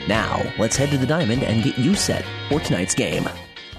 Now, let's head to the Diamond and get you set for tonight's game.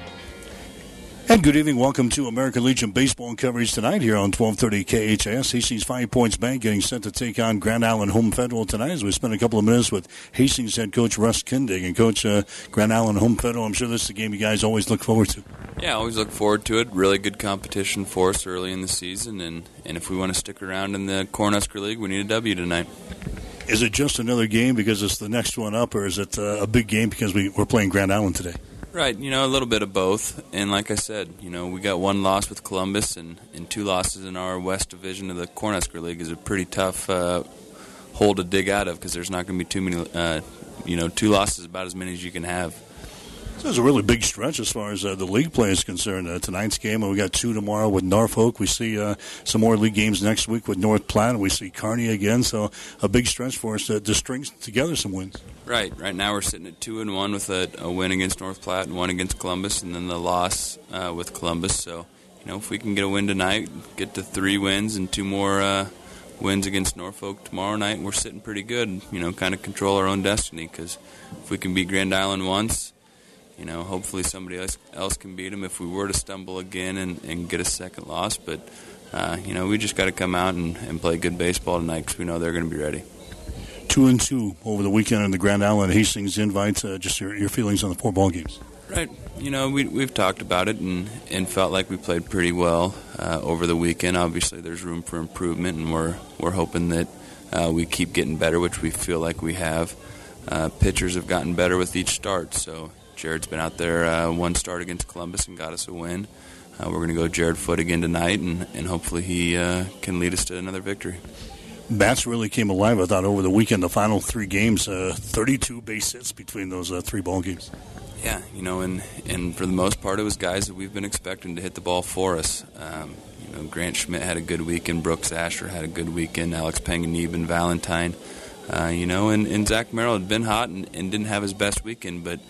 And good evening. Welcome to American Legion Baseball coverage tonight here on 1230 KHAS. Hastings 5 Points Bank getting set to take on Grand Island Home Federal tonight as we spend a couple of minutes with Hastings head coach Russ Kindig. And Coach, Grand Island Home Federal, I'm sure this is a game you guys always look forward to. Yeah, always look forward to it. Really good competition for us early in the season. And if we want to stick around in the Cornhusker League, we need a W tonight. Is it just another game because it's the next one up, or is it a big game because we're playing Grand Island today? Right, a little bit of both. And like I said, we got one loss with Columbus and 2 losses in our West Division of the Cornhusker League is a pretty tough hole to dig out of because there's not going to be too many, 2 losses is about as many as you can have. So it's a really big stretch as far as the league play is concerned. Tonight's game, and we got 2 tomorrow with Norfolk. We see some more league games next week with North Platte, and we see Kearney again. So a big stretch for us to string together some wins. Right. Right now we're sitting at 2-1 with a win against North Platte and 1 against Columbus, and then the loss with Columbus. So, if we can get a win tonight, get to 3 wins and 2 more wins against Norfolk tomorrow night, we're sitting pretty good. Kind of control our own destiny because if we can beat Grand Island once, hopefully somebody else can beat them if we were to stumble again and get a second loss. But, we just got to come out and play good baseball tonight because we know they're going to be ready. 2-2 over the weekend in the Grand Island Hastings invites. Just your feelings on the 4 ball games. Right. We've talked about it and felt like we played pretty well over the weekend. Obviously, there's room for improvement, and we're hoping that we keep getting better, which we feel like we have. Pitchers have gotten better with each start, so Jared's been out there 1 start against Columbus and got us a win. We're going to go Jared Foote again tonight, and hopefully he can lead us to another victory. Bats really came alive, I thought, over the weekend. The final 3 games, 32 base hits between those 3 ball games. Yeah, and for the most part, it was guys that we've been expecting to hit the ball for us. Grant Schmidt had a good weekend. Brooks Asher had a good weekend. Alex Panganiban, Valentine. And Zach Merrill had been hot and didn't have his best weekend, but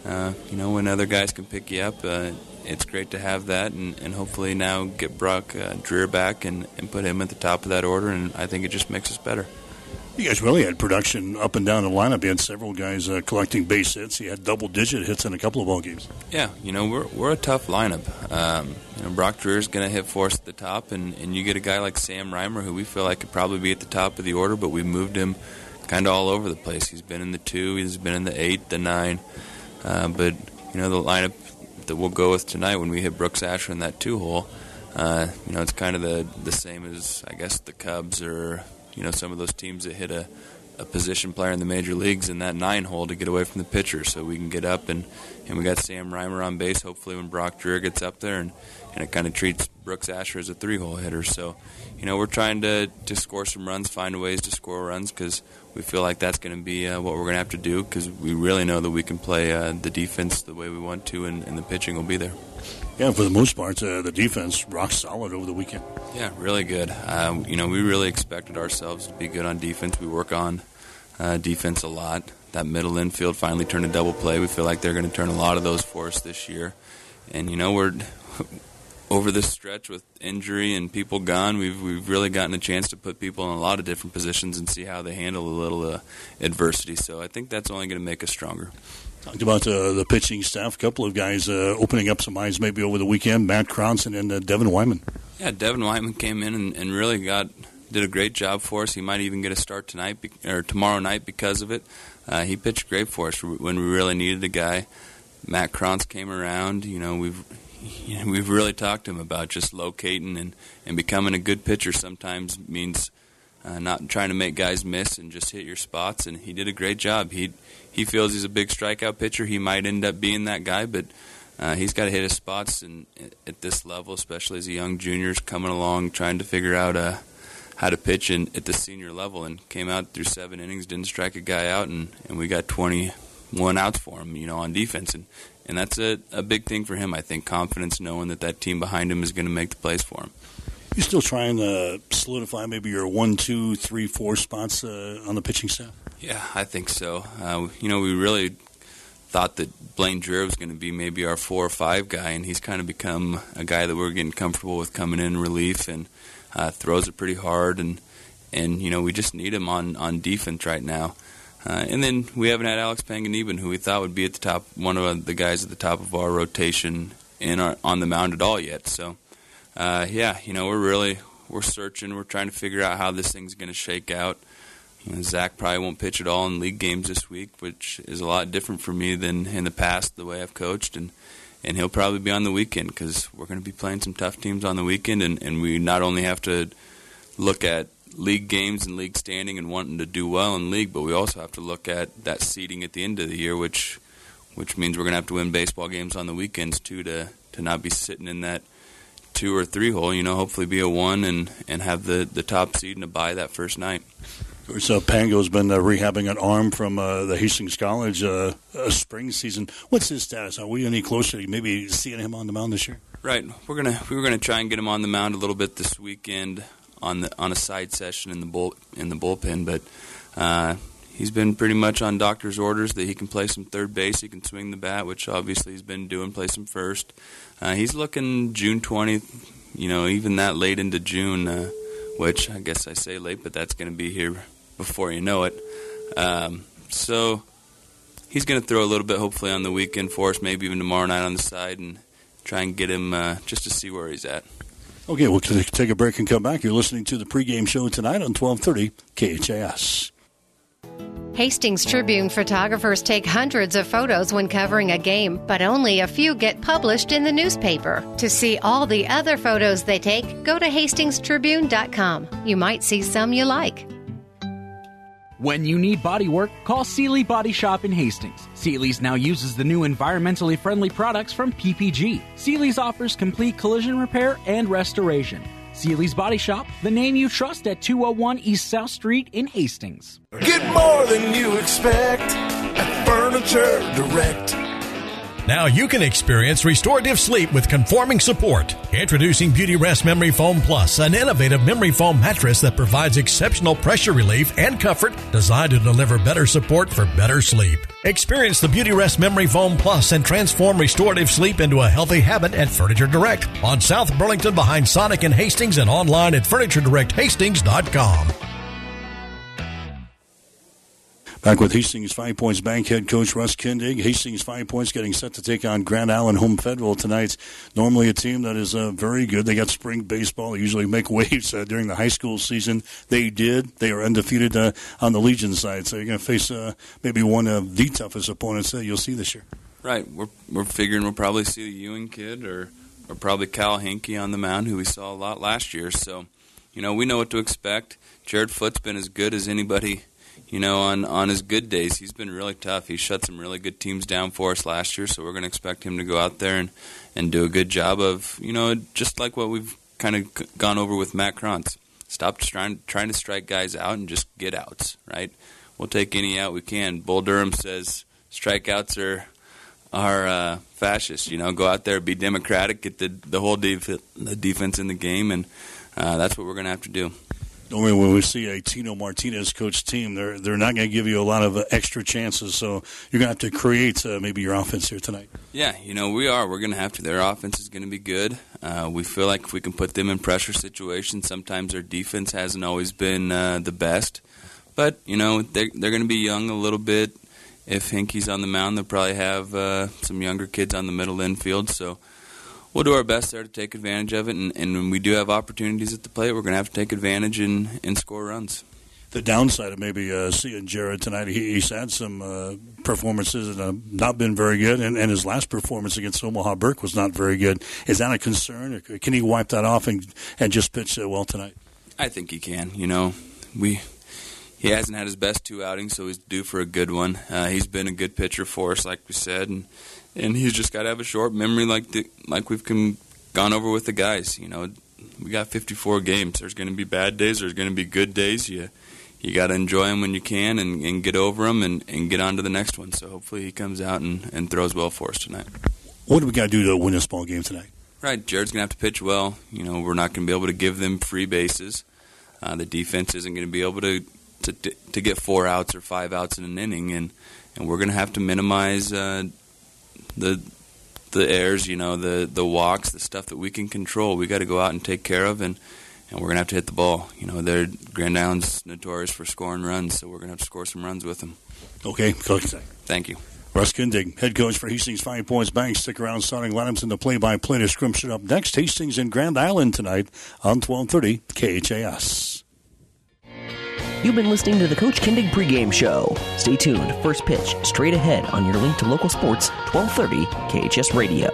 when other guys can pick you up, it's great to have that, and hopefully now get Brock Dreer back and put him at the top of that order, and I think it just makes us better. You guys really had production up and down the lineup. You had several guys collecting base hits. You had double-digit hits in a couple of ball games. Yeah, we're a tough lineup. Brock Dreer's going to hit for us at the top, and you get a guy like Sam Reimer, who we feel like could probably be at the top of the order, but we moved him kind of all over the place. He's been in the 2, he's been in the 8, the 9. But, the lineup that we'll go with tonight when we hit Brooks Asher in that 2-hole, it's kind of the same as, I guess, the Cubs or, some of those teams that hit a position player in the major leagues in that 9-hole to get away from the pitcher so we can get up. And we got Sam Reimer on base, hopefully when Brock Dreer gets up there, and it kind of treats Brooks Asher as a 3-hole hitter. So, we're trying to score some runs, find ways to score runs because we feel like that's going to be what we're going to have to do because we really know that we can play the defense the way we want to, and the pitching will be there. Yeah, for the most part, the defense rock solid over the weekend. Yeah, really good. We really expected ourselves to be good on defense. We work on defense a lot. That middle infield finally turned a double play. We feel like they're going to turn a lot of those for us this year. And, we're over this stretch with injury and people gone, we've really gotten a chance to put people in a lot of different positions and see how they handle a little adversity. So I think that's only going to make us stronger. Talked about the pitching staff. A couple of guys opening up some eyes maybe over the weekend. Matt Cronson and Devin Wyman. Yeah, Devin Wyman came in and really did a great job for us. He might even get a start tonight or tomorrow night because of it. He pitched great for us when we really needed a guy. Matt Cronson came around. We've really talked to him about just locating and becoming a good pitcher sometimes means not trying to make guys miss and just hit your spots, and he did a great job. He feels he's a big strikeout pitcher. He might end up being that guy, but he's got to hit his spots at this level, especially as a young junior coming along trying to figure out how to pitch at the senior level, and came out through 7 innings, didn't strike a guy out, and we got 21 outs for him, on defense. And that's a big thing for him, I think, confidence, knowing that team behind him is going to make the plays for him. You still trying to solidify maybe your 1, 2, 3, 4 spots on the pitching staff? Yeah, I think so. We really thought that Blaine Dreer was going to be maybe our 4 or 5 guy, and he's kind of become a guy that we're getting comfortable with coming in relief and throws it pretty hard. And we just need him on defense right now. And then we haven't had Alex Panganiban, who we thought would be at the top, one of the guys at the top of our rotation on the mound at all yet. So, we're searching. We're trying to figure out how this thing's going to shake out. Zach probably won't pitch at all in league games this week, which is a lot different for me than in the past, the way I've coached. And he'll probably be on the weekend because we're going to be playing some tough teams on the weekend. And we not only have to look at league games and league standing and wanting to do well in league, but we also have to look at that seeding at the end of the year, which means we're going to have to win baseball games on the weekends too to not be sitting in that 2 or 3 hole. Hopefully be a 1 and have the top seed and a bye that first night. Of course, Pango's been rehabbing an arm from the Hastings College spring season. What's his status? Are we any closer to maybe seeing him on the mound this year? Right. We were gonna try and get him on the mound a little bit this weekend on a side session in the bullpen, but he's been pretty much on doctor's orders that he can play some third base, he can swing the bat, which obviously he's been doing, play some first. He's looking June 20th, even that late into June, which I guess I say late, but that's going to be here before you know it. So he's going to throw a little bit hopefully on the weekend for us, maybe even tomorrow night on the side, and try and get him just to see where he's at. Okay, we'll take a break and come back. You're listening to the pregame show tonight on 1230 KHAS. Hastings Tribune photographers take hundreds of photos when covering a game, but only a few get published in the newspaper. To see all the other photos they take, go to hastingstribune.com. You might see some you like. When you need body work, call Seeley Body Shop in Hastings. Seeley's now uses the new environmentally friendly products from PPG. Seeley's offers complete collision repair and restoration. Seeley's Body Shop, the name you trust at 201 East South Street in Hastings. Get more than you expect at Furniture Direct. Now you can experience restorative sleep with conforming support. Introducing Beauty Rest Memory Foam Plus, an innovative memory foam mattress that provides exceptional pressure relief and comfort designed to deliver better support for better sleep. Experience the Beauty Rest Memory Foam Plus and transform restorative sleep into a healthy habit at Furniture Direct on South Burlington behind Sonic in Hastings and online at FurnitureDirectHastings.com. Back with Hastings 5 Points Bank head coach Russ Kindig. Hastings 5 Points getting set to take on Grand Island Home Federal tonight. Normally a team that is very good. They got spring baseball. They usually make waves during the high school season. They did. They are undefeated on the Legion side. So you're going to face maybe one of the toughest opponents that you'll see this year. Right. We're figuring we'll probably see the Ewing kid or probably Cal Hinkie on the mound, who we saw a lot last year. So, we know what to expect. Jared Foot's been as good as anybody. On his good days, he's been really tough. He shut some really good teams down for us last year, so we're going to expect him to go out there and do a good job of, just like what we've kind of gone over with Matt Krantz. Stop trying to strike guys out and just get outs, right? We'll take any out we can. Bull Durham says strikeouts are fascist. Go out there, be democratic, get the whole defense in the game, and that's what we're going to have to do. Normally when we see a Tino Martinez coach team, they're not going to give you a lot of extra chances, so you're going to have to create maybe your offense here tonight. Yeah, we are. We're going to have to. Their offense is going to be good. We feel like if we can put them in pressure situations, sometimes their defense hasn't always been the best. But, they're going to be young a little bit. If Hinkie's on the mound, they'll probably have some younger kids on the middle infield, so we'll do our best there to take advantage of it, and when we do have opportunities at the plate, we're going to have to take advantage and score runs. The downside of maybe seeing Jared tonight, he's had some performances that have not been very good, and his last performance against Omaha Burke was not very good. Is that a concern, or can he wipe that off and just pitch well tonight? I think he can. He hasn't had his best 2 outings, so he's due for a good one. He's been a good pitcher for us, like we said, and he's just got to have a short memory like we've gone over with the guys. We got 54 games. There's going to be bad days. There's going to be good days. You got to enjoy them when you can and get over them and get on to the next one. So hopefully he comes out and throws well for us tonight. What do we got to do to win this ball game tonight? Right, Jared's going to have to pitch well. We're not going to be able to give them free bases. The defense isn't going to be able to get 4 outs or 5 outs in an inning, and we're going to have to minimize the errors, the walks, the stuff that we can control. We got to go out and take care of, and we're going to have to hit the ball. Grand Island's notorious for scoring runs, so we're going to have to score some runs with them. Okay, Coach. Thank you. Russ Kindig, head coach for Hastings 5 Points Bank. Stick around, starting lineups in the play-by-play description up next. Hastings and Grand Island tonight on 1230 KHAS. You've been listening to the Coach Kindig pregame show. Stay tuned. First pitch straight ahead on your link to local sports, 1230 KHS Radio.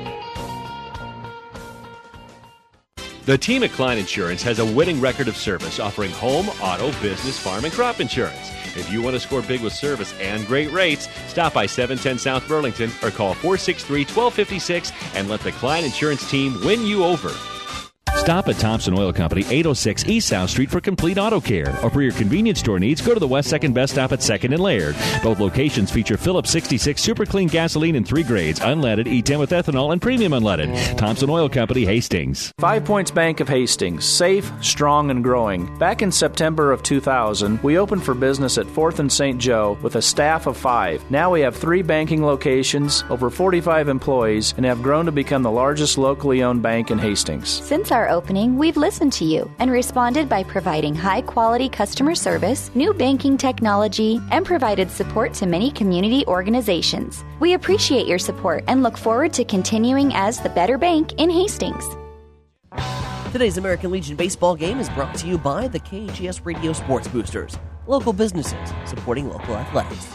The team at Klein Insurance has a winning record of service, offering home, auto, business, farm, and crop insurance. If you want to score big with service and great rates, stop by 710 South Burlington or call 463-1256 and let the Klein Insurance team win you over. Stop at Thompson Oil Company, 806 East South Street for complete auto care. Or for your convenience store needs, go to the West 2nd Best Stop at 2nd and Laird. Both locations feature Phillips 66 Super Clean gasoline in 3 grades, unleaded, E10 with ethanol, and premium unleaded. Thompson Oil Company, Hastings. 5 Points Bank of Hastings, safe, strong, and growing. Back in September of 2000, we opened for business at 4th and St. Joe with a staff of 5. Now we have 3 banking locations, over 45 employees, and have grown to become the largest locally owned bank in Hastings. Since our opening, we've listened to you and responded by providing high-quality customer service, new banking technology, and provided support to many community organizations. We appreciate your support and look forward to continuing as the better bank in Hastings. Today's American Legion baseball game is brought to you by the KHS Radio Sports Boosters, local businesses supporting local athletics.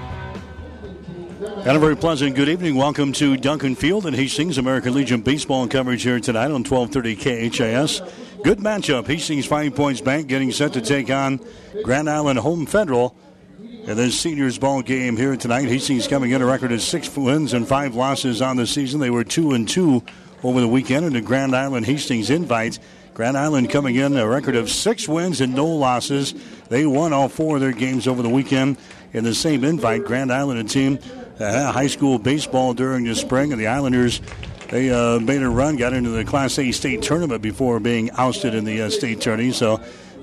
And a very pleasant good evening. Welcome to Duncan Field and Hastings American Legion baseball coverage here tonight on 1230 KHAS. Good matchup. Hastings 5 Points Bank getting set to take on Grand Island Home Federal in this seniors ball game here tonight. Hastings coming in a record of 6 wins and 5 losses on the season. They were 2-2 over the weekend in the Grand Island Hastings invite. Grand Island coming in a record of 6 wins and no losses. They won all 4 of their games over the weekend in the same invite. Grand Island, a team high school baseball during the spring, and the Islanders, they made a run, got into the Class A state tournament before being ousted in the state tourney. So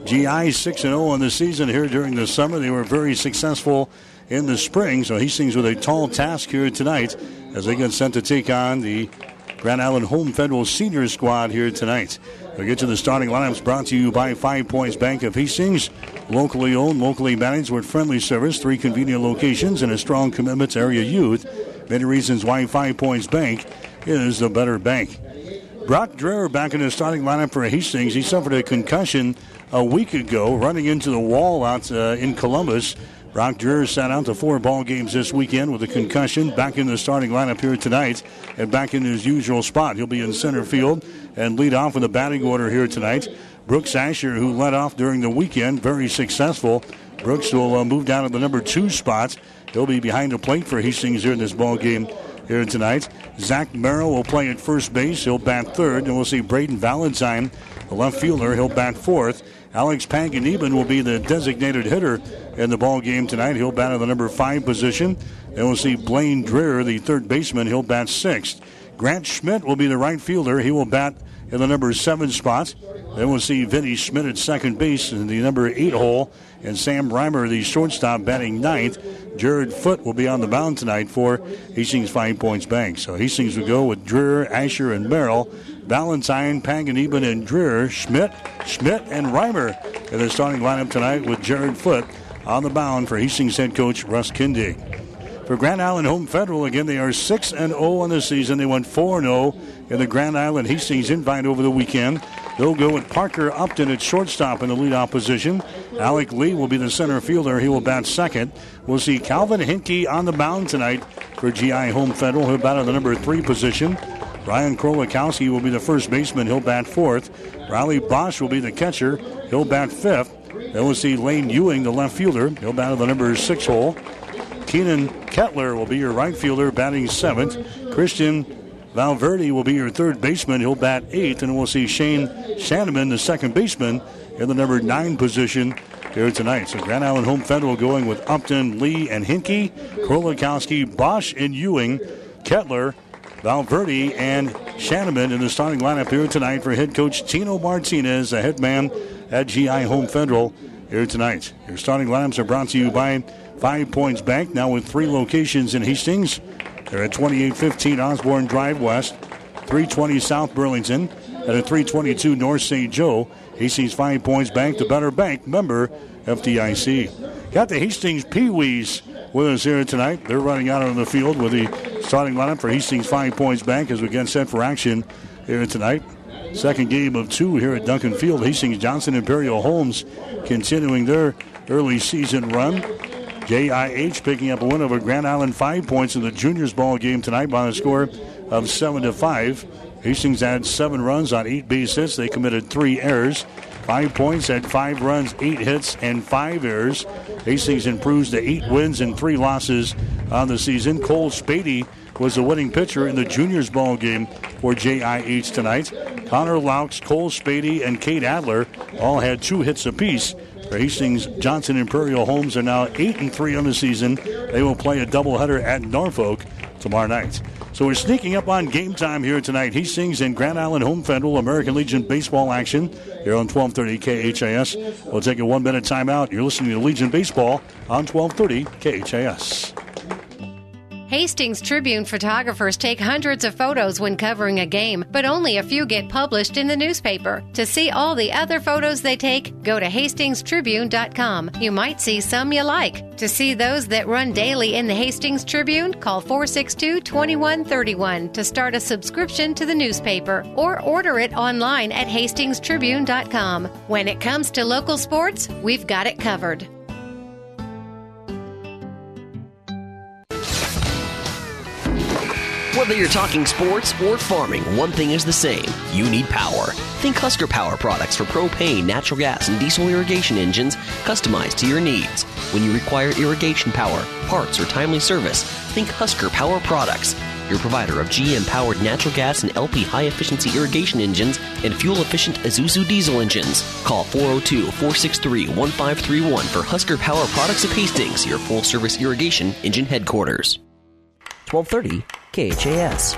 GI 6-0 on the season here during the summer. They were very successful in the spring. So Hastings with a tall task here tonight as they get sent to take on the Grand Island Home Federal senior squad here tonight. We'll get to the starting lineups brought to you by 5 Points Bank of Hastings. Locally owned, locally managed with friendly service, 3 convenient locations, and a strong commitment to area youth. Many reasons why 5 Points Bank is the better bank. Brock Dreher back in the starting lineup for Hastings. He suffered a concussion a week ago running into the wall out in Columbus. Brock Dreher sat out to 4 ball games this weekend with a concussion. Back in the starting lineup here tonight and back in his usual spot. He'll be in center field and lead off in the batting order here tonight. Brooks Asher, who led off during the weekend, very successful. Brooks will move down to the number 2 spot. He'll be behind the plate for Hastings here in this ball game here tonight. Zach Merrill will play at first base. He'll bat third. And we'll see Braden Valentine, the left fielder. He'll bat fourth. Alex Panganiban will be the designated hitter in the ball game tonight. He'll bat in the number 5 position. Then we'll see Blaine Dreher, the third baseman. He'll bat 6th. Grant Schmidt will be the right fielder. He will bat in the number 7 spot. Then we'll see Vinny Schmidt at second base in the number 8 hole. And Sam Reimer, the shortstop, batting 9th. Jared Foote will be on the mound tonight for Hastings 5 Points Bank. So Hastings will go with Dreher, Asher, and Merrill. Valentine, Panganiban, and Dreher, Schmidt, and Reimer in the starting lineup tonight with Jared Foote on the mound for Hastings head coach Russ Kindig. For Grand Island Home Federal, again, they are 6-0 on the season. They went 4-0 in the Grand Island Hastings invite over the weekend. They'll go with Parker Upton at shortstop in the leadoff position. Alec Lee will be the center fielder. He will bat second. We'll see Calvin Hinke on the mound tonight for GI Home Federal. He'll bat in the number 3 position. Brian Krolikowski will be the first baseman. He'll bat 4th. Riley Bosch will be the catcher. He'll bat 5th. Then we'll see Lane Ewing, the left fielder. He'll bat in the number 6 hole. Keenan Kettler will be your right fielder, batting 7th. Christian Valverde will be your third baseman. He'll bat 8th. And we'll see Shane Shanneman, the second baseman, in the number 9 position here tonight. So Grand Island Home Federal going with Upton, Lee, and Hinke. Krolikowski, Bosch, and Ewing. Kettler, Valverde, and Shanneman in the starting lineup here tonight for head coach Tino Martinez, the head man at GI Home Federal here tonight. Your starting lineups are brought to you by 5 Points Bank, now with 3 locations in Hastings. They're at 2815 Osborne Drive West, 320 South Burlington, and at 322 North St. Joe. Hastings 5 Points Bank, the better bank, member FDIC. Got the Hastings Pee-wees with us here tonight. They're running out on the field with the starting lineup for Hastings 5 Points Bank as we get set for action here tonight. Second game of 2 here at Duncan Field. Hastings Johnson Imperial Homes continuing their early season run. JIH picking up a win over Grand Island 5 points in the juniors ball game tonight by a score of 7-5. Hastings had 7 runs on 8 base hits. They committed 3 errors. 5 Points had 5 runs, 8 hits, and 5 errors. Hastings improves to 8 wins and 3 losses on the season. Cole Spady was the winning pitcher in the juniors ball game for JIH tonight. Connor Laux, Cole Spady, and Kate Adler all had 2 hits apiece. For Hastings Johnson Imperial Homes are now 8-3 on the season. They will play a doubleheader at Norfolk tomorrow night. So we're sneaking up on game time here tonight. Hastings and Grand Island Home Federal American Legion baseball action here on 1230 KHAS. We'll take a 1-minute timeout. You're listening to Legion Baseball on 1230 KHAS. Hastings Tribune photographers take hundreds of photos when covering a game, but only a few get published in the newspaper. To see all the other photos they take, go to hastingstribune.com. You might see some you like. To see those that run daily in the Hastings Tribune, call 462-2131 to start a subscription to the newspaper or order it online at hastingstribune.com. When it comes to local sports, we've got it covered. Whether you're talking sports or farming, one thing is the same. You need power. Think Husker Power products for propane, natural gas, and diesel irrigation engines customized to your needs. When you require irrigation power, parts, or timely service, think Husker Power products. Your provider of GM-powered natural gas and LP high-efficiency irrigation engines and fuel-efficient Isuzu diesel engines. Call 402-463-1531 for Husker Power Products of Hastings, your full-service irrigation engine headquarters. 1230 KHAS.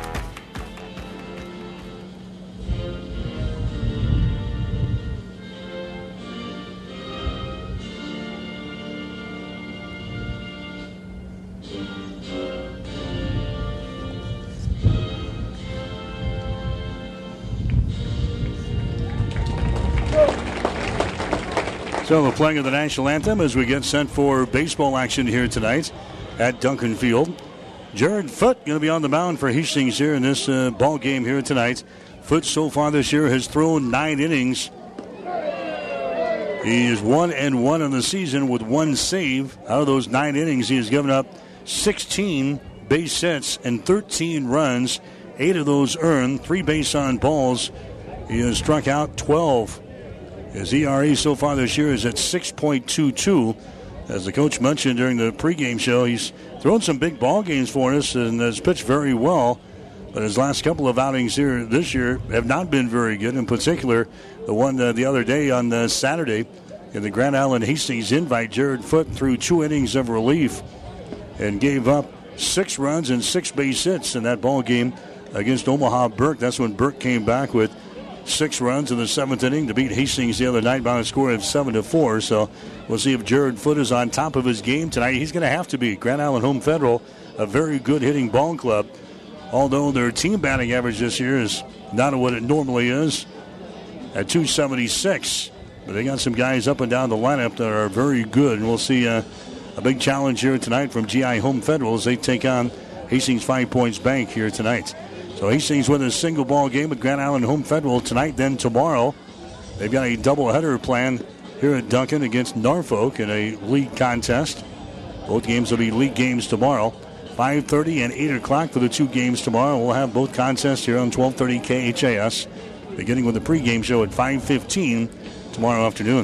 So the playing of the national anthem as we get set for baseball action here tonight at Duncan Field. Jared Foote going to be on the mound for Hastings here in this ball game here tonight. Foote so far this year has thrown 9 innings. He is 1-1 on the season with 1 save. Out of those 9 innings, he has given up 16 base hits and 13 runs. 8 of those earned, 3 base on balls. He has struck out 12. His ERA so far this year is at 6.22. As the coach mentioned during the pregame show, he's thrown some big ball games for us and has pitched very well. But his last couple of outings here this year have not been very good. In particular, the one the other day on Saturday in the Grand Island Hastings Invite, Jared Foote threw 2 innings of relief and gave up 6 runs and 6 base hits in that ball game against Omaha Burke. That's when Burke came back with 6 runs in the 7th inning to beat Hastings the other night by a score of 7-4. So we'll see if Jared Foote is on top of his game tonight. He's going to have to be. Grand Island Home Federal, a very good hitting ball club. Although their team batting average this year is not what it normally is at .276. But they got some guys up and down the lineup that are very good. And we'll see a big challenge here tonight from GI Home Federal as they take on Hastings 5 Points Bank here tonight. So Hastings with a single ball game with Grand Island Home Federal tonight, then tomorrow. They've got a doubleheader planned here at Duncan against Norfolk in a league contest. Both games will be league games tomorrow. 5:30 and 8 o'clock for the 2 games tomorrow. We'll have both contests here on 1230 KHAS, beginning with the pregame show at 5:15 tomorrow afternoon.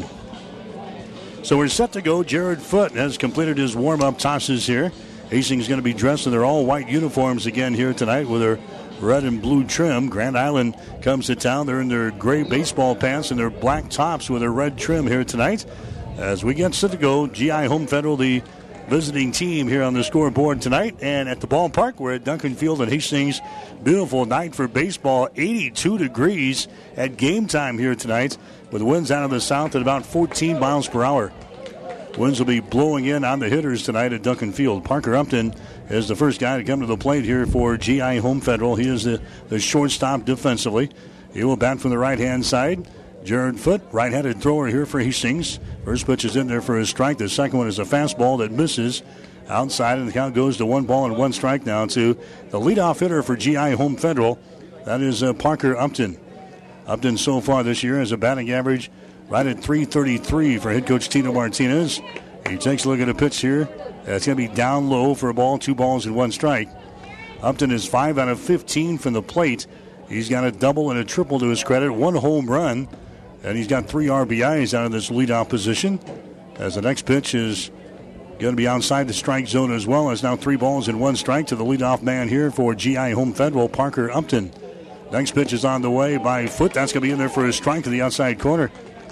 So we're set to go. Jared Foote has completed his warm-up tosses here. Hastings is going to be dressed in their all-white uniforms again here tonight with their red and blue trim. Grand Island comes to town. They're in their gray baseball pants and their black tops with their red trim here tonight. As we get set to go, GI Home Federal, the visiting team here on the scoreboard tonight. And at the ballpark, we're at Duncan Field in Hastings. Beautiful night for baseball. 82 degrees at game time here tonight with winds out of the south at about 14 miles per hour. Winds will be blowing in on the hitters tonight at Duncan Field. Parker Upton is the first guy to come to the plate here for GI Home Federal. He is the shortstop defensively. He will bat from the right-hand side. Jared Foote, right-handed thrower here for Hastings. First pitch is in there for a strike. The second one is a fastball that misses outside, and the count goes to 1 ball and 1 strike now to the leadoff hitter for GI Home Federal. That is Parker Upton. Upton so far this year has a batting average right at .333 for head coach Tino Martinez. He takes a look at a pitch here. That's going to be down low for a ball, 2 balls and 1 strike. Upton is 5 out of 15 from the plate. He's got a double and a triple to his credit, 1 home run, and he's got 3 RBIs out of this leadoff position. As the next pitch is going to be outside the strike zone as well, as now 3 balls and 1 strike to the leadoff man here for GI Home Federal, Parker Upton. Next pitch is on the way by Foote. That's going to be in there for a strike to the outside corner.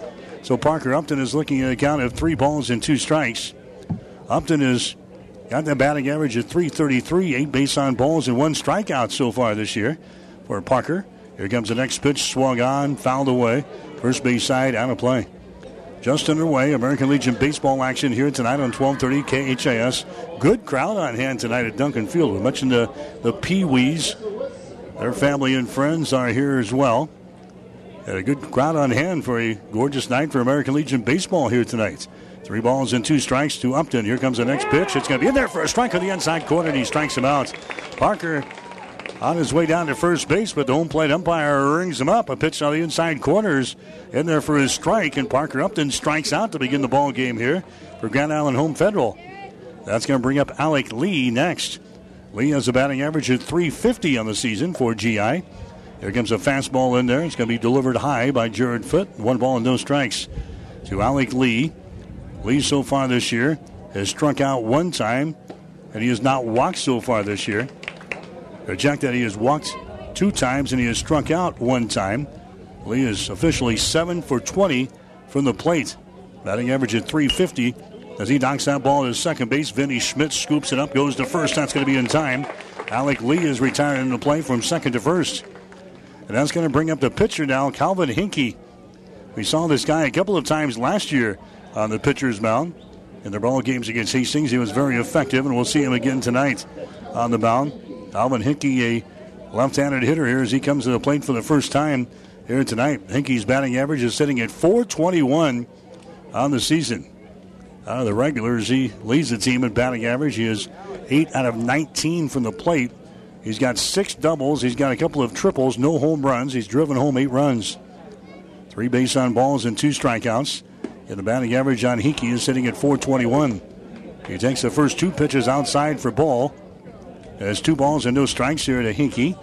So Parker Upton is looking at a count of 3 balls and 2 strikes. Upton has got that batting average at .333, 8 base on balls and 1 strikeout so far this year for Parker. Here comes the next pitch, swung on, fouled away. First base side out of play. Just underway, American Legion baseball action here tonight on 1230 KHAS. Good crowd on hand tonight at Duncan Field. We mentioned the Pee-wees. Their family and friends are here as well. And a good crowd on hand for a gorgeous night for American Legion baseball here tonight. 3 balls and 2 strikes to Upton. Here comes the next pitch. It's going to be in there for a strike on the inside corner, and he strikes him out. Parker on his way down to first base, but the home plate umpire rings him up. A pitch on the inside corners in there for his strike, and Parker Upton strikes out to begin the ball game here for Grand Island Home Federal. That's going to bring up Alec Lee next. Lee has a batting average of .350 on the season for GI. Here comes a fastball in there. It's going to be delivered high by Jared Foote. 1 ball and no strikes to Alec Lee. Lee so far this year has struck out 1 time, and he has not walked so far this year. Check that he has walked 2 times and he has struck out 1 time. Lee is officially 7 for 20 from the plate. Batting average at .350 as he knocks that ball to second base. Vinny Schmidt scoops it up, goes to first. That's going to be in time. Alec Lee is retiring the play from second to first. And that's going to bring up the pitcher now, Calvin Hinkie. We saw this guy a couple of times last year on the pitcher's mound. In their ball games against Hastings, he was very effective, and we'll see him again tonight on the mound. Calvin Hinkie, a left-handed hitter here as he comes to the plate for the first time here tonight. Hinkie's batting average is sitting at .421 on the season. Out of the regulars, he leads the team in batting average. He is 8 out of 19 from the plate. He's got 6 doubles. He's got a couple of triples, no home runs. He's driven home 8 runs. 3 base on balls and 2 strikeouts. And the batting average on Hinkie is sitting at .421. He takes the first 2 pitches outside for ball. There's 2 balls and no strikes here to Hinkie.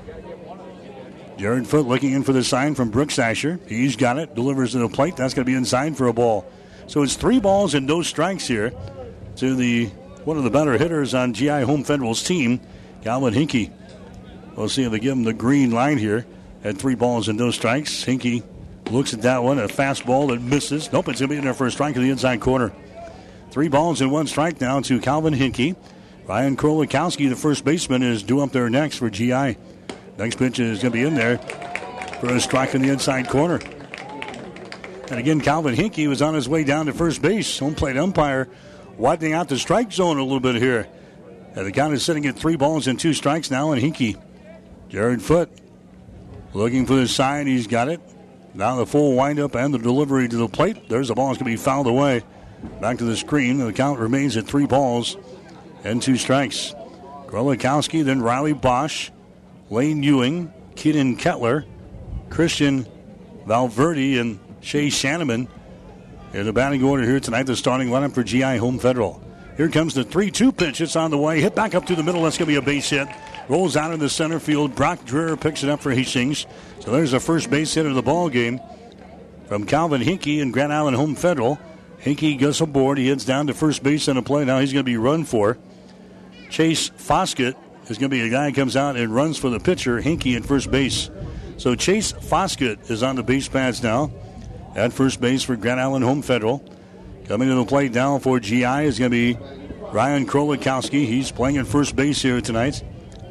Jared Foote looking in for the sign from Brooks Asher. He's got it, delivers to the plate. That's going to be inside for a ball. So it's 3 balls and no strikes here to one of the better hitters on GI Home Federal's team, Calvin Hinkie. We'll see if they give him the green line here at 3 balls and no strikes. Hinkie looks at that one, a fastball that misses. Nope, it's going to be in there for a strike in the inside corner. 3 balls and 1 strike now to Calvin Hinkie. Ryan Krolikowski, the first baseman, is due up there next for GI. Next pitch is going to be in there for a strike in the inside corner. And again, Calvin Hinkie was on his way down to first base. Home plate umpire widening out the strike zone a little bit here. And the count is sitting at 3 balls and 2 strikes now on Hinkie. Jared Foote looking for the side. He's got it. Now the full windup and the delivery to the plate. There's the ball. It's going to be fouled away. Back to the screen. The count remains at 3 balls and 2 strikes. Krolikowski, then Riley Bosch, Lane Ewing, Keaton Kettler, Christian Valverde, and Shea Shanneman in the batting order here tonight. The starting lineup for GI Home Federal. Here comes the 3-2 pitch. It's on the way. Hit back up to the middle. That's going to be a base hit. Rolls out in the center field. Brock Dreher picks it up for Hastings. So there's the first base hit of the ball game from Calvin Hinkie and Grand Island Home Federal. Hinkie goes aboard. He heads down to first base on the play. Now he's going to be run for. Chase Foskett is going to be a guy who comes out and runs for the pitcher, Hinkie at first base. So Chase Foskett is on the base pads now at first base for Grand Island Home Federal. Coming to the plate now for GI is going to be Ryan Krolikowski. He's playing at first base here tonight.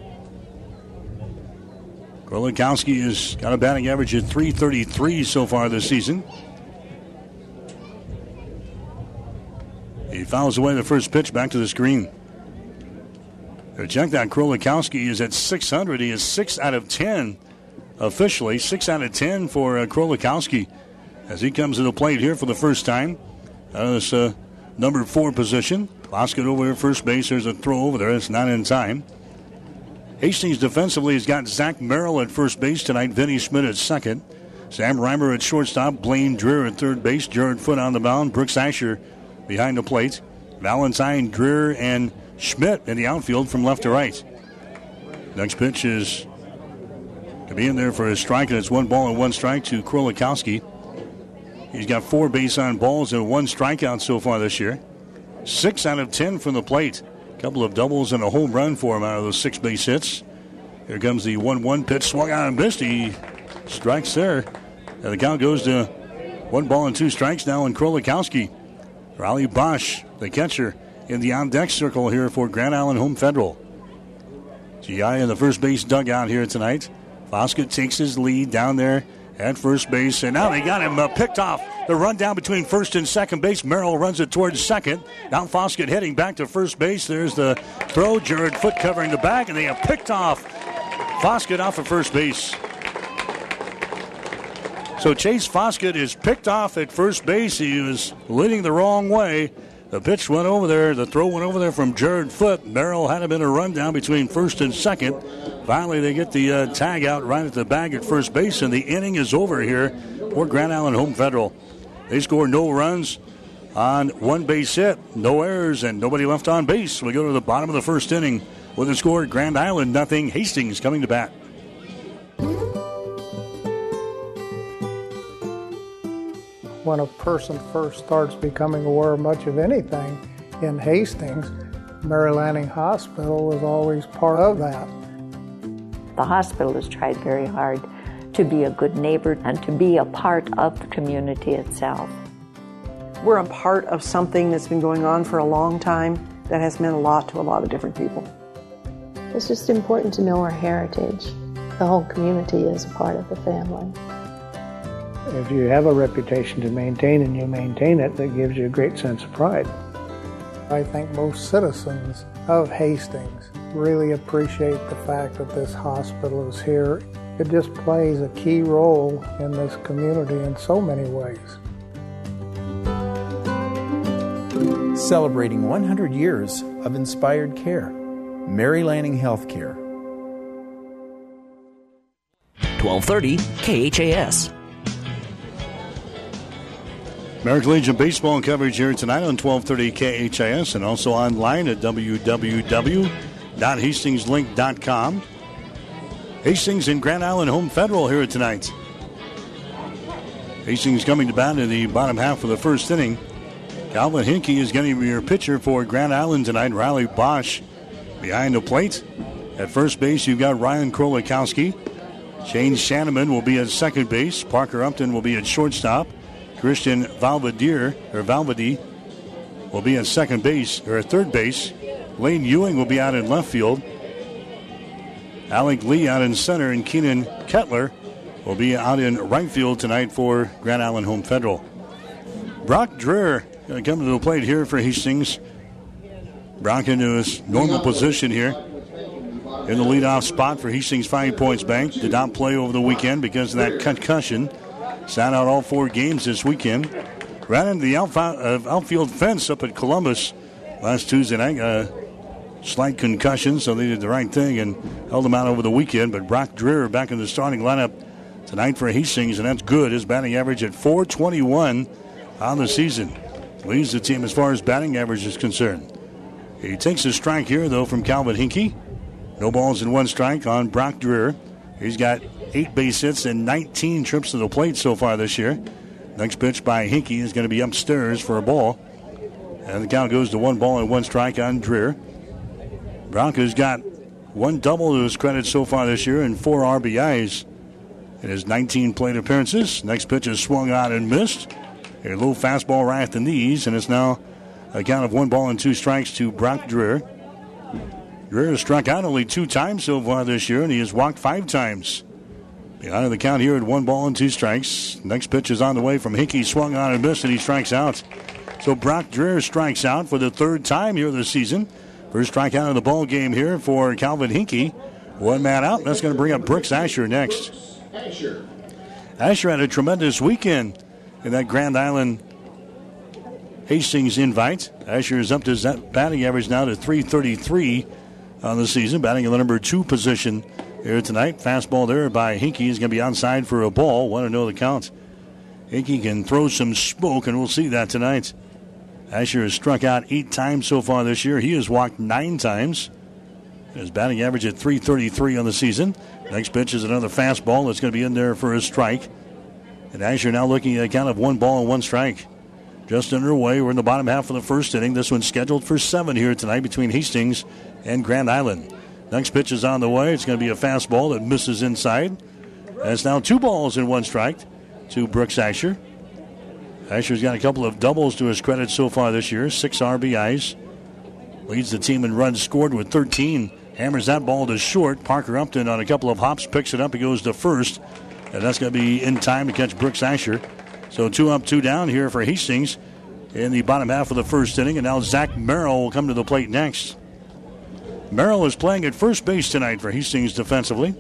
Krolikowski has got a batting average of .333 so far this season. He fouls away the first pitch back to the screen. Check that. Krolikowski is at .600. He is 6 out of 10 officially. 6 out of 10 for Krolikowski as he comes to the plate here for the first time. This number 4 position. Foskett over here first base. There's a throw over there. It's not in time. Hastings defensively has got Zach Merrill at first base tonight. Vinny Schmidt at second. Sam Reimer at shortstop. Blaine Dreer at third base. Jared Foote on the mound. Brooks Asher behind the plate. Valentine, Dreer, and Schmidt in the outfield from left to right. Next pitch is to be in there for a strike, and it's 1 ball and 1 strike to Krolikowski. He's got 4 base on balls and 1 strikeout so far this year. 6 out of 10 from the plate. A couple of doubles and a home run for him out of those 6 base hits. Here comes the 1-1 pitch, swung out and missed. He strikes there. And the count goes to 1 ball and 2 strikes now in Krolikowski. Riley Bosch, the catcher, in the on-deck circle here for Grand Island Home Federal. GI in the first base dugout here tonight. Foskett takes his lead down there at first base, and now they got him picked off. The run down between first and second base. Merrill runs it towards second. Now Foskett heading back to first base. There's the throw. Jared Foote covering the back, and they have picked off Foskett off of first base. So Chase Foskett is picked off at first base. He was leading the wrong way. The pitch went over there. The throw went over there from Jared Foote. Merrill had him in a rundown between first and second. Finally, they get the tag out right at the bag at first base, and the inning is over here for Grand Island Home Federal. They score no runs on 1 base hit, no errors, and nobody left on base. We go to the bottom of the first inning with a score: Grand Island 0. Hastings coming to bat. When a person first starts becoming aware of much of anything in Hastings, Mary Lanning Hospital was always part of that. The hospital has tried very hard to be a good neighbor and to be a part of the community itself. We're a part of something that's been going on for a long time that has meant a lot to a lot of different people. It's just important to know our heritage. The whole community is a part of the family. If you have a reputation to maintain and you maintain it, that gives you a great sense of pride. I think most citizens of Hastings really appreciate the fact that this hospital is here. It just plays a key role in this community in so many ways. Celebrating 100 years of inspired care. Mary Lanning Healthcare. 1230 KHAS. American Legion baseball coverage here tonight on 1230 KHIS and also online at www.hastingslink.com. Hastings and Grand Island Home Federal here tonight. Hastings coming to bat in the bottom half of the first inning. Calvin Hinkey is going to be your pitcher for Grand Island tonight. Riley Bosch behind the plate. At first base, you've got Ryan Krolikowski. Shane Shanneman will be at second base. Parker Upton will be at shortstop. Christian Valverde will be at second base, or at third base. Lane Ewing will be out in left field. Alec Lee out in center, and Keenan Kettler will be out in right field tonight for Grand Island Home Federal. Brock Dreher going to come to the plate here for Hastings. Brock into his normal position here in the leadoff spot for Hastings 5 Points Bank. Did not play over the weekend because of that concussion. Sat out all 4 games this weekend. Ran into the outfield fence up at Columbus last Tuesday night. Slight concussion, so they did the right thing and held him out over the weekend. But Brock Dreher back in the starting lineup tonight for Hastings, and that's good. His batting average at .421 on the season. Leads the team as far as batting average is concerned. He takes a strike here, though, from Calvin Hinkey. No balls and 1 strike on Brock Dreher. He's got 8 base hits and 19 trips to the plate so far this year. Next pitch by Hinkey is going to be upstairs for a ball. And the count goes to 1 ball and 1 strike on Dreher. Broncos got 1 double to his credit so far this year and 4 RBIs in his 19 plate appearances. Next pitch is swung on and missed. A low fastball right at the knees, and it's now a count of 1 ball and 2 strikes to Brock Dreher. Dreher has struck out only 2 times so far this year, and he has walked 5 times. Behind the count here at 1 ball and 2 strikes. Next pitch is on the way from Hinkey. Swung on and missed, and he strikes out. So Brock Dreher strikes out for the 3rd time here this season. First strikeout of the ball game here for Calvin Hinkey. 1 man out. That's going to bring up Brooks Asher next. Asher had a tremendous weekend in that Grand Island Hastings invite. Asher is up to his batting average now to .333 on the season, batting in the number 2 position here tonight. Fastball there by Hinkie is going to be onside for a ball. 1-0 the count. Hinkie can throw some smoke, and we'll see that tonight. Asher has struck out 8 times so far this year. He has walked 9 times. His batting average at .333 on the season. Next pitch is another fastball that's going to be in there for a strike. And Asher now looking at a count of 1 ball and 1 strike. Just underway. We're in the bottom half of the first inning. This one's scheduled for 7 here tonight between Hastings and Grand Island. Next pitch is on the way. It's going to be a fastball that misses inside. And it's now 2 balls and 1 strike to Brooks Asher. Asher's got a couple of doubles to his credit so far this year. 6 RBIs. Leads the team in runs scored with 13. Hammers that ball to short. Parker Upton on a couple of hops picks it up. He goes to first. And that's going to be in time to catch Brooks Asher. So 2 up, 2 down here for Hastings in the bottom half of the first inning. And now Zach Merrill will come to the plate next. Merrill is playing at first base tonight for Hastings defensively.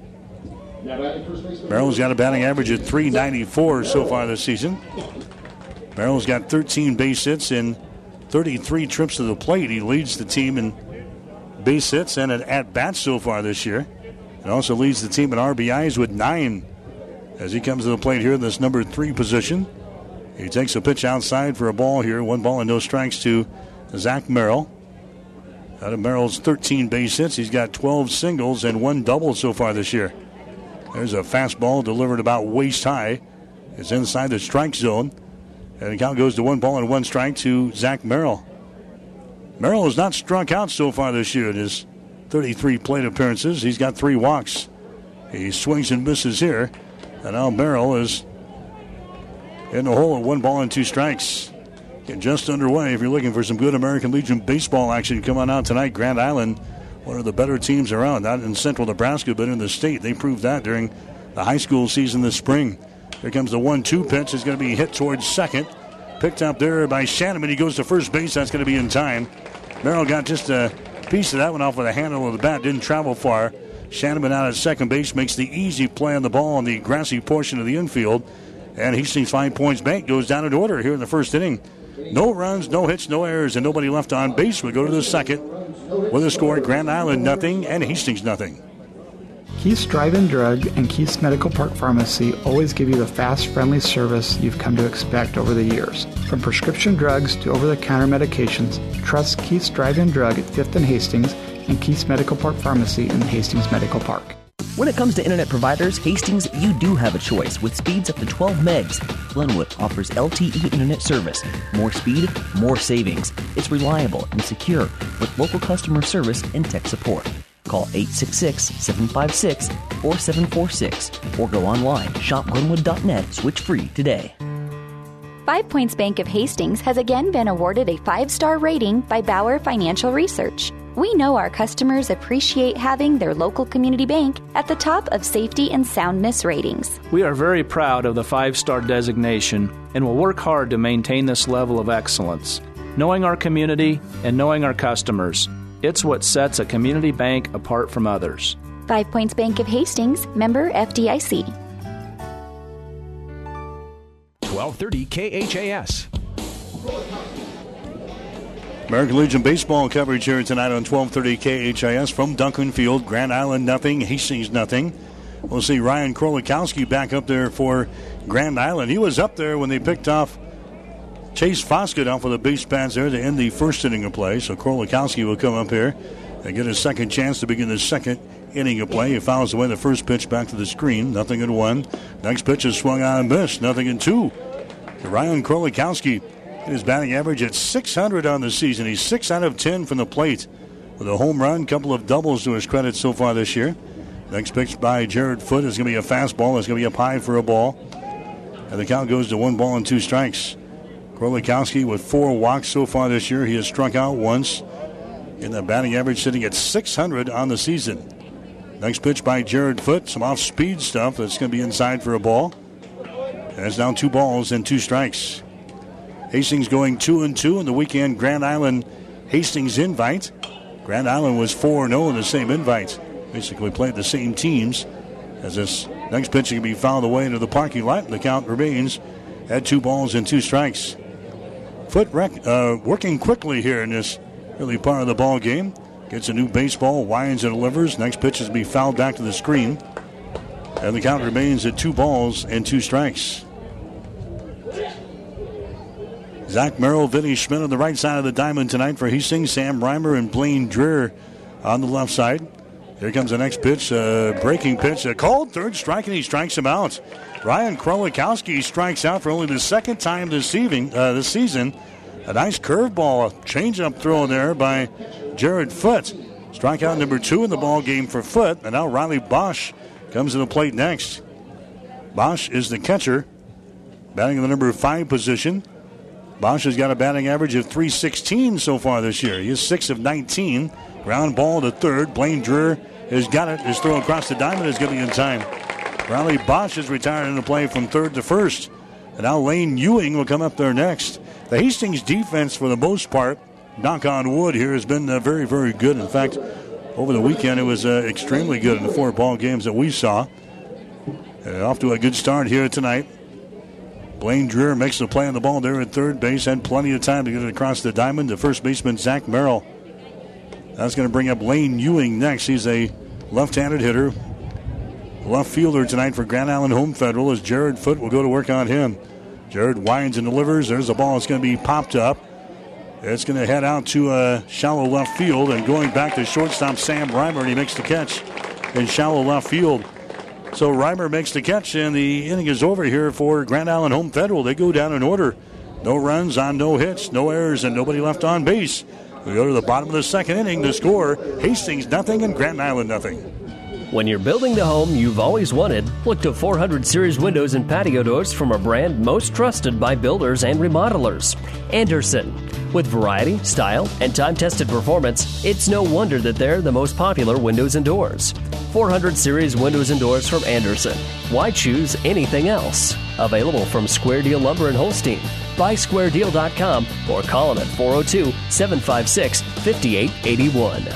Merrill's got a batting average at .394 so far this season. Merrill's got 13 base hits in 33 trips to the plate. He leads the team in base hits and at-bats so far this year. And also leads the team in RBIs with 9 as he comes to the plate here in this number 3 position. He takes a pitch outside for a ball here. 1 ball and no strikes to Zach Merrill. Out of Merrill's 13 base hits, he's got 12 singles and 1 double so far this year. There's a fastball delivered about waist high. It's inside the strike zone. And the count goes to 1 ball and 1 strike to Zach Merrill. Merrill has not struck out so far this year in his 33 plate appearances. He's got 3 walks. He swings and misses here. And now Merrill is in the hole at 1 ball and 2 strikes. Getting just underway. If you're looking for some good American Legion baseball action, come on out tonight. Grand Island, one of the better teams around. Not in central Nebraska, but in the state. They proved that during the high school season this spring. Here comes the 1-2 pitch. It's going to be hit towards second. Picked up there by Shanneman. He goes to first base. That's going to be in time. Merrill got just a piece of that one off with the handle of the bat. Didn't travel far. Shanneman out at second base makes the easy play on the ball on the grassy portion of the infield. And Hastings 5 Points Bank goes down in order here in the first inning. No runs, no hits, no errors, and nobody left on base. We go to the second with a score: Grand Island nothing and Hastings nothing. Keith's Drive-In Drug and Keith's Medical Park Pharmacy always give you the fast, friendly service you've come to expect over the years. From prescription drugs to over-the-counter medications, trust Keith's Drive-In Drug at 5th and Hastings and Keith's Medical Park Pharmacy in Hastings Medical Park. When it comes to internet providers, Hastings, you do have a choice with speeds up to 12 megs. Glenwood offers LTE internet service. More speed, more savings. It's reliable and secure with local customer service and tech support. Call 866-756-4746 or go online, shopglenwood.net, switch free today. 5 Points Bank of Hastings has again been awarded a 5-star rating by Bauer Financial Research. We know our customers appreciate having their local community bank at the top of safety and soundness ratings. We are very proud of the 5-star designation and will work hard to maintain this level of excellence. Knowing our community and knowing our customers, it's what sets a community bank apart from others. 5 Points Bank of Hastings, member FDIC. 1230 KHAS. American Legion baseball coverage here tonight on 1230 KHIS from Duncan Field. Grand Island nothing, Hastings nothing. We'll see Ryan Krolikowski back up there for Grand Island. He was up there when they picked off Chase Foskett off of the base pads there to end the first inning of play. So Krolikowski will come up here and get his second chance to begin the second inning of play. He fouls away the first pitch back to the screen. 0-1. Next pitch is swung on and missed. 0-2. Ryan Krolikowski. His batting average at .600 on the season. He's 6 out of 10 from the plate with a home run, couple of doubles to his credit so far this year. Next pitch by Jared Foote is going to be a fastball. It's going to be up high for a ball. And the count goes to 1 ball and 2 strikes. Krolikowski with 4 walks so far this year. He has struck out once. And the batting average sitting at .600 on the season. Next pitch by Jared Foote. Some off-speed stuff that's going to be inside for a ball. And it's now 2 balls and 2 strikes. Hastings going 2-2 in the weekend Grand Island Hastings invite. Grand Island was 4-0 in the same invite. Basically played the same teams. As this next pitch can be fouled away into the parking lot. The count remains at 2 balls and 2 strikes. Foote working quickly here in this early part of the ball game. Gets a new baseball, winds and delivers. Next pitch is to be fouled back to the screen. And the count remains at 2 balls and 2 strikes. Zach Merrill, Vinny Schmidt on the right side of the diamond tonight for Hastings. Sam Reimer and Blaine Dreher on the left side. Here comes the next pitch, breaking pitch. A called third strike, and he strikes him out. Ryan Krolikowski strikes out for only the second time this season. A nice curveball, changeup throw there by Jared Foote. Strikeout number 2 in the ball game for Foote. And now Riley Bosch comes to the plate next. Bosch is the catcher, batting in the number 5 position. Bosch has got a batting average of .316 so far this year. He is 6 of 19. Ground ball to third. Blaine Dreher has got it. His throw across the diamond is going to be in time. Riley Bosch is retired into play from third to first. And now Lane Ewing will come up there next. The Hastings defense, for the most part, knock on wood here, has been very, very good. In fact, over the weekend, it was extremely good in the 4 ball games that we saw. Off to a good start here tonight. Blaine Dreher makes the play on the ball there at third base. Had plenty of time to get it across the diamond to first baseman Zach Merrill. That's going to bring up Lane Ewing next. He's a left-handed hitter. Left fielder tonight for Grand Island Home Federal as Jared Foote will go to work on him. Jared winds and delivers. There's the ball. It's going to be popped up. It's going to head out to shallow left field, and going back to shortstop Sam Reimer, and he makes the catch in shallow left field. So Reimer makes the catch, and the inning is over here for Grand Island Home Federal. They go down in order. No runs on no hits, no errors, and nobody left on base. We go to the bottom of the second inning. The score, Hastings nothing and Grand Island nothing. When you're building the home you've always wanted, look to 400 Series windows and patio doors from a brand most trusted by builders and remodelers, Andersen. With variety, style, and time-tested performance, it's no wonder that they're the most popular windows and doors. 400 Series windows and doors from Andersen. Why choose anything else? Available from Square Deal Lumber in Holstein. Buy SquareDeal.com or call them at 402-756-5881.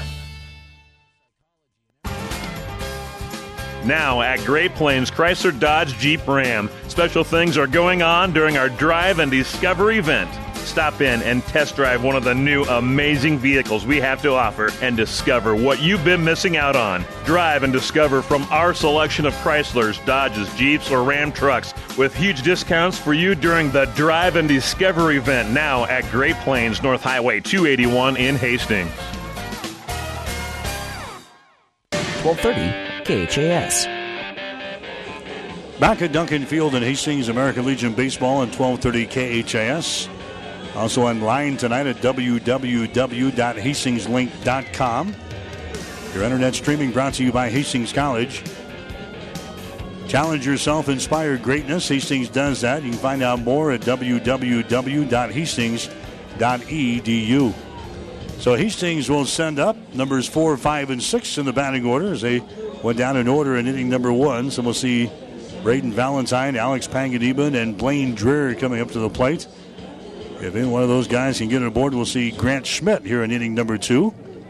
Now at Great Plains Chrysler Dodge Jeep Ram, special things are going on during our Drive and Discover event. Stop in and test drive one of the new amazing vehicles we have to offer and discover what you've been missing out on. Drive and discover from our selection of Chryslers, Dodges, Jeeps, or Ram trucks with huge discounts for you during the Drive and Discover event now at Great Plains North Highway 281 in Hastings. 1230 KHAS. Back at Duncan Field in Hastings, American Legion Baseball and 1230 KHAS. Also online tonight at www.hastingslink.com. Your internet streaming brought to you by Hastings College. Challenge yourself, inspire greatness. Hastings does that. You can find out more at www.hastings.edu. So Hastings will send up numbers 4, 5, and 6 in the batting order as they went down in order in inning number 1. So we'll see Braden Valentine, Alex Pangadiban, and Blaine Dreher coming up to the plate. If any one of those guys can get on board, we'll see Grant Schmidt here in inning number 2.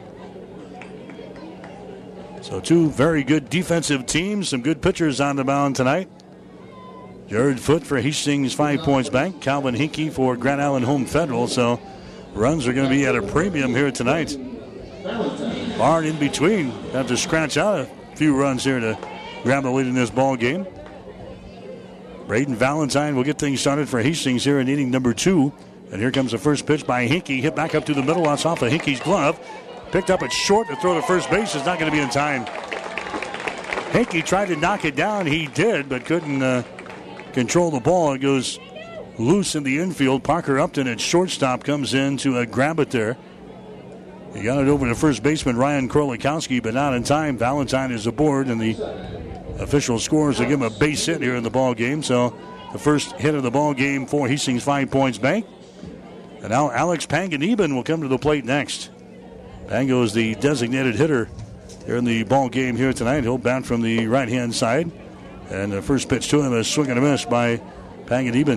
So 2 very good defensive teams, some good pitchers on the mound tonight. Jared Foote for Hastings 5 Points Bank, Calvin Hinkey for Grand Island Home Federal. So runs are going to be at a premium here tonight. Far in between, have to scratch out a few runs here to grab the lead in this ball game. Braden Valentine will get things started for Hastings here in inning number 2. And here comes the first pitch by Hinkey. Hit back up to the middle. That's off of Hinkey's glove. Picked up at short. The throw to first base is not going to be in time. Hinkey tried to knock it down. He did, but couldn't control the ball. It goes loose in the infield. Parker Upton at shortstop comes in to grab it there. He got it over to first baseman Ryan Krolikowski, but not in time. Valentine is aboard, and the official scores to give him a base hit here in the ball game. So the first hit of the ball game for Hastings 5 Points Bank. And now Alex Pangadiban will come to the plate next. Pango is the designated hitter here in the ball game here tonight. He'll bat from the right-hand side. And the first pitch to him is swing and a miss by Pangadiban.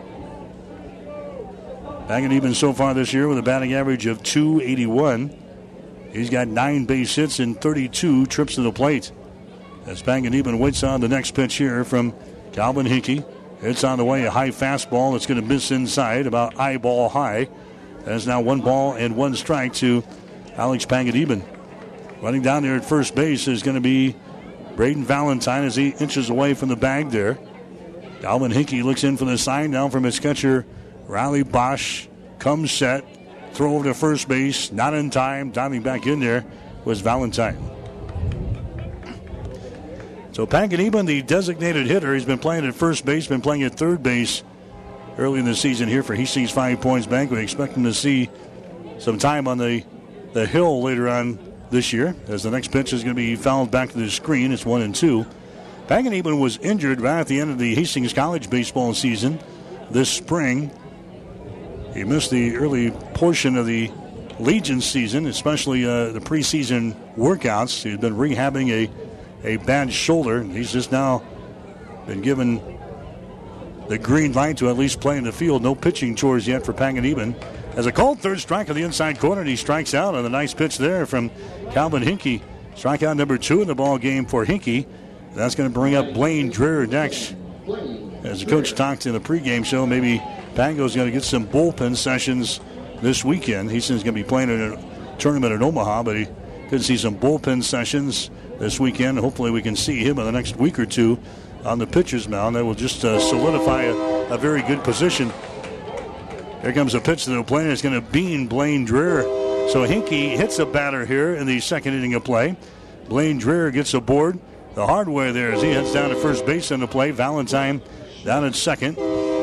Pangadiban so far this year with a batting average of .281. He's got 9 base hits and 32 trips to the plate. As Pangadiban waits on the next pitch here from Calvin Hinkey. It's on the way, a high fastball that's going to miss inside, about eyeball high. That's now 1 ball and 1 strike to Alex Pangadiban. Running down there at first base is going to be Braden Valentine as he inches away from the bag there. Dalvin Hickey looks in for the sign down from his catcher, Riley Bosch. Comes set, throw over to first base, not in time. Diving back in there was Valentine. So Pangadiban, the designated hitter, he's been playing at first base, been playing at third base early in the season here for Hastings 5 Points Bank. We expect him to see some time on the hill later on this year, as the next pitch is going to be fouled back to the screen. It's 1-2. Pangadiban was injured right at the end of the Hastings College baseball season this spring. He missed the early portion of the Legion season, especially the preseason workouts. He's been rehabbing a bad shoulder. He's just now been given the green light to at least play in the field. No pitching chores yet for Pangadiban. As a called third strike on the inside corner, and he strikes out on a nice pitch there from Calvin Hinkey. Strikeout number 2 in the ball game for Hinkey. That's going to bring up Blaine Dreher next. As the coach talked in the pregame show, maybe Pango's going to get some bullpen sessions this weekend. Hastings going to be playing in a tournament in Omaha, but he could see some bullpen sessions this weekend. Hopefully we can see him in the next week or two on the pitcher's mound. That will just solidify a very good position. Here comes a pitch to the plate. It's going to bean Blaine Dreher. So Hinkey hits a batter here in the second inning of play. Blaine Dreher gets aboard the hard way there as he heads down to first base on the play. Valentine down at second.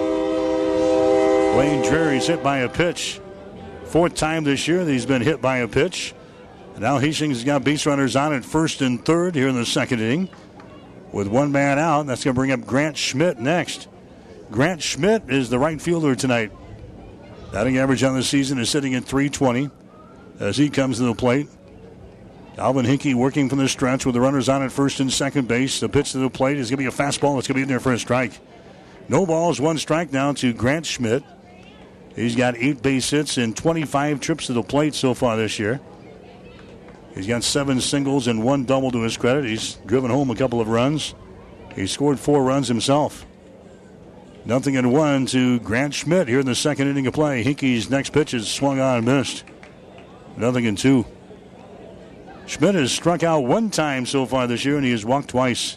Blaine Dreher is hit by a pitch. 4th time this year that he's been hit by a pitch. And now Hastings has got base runners on at first and third here in the second inning. With 1 man out, that's going to bring up Grant Schmidt next. Grant Schmidt is the right fielder tonight. Batting average on the season is sitting at .320 as he comes to the plate. Alvin Hinkey working from the stretch with the runners on at first and second base. The pitch to the plate is going to be a fastball. It's going to be in there for a strike. No balls, 1 strike now to Grant Schmidt. He's got 8 base hits and 25 trips to the plate so far this year. He's got 7 singles and 1 double to his credit. He's driven home a couple of runs. He scored 4 runs himself. 0-1 to Grant Schmidt here in the second inning of play. Hinkey's next pitch is swung on and missed. 0-2. Schmidt has struck out 1 time so far this year, and he has walked twice.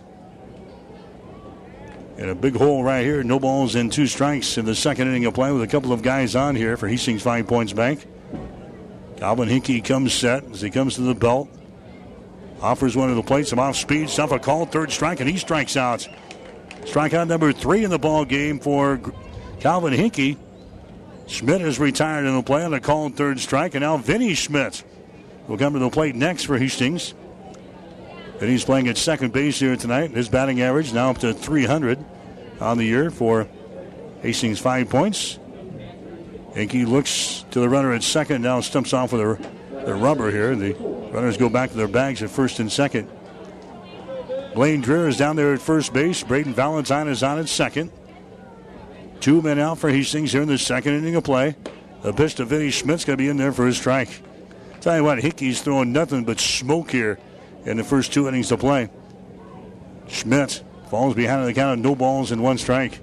And a big hole right here. No balls and 2 strikes in the second inning of play with a couple of guys on here for Hastings 5 Points Bank. Calvin Hinkey comes set as he comes to the belt. Offers one to the plate, some off speed stuff, a called third strike, and he strikes out. Strikeout number 3 in the ball game for Calvin Hinkey. Schmidt is retired in the play on a called third strike, and now Vinny Schmidt will come to the plate next for Hastings. And he's playing at second base here tonight. His batting average now up to .300 on the year for Hastings 5 Points. Hinkey looks to the runner at second, now stumps off with the rubber here. The runners go back to their bags at first and second. Blaine Dreher is down there at first base. Braden Valentine is on at second. 2 men out for Hastings here in the second inning of play. The pitch to Vinny Schmidt's going to be in there for his strike. Tell you what, Hickey's throwing nothing but smoke here in the first 2 innings of play. Schmidt falls behind on the count of no balls and 1 strike.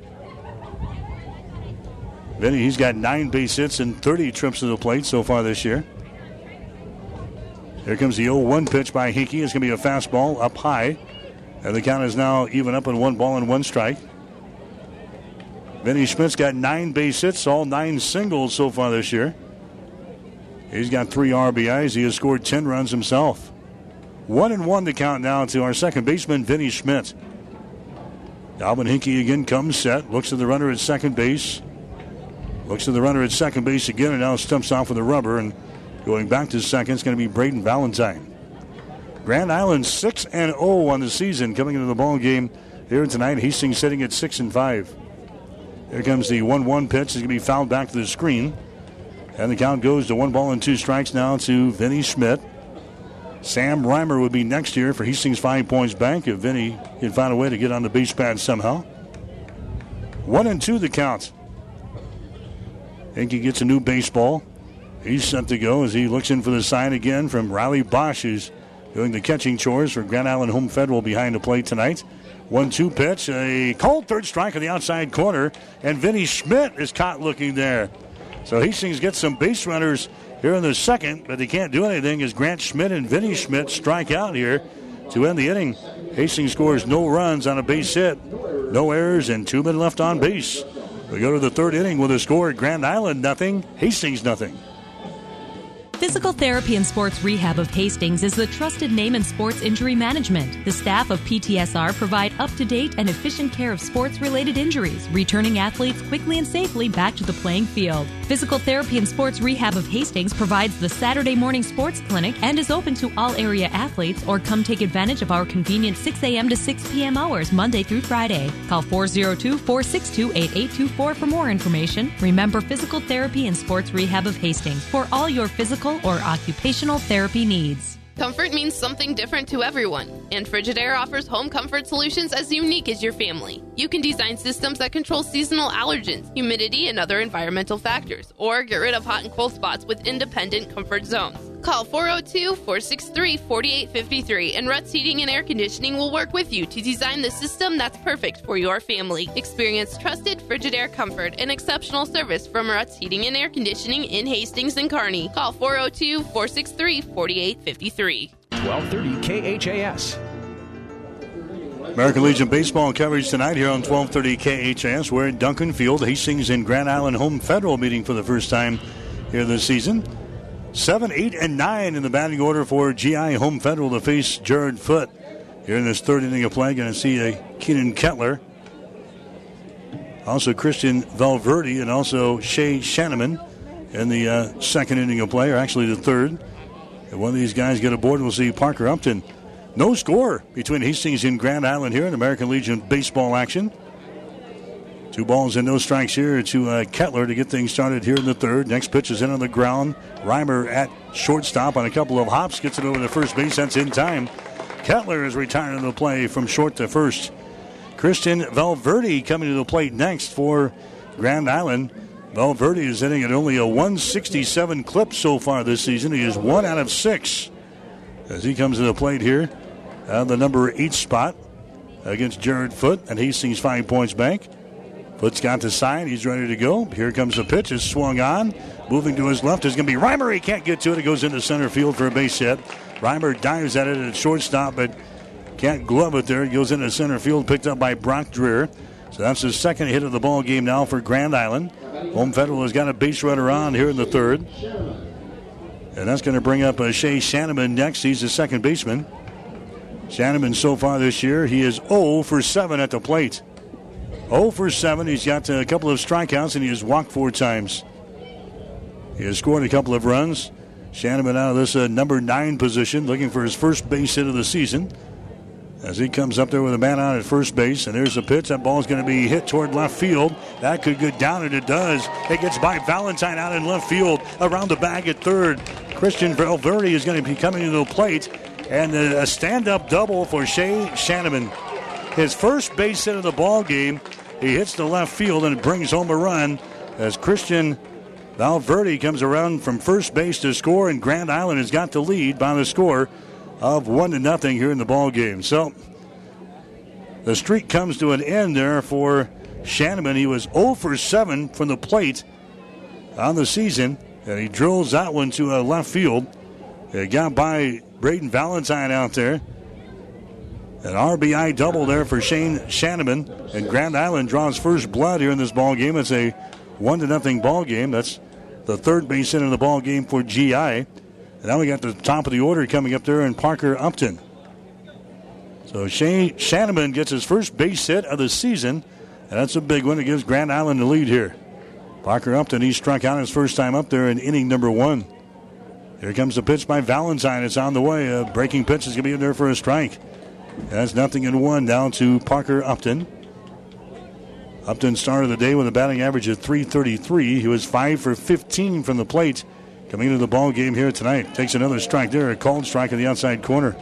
Vinny, he's got 9 base hits and 30 trips to the plate so far this year. Here comes the 0-1 pitch by Hinkey. It's going to be a fastball up high. And the count is now even up in 1 ball and 1 strike. Vinny Schmidt's got 9 base hits, all 9 singles so far this year. He's got 3 RBIs. He has scored 10 runs himself. 1-1 to count now to our second baseman, Vinny Schmidt. Alvin Hinkey again comes set, looks at the runner at second base. Looks at the runner at second base again, and now stumps off with a rubber. And going back to second, it's going to be Braden Valentine. Grand Island 6-0 on the season coming into the ball game here tonight. Hastings sitting at 6-5. Here comes the 1-1 pitch. It's going to be fouled back to the screen. And the count goes to 1 ball and 2 strikes now to Vinny Schmidt. Sam Reimer would be next here for Hastings 5 Points Bank if Vinny can find a way to get on the base pad somehow. 1-2 the count. Hinkey gets a new baseball. He's set to go as he looks in for the sign again from Riley Bosch, who's doing the catching chores for Grand Island Home Federal behind the plate tonight. 1-2 pitch, a called third strike on the outside corner, and Vinny Schmidt is caught looking there. So Hastings gets some base runners here in the second, but they can't do anything as Grant Schmidt and Vinny Schmidt strike out here to end the inning. Hastings scores no runs on a base hit, no errors, and 2 men left on base. We go to the third inning with a score: Grand Island 0, Hastings 0. Physical Therapy and Sports Rehab of Hastings is the trusted name in sports injury management. The staff of PTSR provide up-to-date and efficient care of sports-related injuries, returning athletes quickly and safely back to the playing field. Physical Therapy and Sports Rehab of Hastings provides the Saturday morning sports clinic and is open to all area athletes, or come take advantage of our convenient 6 a.m. to 6 p.m. hours Monday through Friday. Call 402-462-8824 for more information. Remember, Physical Therapy and Sports Rehab of Hastings for all your physical or occupational therapy needs. Comfort means something different to everyone, and Frigidaire offers home comfort solutions as unique as your family. You can design systems that control seasonal allergens, humidity, and other environmental factors, or get rid of hot and cold spots with independent comfort zones. Call 402-463-4853, and Ruts Heating and Air Conditioning will work with you to design the system that's perfect for your family. Experience trusted Frigidaire comfort and exceptional service from Ruts Heating and Air Conditioning in Hastings and Kearney. Call 402-463-4853. 1230 KHAS. American Legion baseball coverage tonight here on 1230 KHAS. We're at Duncan Field. Hastings and Grand Island Home Federal meeting for the first time here this season. 7, 8, and 9 in the batting order for GI Home Federal to face Jared Foote. Here in this third inning of play, going to see Keenan Kettler. Also Christian Valverde and also Shea Shanneman in the second inning of play, or actually the third. And one of these guys get aboard, we'll see Parker Upton. No score between Hastings and Grand Island here in American Legion baseball action. 2 balls and no strikes here to Kettler to get things started here in the third. Next pitch is in on the ground. Reimer at shortstop on a couple of hops. Gets it over to first base. That's in time. Kettler is retiring the play from short to first. Christian Valverde coming to the plate next for Grand Island. Valverde is hitting at only a 167 clip so far this season. He is 1 out of 6 as he comes to the plate here on the number 8 spot against Jared Foote at Hastings 5 Points Bank. Foote's got the sign. He's ready to go. Here comes the pitch. It's swung on. Moving to his left is going to be Reimer. He can't get to it. It goes into center field for a base hit. Reimer dives at it at shortstop, but can't glove it there. It goes into center field, picked up by Brock Dreer. So that's his second hit of the ball game now for Grand Island. Home Federal has got a base runner on here in the third. And that's going to bring up Shea Shanneman next. He's the second baseman. Shanneman so far this year, he is 0 for 7 at the plate. 0 for 7. He's got a couple of strikeouts, and he has walked 4 times. He has scored a couple of runs. Shanneman out of this number 9 position, looking for his first base hit of the season. As he comes up there with a man on at first base, and there's a pitch. That ball's going to be hit toward left field. That could get down, and it does. It gets by Valentine out in left field. Around the bag at third. Christian Valverde is going to be coming to the plate. And a stand-up double for Shea Shanneman. His first base hit of the ball game. He hits the left field and brings home a run as Christian Valverde comes around from first base to score, and Grand Island has got the lead by the score of 1-0 here in the ball game. So the streak comes to an end there for Shanneman. He was 0 for 7 from the plate on the season, and he drills that one to left field. It got by Braden Valentine out there. An RBI double there for Shane Shanneman, and Grand Island draws first blood here in this ball game. It's a 1-0 ball game. That's the third base hit of the ball game for GI. And now we got the top of the order coming up there in Parker Upton. So Shane Shanneman gets his first base hit of the season, and that's a big one. It gives Grand Island the lead here. Parker Upton, he struck out his first time up there in inning number 1. Here comes the pitch by Valentine. It's on the way. A breaking pitch is going to be in there for a strike. That's 0-1 down to Parker Upton. Upton started the day with a batting average of .333. He was 5 for 15 from the plate coming into the ball game here tonight. Takes another strike there, a called strike in the outside corner.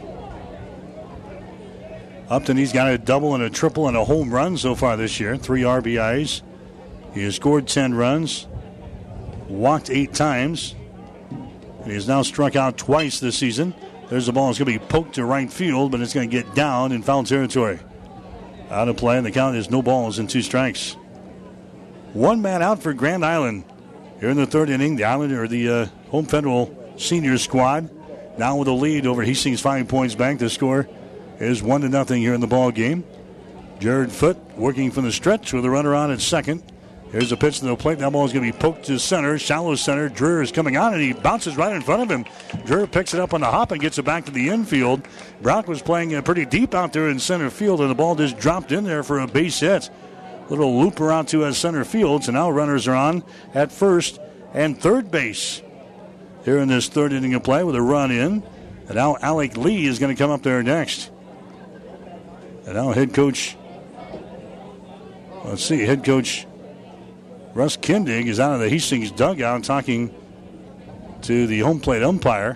Upton, he's got a double and a triple and a home run so far this year. 3 RBIs. He has scored 10 runs, walked 8 times, and he has now struck out twice this season. There's the ball. It's going to be poked to right field, but it's going to get down in foul territory. Out of play, and the count is no balls and 2 strikes. 1 man out for Grand Island here in the 3rd inning. The Home Federal senior squad now with a lead over Hastings 5 Points Bank. The score is 1-0 here in the ball game. Jared Foote working from the stretch with a runner on at second. Here's a pitch to the plate. That ball is going to be poked to center, shallow center. Dreher is coming on, and he bounces right in front of him. Dreher picks it up on the hop and gets it back to the infield. Brock was playing pretty deep out there in center field, and the ball just dropped in there for a base hit. Little looper out to center field, so now runners are on at first and third base here in this 3rd inning of play with a run in. And now Alec Lee is going to come up there next. And now head coach Russ Kindig is out of the Hastings dugout talking to the home plate umpire.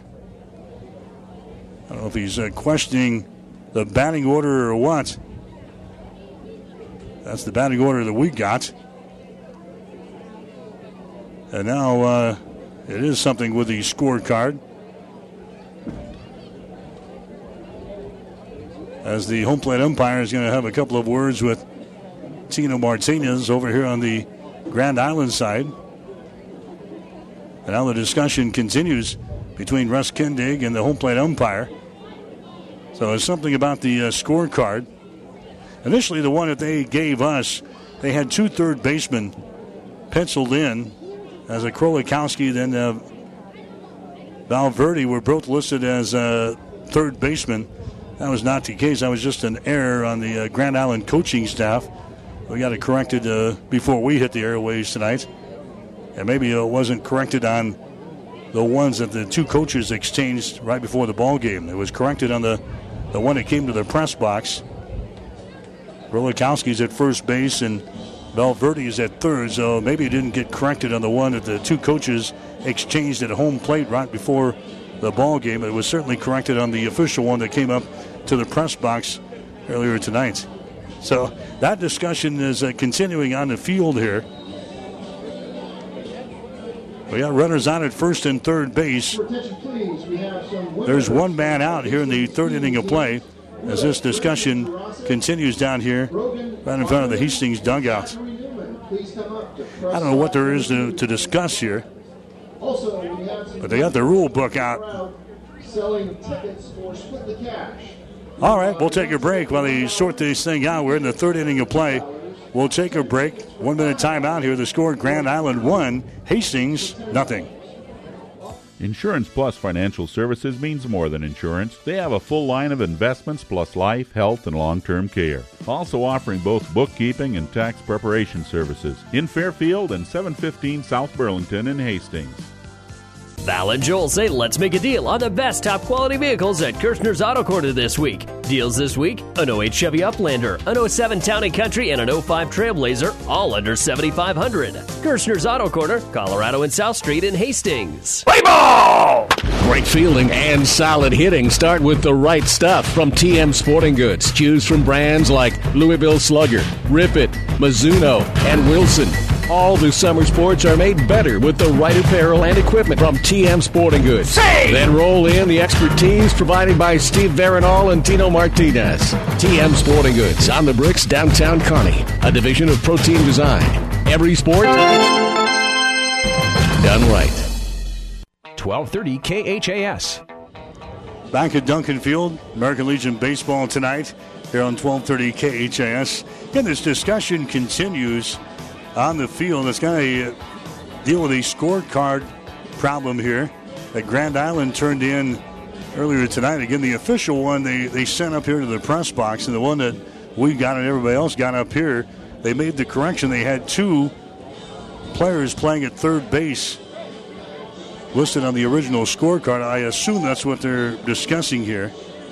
I don't know if he's questioning the batting order or what. That's the batting order that we got. And now it is something with the scorecard. As the home plate umpire is going to have a couple of words with Tino Martinez over here on the Grand Island side. And now the discussion continues between Russ Kindig and the home plate umpire. So it's something about the scorecard. Initially, the one that they gave us, they had 2 third basemen penciled in as a Krolikowski, then Valverde were both listed as third baseman. That was not the case. That was just an error on the Grand Island coaching staff. We got it corrected before we hit the airwaves tonight. And maybe it wasn't corrected on the ones that the 2 coaches exchanged right before the ball game. It was corrected on the one that came to the press box. Krolikowski's at first base and Valverde is at third, so maybe it didn't get corrected on the one that the 2 coaches exchanged at home plate right before the ball game. It was certainly corrected on the official one that came up to the press box earlier tonight. So that discussion is continuing on the field here. We got runners on at first and third base. There's 1 man out here in the 3rd inning of play as this discussion continues down here right in front of the Hastings dugout. I don't know what there is to discuss here, but they got the rule book out. All right, we'll take a break while they sort this thing out. We're in the 3rd inning of play. We'll take a break. 1 minute timeout here. The score, Grand Island 1, Hastings 0. Insurance Plus Financial Services means more than insurance. They have a full line of investments plus life, health, and long-term care. Also offering both bookkeeping and tax preparation services in Fairfield and 715 South Burlington in Hastings. Val and Joel say let's make a deal on the best top quality vehicles at Kirshner's Auto Corner this week. Deals this week, an 08 Chevy Uplander, an 07 Town & Country, and an 05 Trailblazer, all under $7,500. Kirshner's Auto Corner, Colorado and South Street in Hastings. Play ball! Great fielding and solid hitting start with the right stuff from TM Sporting Goods. Choose from brands like Louisville Slugger, Rip It, Mizuno, and Wilson. All the summer sports are made better with the right apparel and equipment from TM Sporting Goods. Say! Then roll in the expertise provided by Steve Veronal and Tino Martinez. TM Sporting Goods on the Bricks, downtown Kearney, a division of Protein Design. Every sport done right. 1230 KHAS. Back at Duncan Field, American Legion baseball tonight here on 1230 KHAS. And this discussion continues on the field. It's going to deal with a scorecard problem here that Grand Island turned in earlier tonight. Again, the official one they sent up here to the press box, and the one that we got and everybody else got up here, they made the correction. They had 2 players playing at third base listed on the original scorecard. I assume that's what they're discussing here.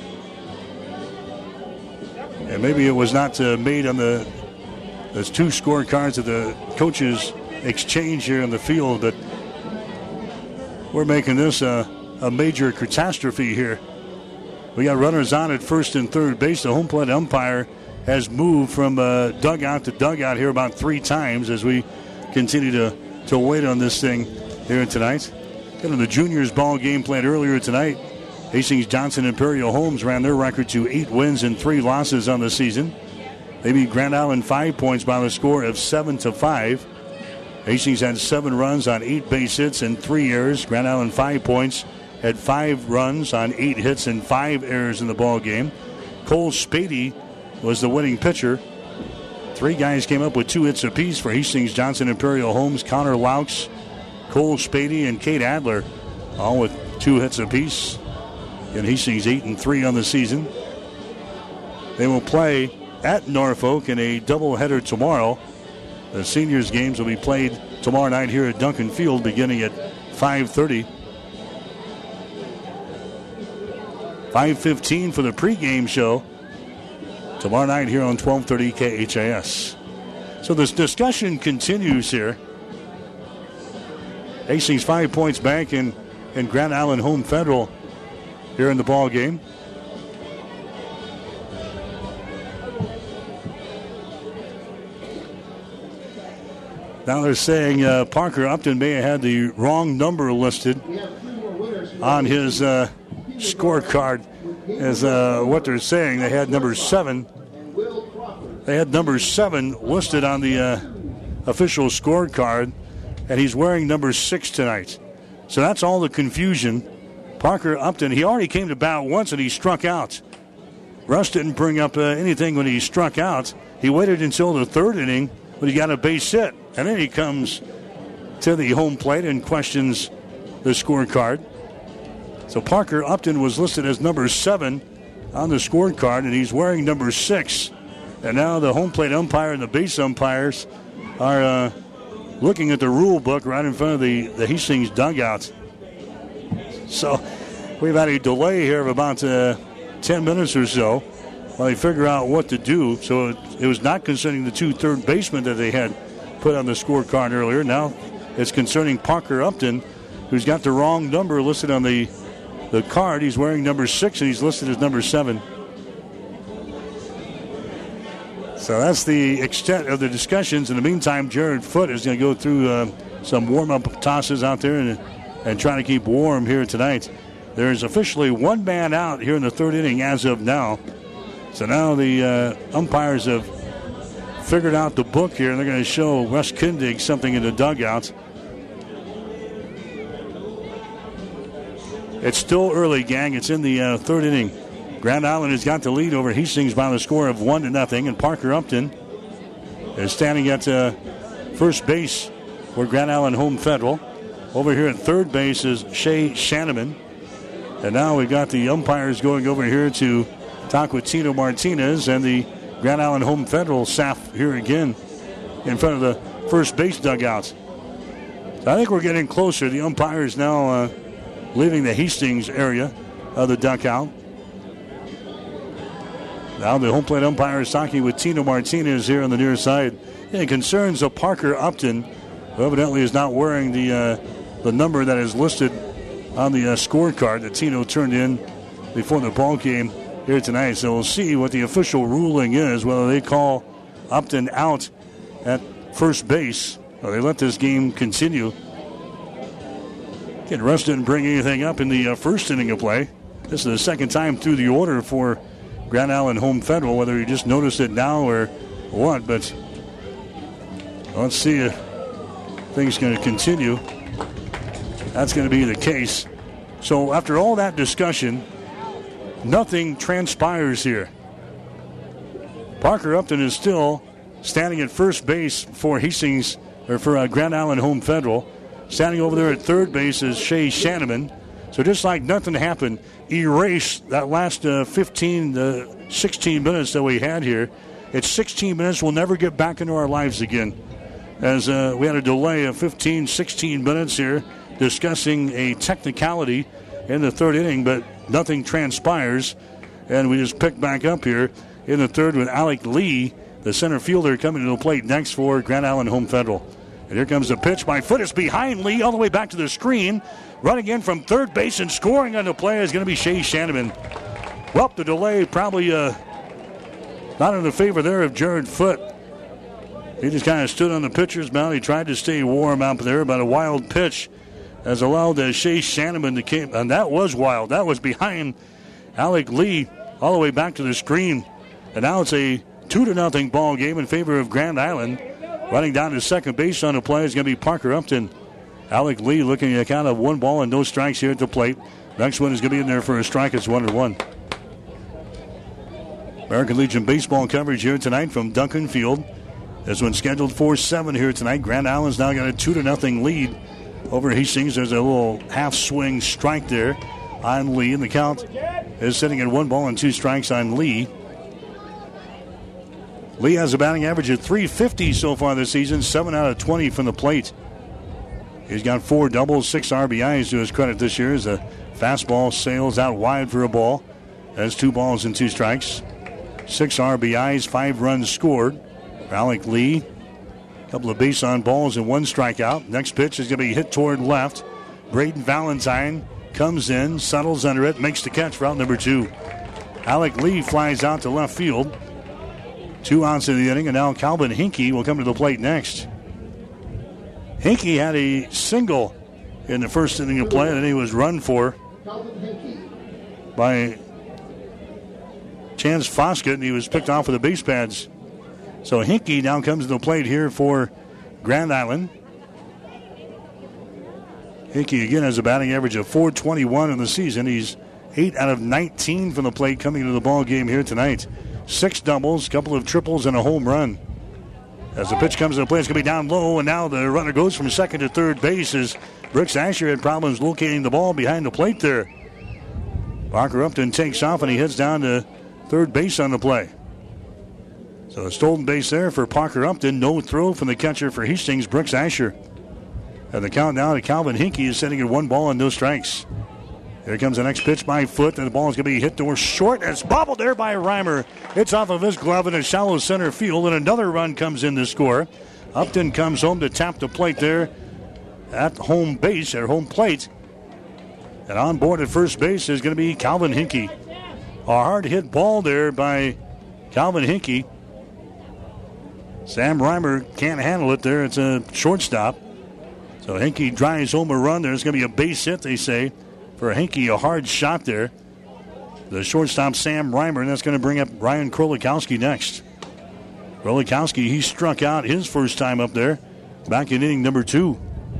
And maybe it was not made on there's 2 scorecards that the coaches exchange here in the field, but we're making this a major catastrophe here. We got runners on at first and third base. The home plate umpire has moved from dugout to dugout here about 3 times as we continue to wait on this thing here tonight. Kind of the juniors ball game played earlier tonight Hastings Johnson Imperial Homes ran their record to 8 wins and 3 losses on the season. They beat Grand Island 5 points by the score of 7-5. Hastings had 7 runs on 8 base hits and 3 errors. Grand Island 5 points had 5 runs on 8 hits and 5 errors in the ball game. Cole Spady was the winning pitcher. 3 guys came up with 2 hits apiece for Hastings Johnson Imperial Homes. Connor Laux, Cole Spady, and Kate Adler, all with 2 hits apiece. And Hastings 8-3 on the season. They will play at Norfolk in a doubleheader tomorrow. The seniors' games will be played tomorrow night here at Duncan Field beginning at 5:30. 5:15 for the pregame show tomorrow night here on 1230 KHAS. So this discussion continues here. Hastings 5 points back in Grand Island Home Federal here in the ball game. Now they're saying Parker Upton may have had the wrong number listed on his scorecard, as what they're saying. They had number 7. They had number 7 listed on the official scorecard, and he's wearing number 6 tonight. So that's all the confusion. Parker Upton, he already came to bat once and he struck out. Russ didn't bring up anything when he struck out. He waited until the 3rd inning when he got a base hit. And then he comes to the home plate and questions the scorecard. So Parker Upton was listed as number 7 on the scorecard, and he's wearing number 6. And now the home plate umpire and the base umpires are looking at the rule book right in front of the Hastings dugout. So we've had a delay here of about 10 minutes or so while they figure out what to do. So it was not concerning the 2 third basemen that they had put on the scorecard earlier. Now it's concerning Parker Upton, who's got the wrong number listed on the card. He's wearing number 6 and he's listed as number 7. So that's the extent of the discussions. In the meantime, Jared Foote is going to go through some warm-up tosses out there and try to keep warm here tonight. There's officially 1 man out here in the 3rd inning as of now. So now the umpires have figured out the book here, and they're going to show Russ Kindig something in the dugout. It's still early, gang. It's in the 3rd inning. Grand Island has got the lead over Hastings by the score of 1-0, and Parker Upton is standing at first base for Grand Island Home Federal. Over here at third base is Shay Shanneman. And now we've got the umpires going over here to talk with Tino Martinez and the Grand Island Home Federal staff here again in front of the first base dugouts. So I think we're getting closer. The umpires now leaving the Hastings area of the dugout. Now the home plate umpire is talking with Tino Martinez here on the near side. It concerns of Parker Upton, who evidently is not wearing the number that is listed on the scorecard that Tino turned in before the ball game here tonight. So we'll see what the official ruling is, whether they call Upton out at first base or they let this game continue. Again, Russ didn't bring anything up in the first inning of play. This is the second time through the order for Grand Island Home Federal, whether you just noticed it now or what, but let's see if things going to continue. That's going to be the case. So after all that discussion, nothing transpires here. Parker Upton is still standing at first base for Hastings, or for Grand Island Home Federal. Standing over there at third base is Shay Shanneman. So just like nothing happened, erase that last 15 to 16 minutes that we had here. It's 16 minutes we'll never get back into our lives again. As we had a delay of 15, 16 minutes here discussing a technicality in the third inning, but nothing transpires. And we just pick back up here in the third with Alec Lee, the center fielder, coming to the plate next for Grand Island Home Federal. And here comes the pitch by Foote. It's behind Lee all the way back to the screen. Running in from third base and scoring on the play is going to be Shay Shanneman. Well, the delay probably not in the favor there of Jared Foote. He just kind of stood on the pitcher's mound. He tried to stay warm out there, but a wild pitch has allowed Shea Shanneman to come, and that was wild. That was behind Alec Lee all the way back to the screen. And now it's a 2-0 ball game in favor of Grand Island. Running down to second base on the play is going to be Parker Upton. Alec Lee looking at a count of 1 ball and no strikes here at the plate. Next one is going to be in there for a strike. It's 1-1. American Legion baseball coverage here tonight from Duncan Field. This one's scheduled for 7 here tonight. Grand Island's now got a 2-0 lead over Hastings. There's a little half-swing strike there on Lee, and the count is sitting at 1 ball and 2 strikes on Lee. Lee has a batting average of .350 so far this season, 7 out of 20 from the plate. He's got 4 doubles, 6 RBIs to his credit this year as the fastball sails out wide for a ball. That's 2 balls and 2 strikes. 6 RBIs, 5 runs scored for Alec Lee. A couple of base on balls and 1 strikeout. Next pitch is going to be hit toward left. Braden Valentine comes in, settles under it, makes the catch for out number 2. Alec Lee flies out to left field. 2 outs in the inning, and now Calvin Hinkie will come to the plate next. Hinkie had a single in the first inning of play, and then he was run for by Chance Foskett, and he was picked off with the base pads. So Hinkie now comes to the plate here for Grand Island. Hinkie again has a batting average of .421 in the season. He's 8 out of 19 from the plate coming into the ball game here tonight. 6 doubles, a couple of triples, and a home run. As the pitch comes to the plate, it's going to be down low, and now the runner goes from second to third base as Brooks Asher had problems locating the ball behind the plate there. Parker Upton takes off, and he heads down to third base on the play. So a stolen base there for Parker Upton. No throw from the catcher for Hastings, Brooks Asher. And the count now to Calvin Hinkie is sitting at 1 ball and no strikes. Here comes the next pitch by Foot, and the ball is going to be hit towards short. It's bobbled there by Reimer. It's off of his glove in a shallow center field, and another run comes in to score. Upton comes home to tap the plate there at home base, at home plate. And on board at first base is going to be Calvin Hinkie. A hard hit ball there by Calvin Hinkie. Sam Reimer can't handle it there. It's a shortstop. So Hinkie drives home a run. There's going to be a base hit, they say, for Hinkie. A hard shot there. The shortstop, Sam Reimer, and that's going to bring up Ryan Krolikowski next. Krolikowski, he struck out his first time up there back in inning number 2.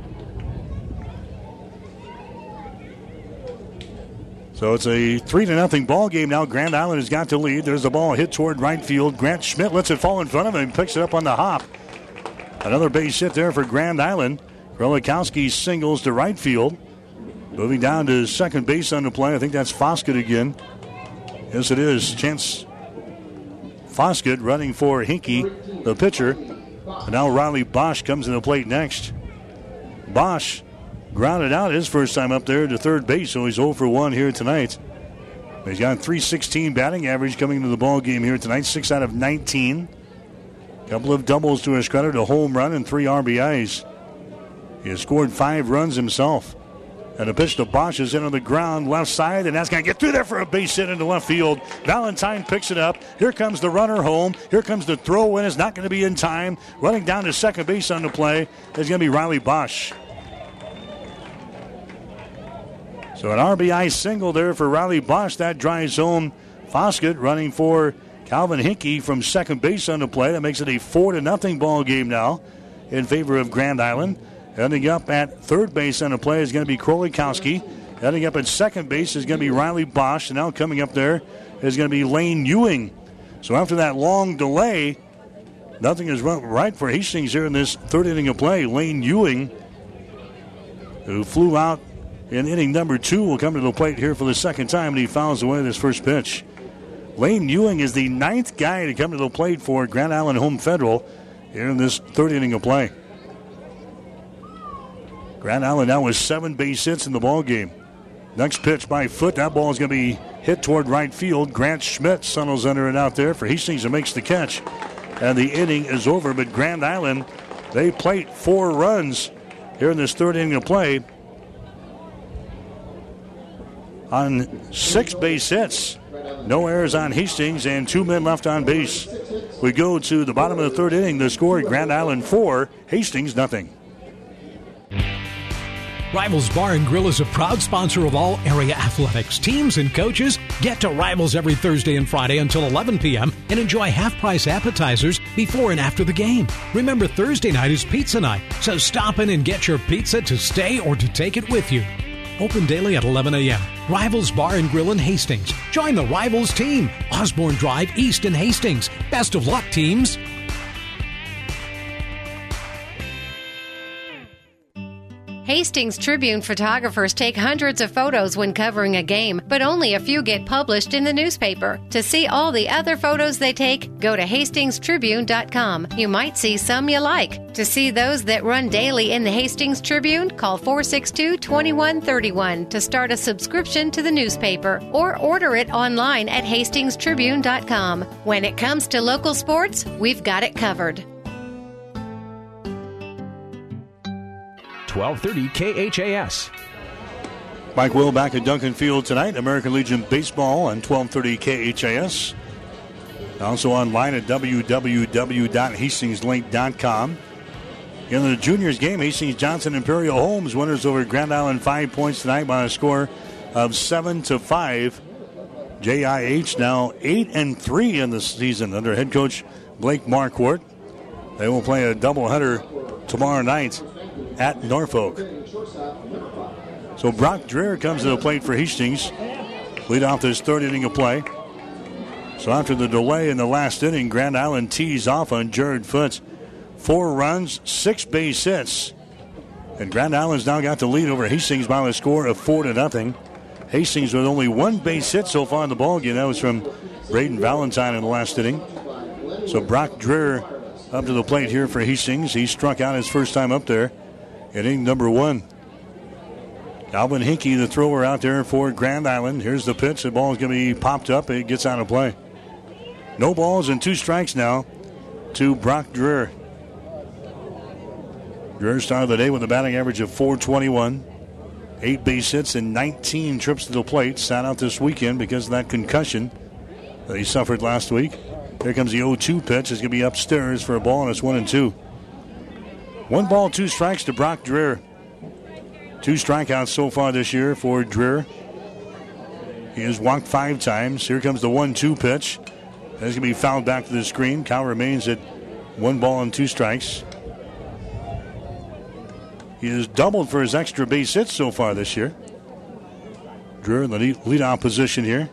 So it's a 3-0 ball game now. Grand Island has got the lead. There's the ball hit toward right field. Grant Schmidt lets it fall in front of him and picks it up on the hop. Another base hit there for Grand Island. Krolikowski singles to right field. Moving down to second base on the play. I think that's Foskett again. Yes, it is. Chance Foskett running for Hinkie, the pitcher. And now Riley Bosch comes to the plate next. Bosch grounded out his first time up there to third base, so he's 0 for 1 here tonight. He's got .316 batting average coming into the ball game here tonight, 6 out of 19. Couple of doubles to his credit, a home run and 3 RBIs. He has scored 5 runs himself. And a pitch to Bosch is in on the ground, left side, and that's going to get through there for a base hit into left field. Valentine picks it up. Here comes the runner home. Here comes the throw in. It's not going to be in time. Running down to second base on the play is going to be Riley Bosch. So an RBI single there for Riley Bosch. That drives home Foskett running for Calvin Hinkie from second base on the play. That makes it a 4-0 ball game now in favor of Grand Island. Ending up at third base on the play is going to be Krolikowski. Ending up at second base is going to be Riley Bosch. And now coming up there is going to be Lane Ewing. So after that long delay, nothing is right for Hastings here in this third inning of play. Lane Ewing, who flew out in inning number 2, will come to the plate here for the second time, and he fouls away this first pitch. Lane Ewing is the 9th guy to come to the plate for Grand Island Home Federal here in this third inning of play. Grand Island now with 7 base hits in the ball game. Next pitch by Foot. That ball is going to be hit toward right field. Grant Schmidt settles under it out there for Hastings and makes the catch. And the inning is over, but Grand Island, they plate 4 runs here in this third inning of play on 6 base hits. No errors on Hastings and 2 men left on base. We go to the bottom of the third inning. The score, Grand Island 4, Hastings nothing. Rivals Bar and Grill is a proud sponsor of all area athletics. Teams and coaches get to Rivals every Thursday and Friday until 11 p.m. and enjoy half-price appetizers before and after the game. Remember, Thursday night is pizza night, so stop in and get your pizza to stay or to take it with you. Open daily at 11 a.m. Rivals Bar and Grill in Hastings. Join the Rivals team. Osborne Drive East in Hastings. Best of luck, teams. Hastings Tribune photographers take hundreds of photos when covering a game, but only a few get published in the newspaper. To see all the other photos they take, go to hastingstribune.com. You might see some you like. To see those that run daily in the Hastings Tribune, call 462-2131 to start a subscription to the newspaper or order it online at hastingstribune.com. When it comes to local sports, we've got it covered. 1230 KHAS. Mike Will back at Duncan Field tonight. American Legion Baseball on 1230 KHAS. Also online at www.hastingslink.com. In the juniors game, Hastings Johnson Imperial Homes winners over Grand Island 5 points tonight by a score of 7-5. JIH now 8-3 in the season under head coach Blake Marquardt. They will play a doubleheader tomorrow night at Norfolk. So Brock Dreher comes to the plate for Hastings. Lead off this third inning of play. So after the delay in the last inning, Grand Island tees off on Jared Foote. 4 runs, 6 base hits. And Grand Island's now got the lead over Hastings by a score of 4-0. Hastings with only 1 base hit so far in the ballgame. That was from Braden Valentine in the last inning. So Brock Dreher up to the plate here for Hastings. He struck out his first time up there. Inning number 1. Alvin Hinkey, the thrower out there for Grand Island. Here's the pitch. The ball is going to be popped up. It gets out of play. No balls and 2 strikes now to Brock Dreher. Dreher started the day with a batting average of .421. 8 base hits and 19 trips to the plate. Sat out this weekend because of that concussion that he suffered last week. Here comes the 0-2 pitch. It's going to be upstairs for a ball, and it's 1-2. 1 ball, 2 strikes to Brock Dreher. 2 strikeouts so far this year for Dreher. He has walked 5 times. Here comes the 1-2 pitch. That's going to be fouled back to the screen. Count remains at 1 ball and 2 strikes. He has doubled for his extra base hits so far this year. Dreher in the leadoff position here.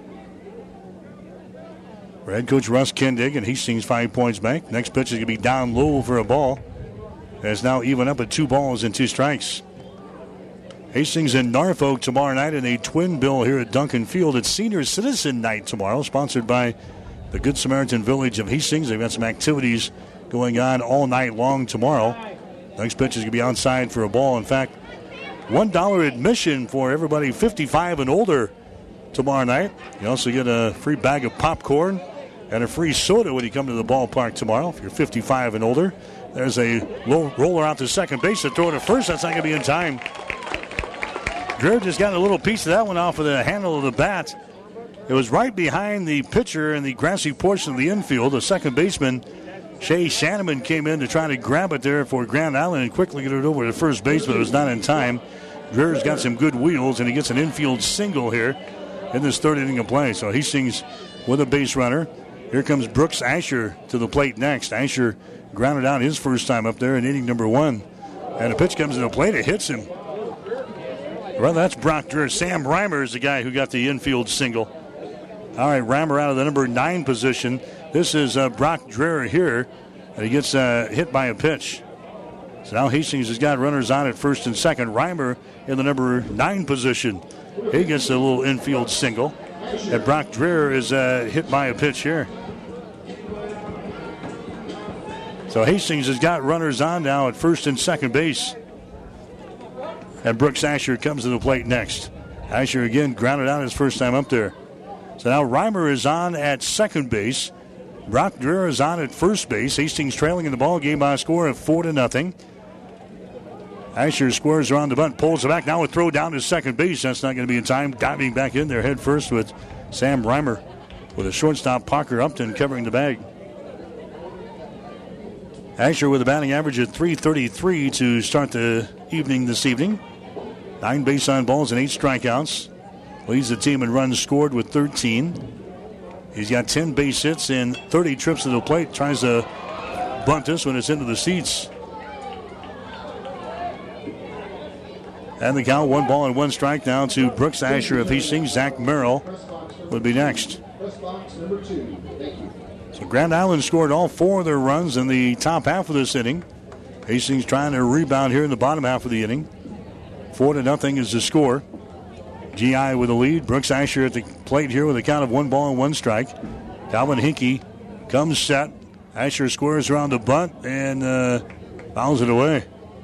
For head coach Russ Kendig, and Hastings 5 points back. Next pitch is going to be down low for a ball. It's now even up at 2 balls and 2 strikes. Hastings and Norfolk tomorrow night in a twin bill here at Duncan Field. It's Senior Citizen Night tomorrow, sponsored by the Good Samaritan Village of Hastings. They've got some activities going on all night long tomorrow. Next pitch is going to be outside for a ball. In fact, $1 admission for everybody 55 and older tomorrow night. You also get a free bag of popcorn and a free soda when you come to the ballpark tomorrow if you're 55 and older. There's a low roller out to second base to throw to first. That's not going to be in time. Dreher just got a little piece of that one off of the handle of the bat. It was right behind the pitcher in the grassy portion of the infield. The second baseman, Shay Shanneman, came in to try to grab it there for Grand Island and quickly get it over to first base, but it was not in time. Dreher's got some good wheels, and he gets an infield single here in this third inning of play. So Hastings with a base runner. Here comes Brooks Asher to the plate next. Asher grounded out his first time up there in inning number 1. And a pitch comes to the plate. It hits him. Well, that's Brock Dreher. Sam Reimer is the guy who got the infield single. All right, Reimer out of the number 9 position. This is Brock Dreher here. And he gets hit by a pitch. So now Hastings has got runners on at first and second. Reimer in the number 9 position. He gets a little infield single. And Brock Dreher is hit by a pitch here. So Hastings has got runners on now at first and second base. And Brooks Asher comes to the plate next. Asher again grounded out his first time up there. So now Reimer is on at second base. Brock Dreher is on at first base. Hastings trailing in the ball game by a score of 4-0. Asher squares around the bunt, pulls it back. Now a throw down to second base. That's not going to be in time. Diving back in there head first with Sam Reimer with a shortstop, Parker Upton, covering the bag. Asher with a batting average of .333 to start the evening this evening. 9 base on balls and 8 strikeouts. Leads the team in runs scored with 13. He's got 10 base hits and 30 trips to the plate. Tries to bunt this when it's into the seats. And the count, 1 ball and 1 strike now to Brooks Asher of Hastings. Zach Merrill would be next. So Grand Island scored all 4 of their runs in the top half of this inning. Hastings trying to rebound here in the bottom half of the inning. 4-0 is the score. GI with the lead. Brooks Asher at the plate here with a count of 1 ball and 1 strike. Calvin Hinkey comes set. Asher squares around the bunt and fouls it away.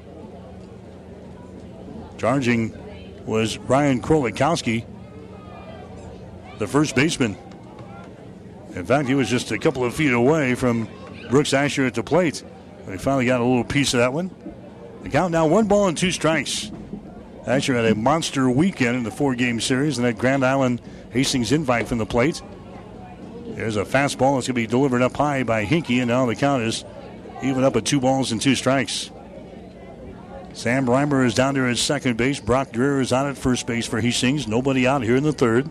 Charging was Ryan Krolikowski, the first baseman. In fact, he was just a couple of feet away from Brooks Asher at the plate. He finally got a little piece of that one. The count now 1 ball and 2 strikes. Asher had a monster weekend in the 4-game series, and that Grand Island Hastings invite from the plate. There's a fastball that's going to be delivered up high by Hinkey, and now the count is even up at 2 balls and 2 strikes. Sam Reimer is down there at second base. Brock Dreher is out at first base for Hastings. Nobody out here in the third.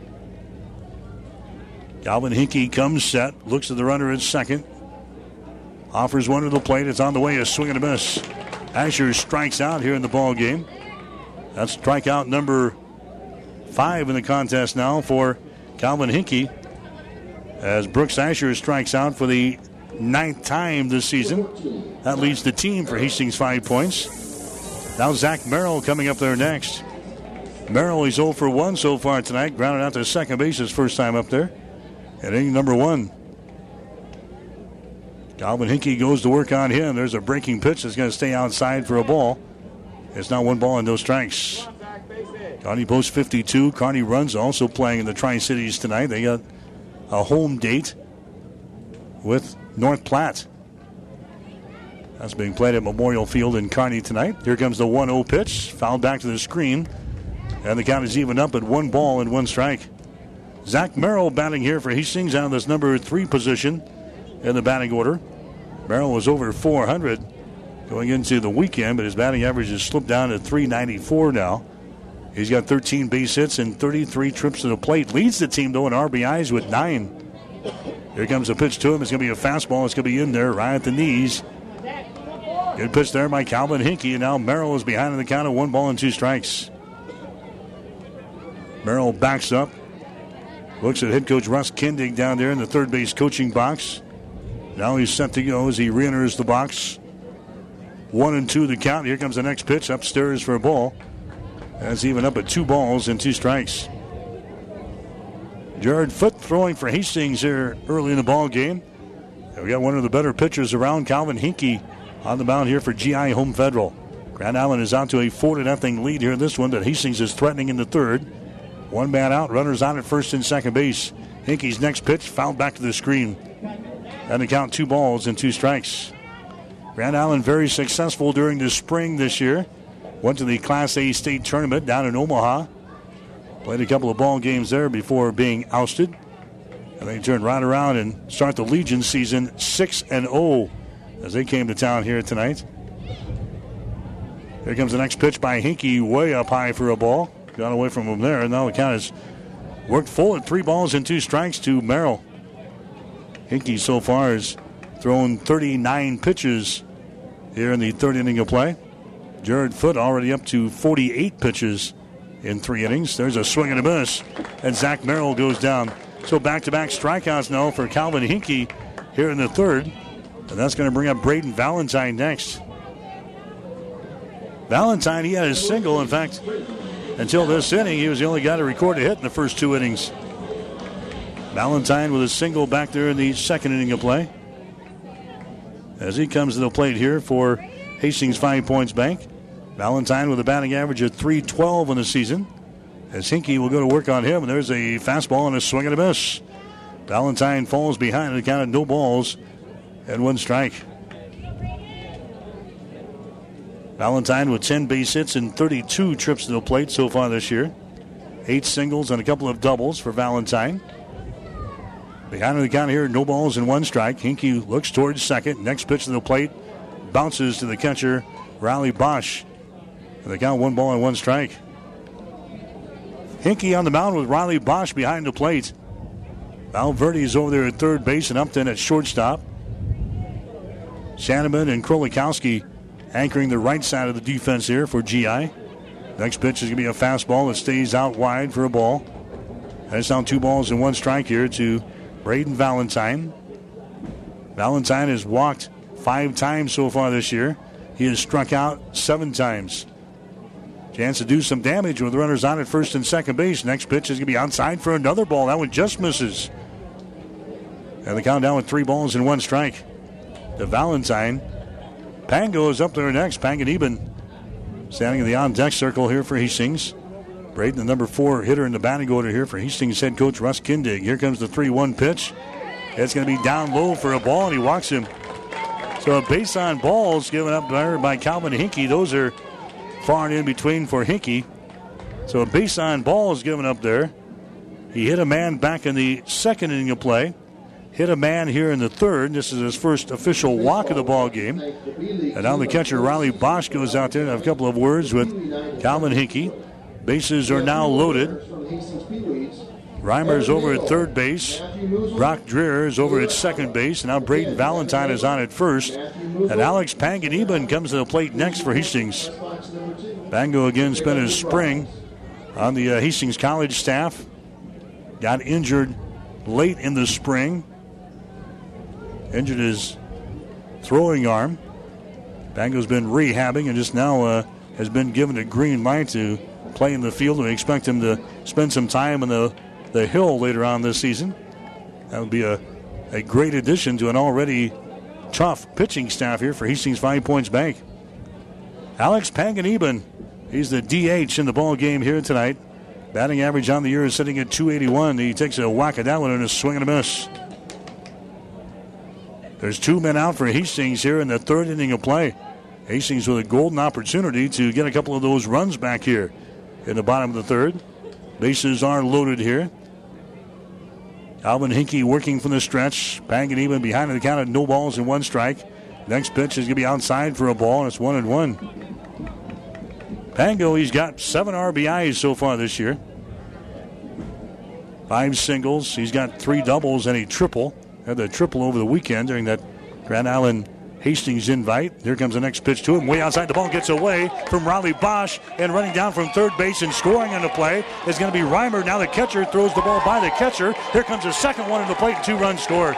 Calvin Hinkey comes set, looks at the runner at second. Offers one to the plate. It's on the way, a swing and a miss. Asher strikes out here in the ball game. That's strikeout number 5 in the contest now for Calvin Hinkey, as Brooks Asher strikes out for the 9th time this season. That leads the team for Hastings 5 points. Now Zach Merrill coming up there next. Merrill, he's 0 for 1 so far tonight. Grounded out to second base his first time up there. At inning number 1. Calvin Hinkey goes to work on him. There's a breaking pitch that's going to stay outside for a ball. It's now 1 ball and no strikes. Kearney posts 52. Kearney runs also playing in the Tri-Cities tonight. They got a home date with North Platte. That's being played at Memorial Field in Kearney tonight. Here comes the 1-0 pitch. Fouled back to the screen. And the count is even up at 1 ball and 1 strike. Zach Merrill batting here for Hastings out of this number 3 position in the batting order. Merrill was over 400 going into the weekend, but his batting average has slipped down to 394 now. He's got 13 base hits and 33 trips to the plate. Leads the team, though, in RBIs with 9. Here comes a pitch to him. It's going to be a fastball. It's going to be in there right at the knees. Good pitch there by Calvin Hinkey, and now Merrill is behind in the count of 1 ball and 2 strikes. Merrill backs up. Looks at head coach Russ Kindig down there in the third base coaching box. Now he's set to go as he re-enters the box. 1-2 the count. Here comes the next pitch upstairs for a ball. That's even up at 2 balls and 2 strikes. Jared Foote throwing for Hastings here early in the ball game. And we got one of the better pitchers around, Calvin Hinkey, on the mound here for GI Home Federal. Grand Island is out to a 4-0 lead here in this one that Hastings is threatening in the third. 1 man out, runners on at first and second base. Hinkey's next pitch fouled back to the screen. And the count 2 balls and 2 strikes. Grand Island very successful during the spring this year. Went to the Class A state tournament down in Omaha. Played a couple of ball games there before being ousted. And they turned right around and start the Legion season 6-0 as they came to town here tonight. Here comes the next pitch by Hinkey, way up high for a ball. Got away from him there, and now the count has worked full at 3 balls and 2 strikes to Merrill. Hinkey so far has thrown 39 pitches here in the third inning of play. Jared Foote already up to 48 pitches in 3 innings. There's a swing and a miss, and Zach Merrill goes down. So back-to-back strikeouts now for Calvin Hinkey here in the third, and that's going to bring up Braden Valentine next. Valentine, he had his single. In fact, until this inning, he was the only guy to record a hit in the first 2 innings. Valentine with a single back there in the second inning of play. As he comes to the plate here for Hastings 5 Points Bank. Valentine with a batting average of .312 in the season. As Hinkey will go to work on him, and there's a fastball and a swing and a miss. Valentine falls behind and counted 0 balls and 1 strike. Valentine with 10 base hits and 32 trips to the plate so far this year. 8 singles and a couple of doubles for Valentine. Behind the count here, 0 balls and 1 strike. Hinkey looks towards second. Next pitch to the plate. Bounces to the catcher, Riley Bosch. And the count 1-1 strike. Hinkey on the mound with Riley Bosch behind the plate. Valverde is over there at third base and Upton at shortstop. Shanneman and Krolikowski anchoring the right side of the defense here for GI. Next pitch is going to be a fastball that stays out wide for a ball. That's down 2-1 strike here to Braden Valentine. Valentine has walked 5 times so far this year. He has struck out 7 times. Chance to do some damage with runners on at first and second base. Next pitch is going to be outside for another ball. That one just misses. And the count down with 3-1 strike to Valentine. Pango is up there next. Panganiban standing in the on-deck circle here for Hastings. Braden, the number 4 hitter in the batting order here for Hastings head coach Russ Kindig. Here comes the 3-1 pitch. It's going to be down low for a ball, and he walks him. So a base on balls given up there by Calvin Hinkey. Those are far and in between for Hinkey. So a base on balls given up there. He hit a man back in the second inning of play. Hit a man here in the third. This is his first official walk of the ball game. And now the catcher, Riley Bosch, goes out there and have a couple of words with Calvin Hinkey. Bases are now loaded. Reimer's over at third base. Brock Dreher is over at second base. And now Braden Valentine is on at first. And Alex Panganiban comes to the plate next for Hastings. Pango again spent his spring on the Hastings College staff. Got injured late in the spring. Injured his throwing arm. Pango's been rehabbing and just now has been given a green light to play in the field. We expect him to spend some time in the hill later on this season. That would be a great addition to an already tough pitching staff here for Hastings 5 Points Bank. Alex Panganiban, he's the DH in the ball game here tonight. Batting average on the year is sitting at .281. He takes a whack at that one and a swing and a miss. There's 2 men out for Hastings here in the third inning of play. Hastings with a golden opportunity to get a couple of those runs back here in the bottom of the third. Bases are loaded here. Calvin Hinkey working from the stretch. Panganiban behind the count at 0-1 strike. Next pitch is going to be outside for a ball, and it's 1-1. Pango, he's got 7 RBIs so far this year. 5 singles. He's got 3 doubles and a triple. Had the triple over the weekend during that Grand Island Hastings invite. Here comes the next pitch to him. Way outside, the ball gets away from Riley Bosch, and running down from third base and scoring on the play is going to be Reimer. Now the catcher throws the ball by the catcher. Here comes the second one in the plate, and 2 runs scored.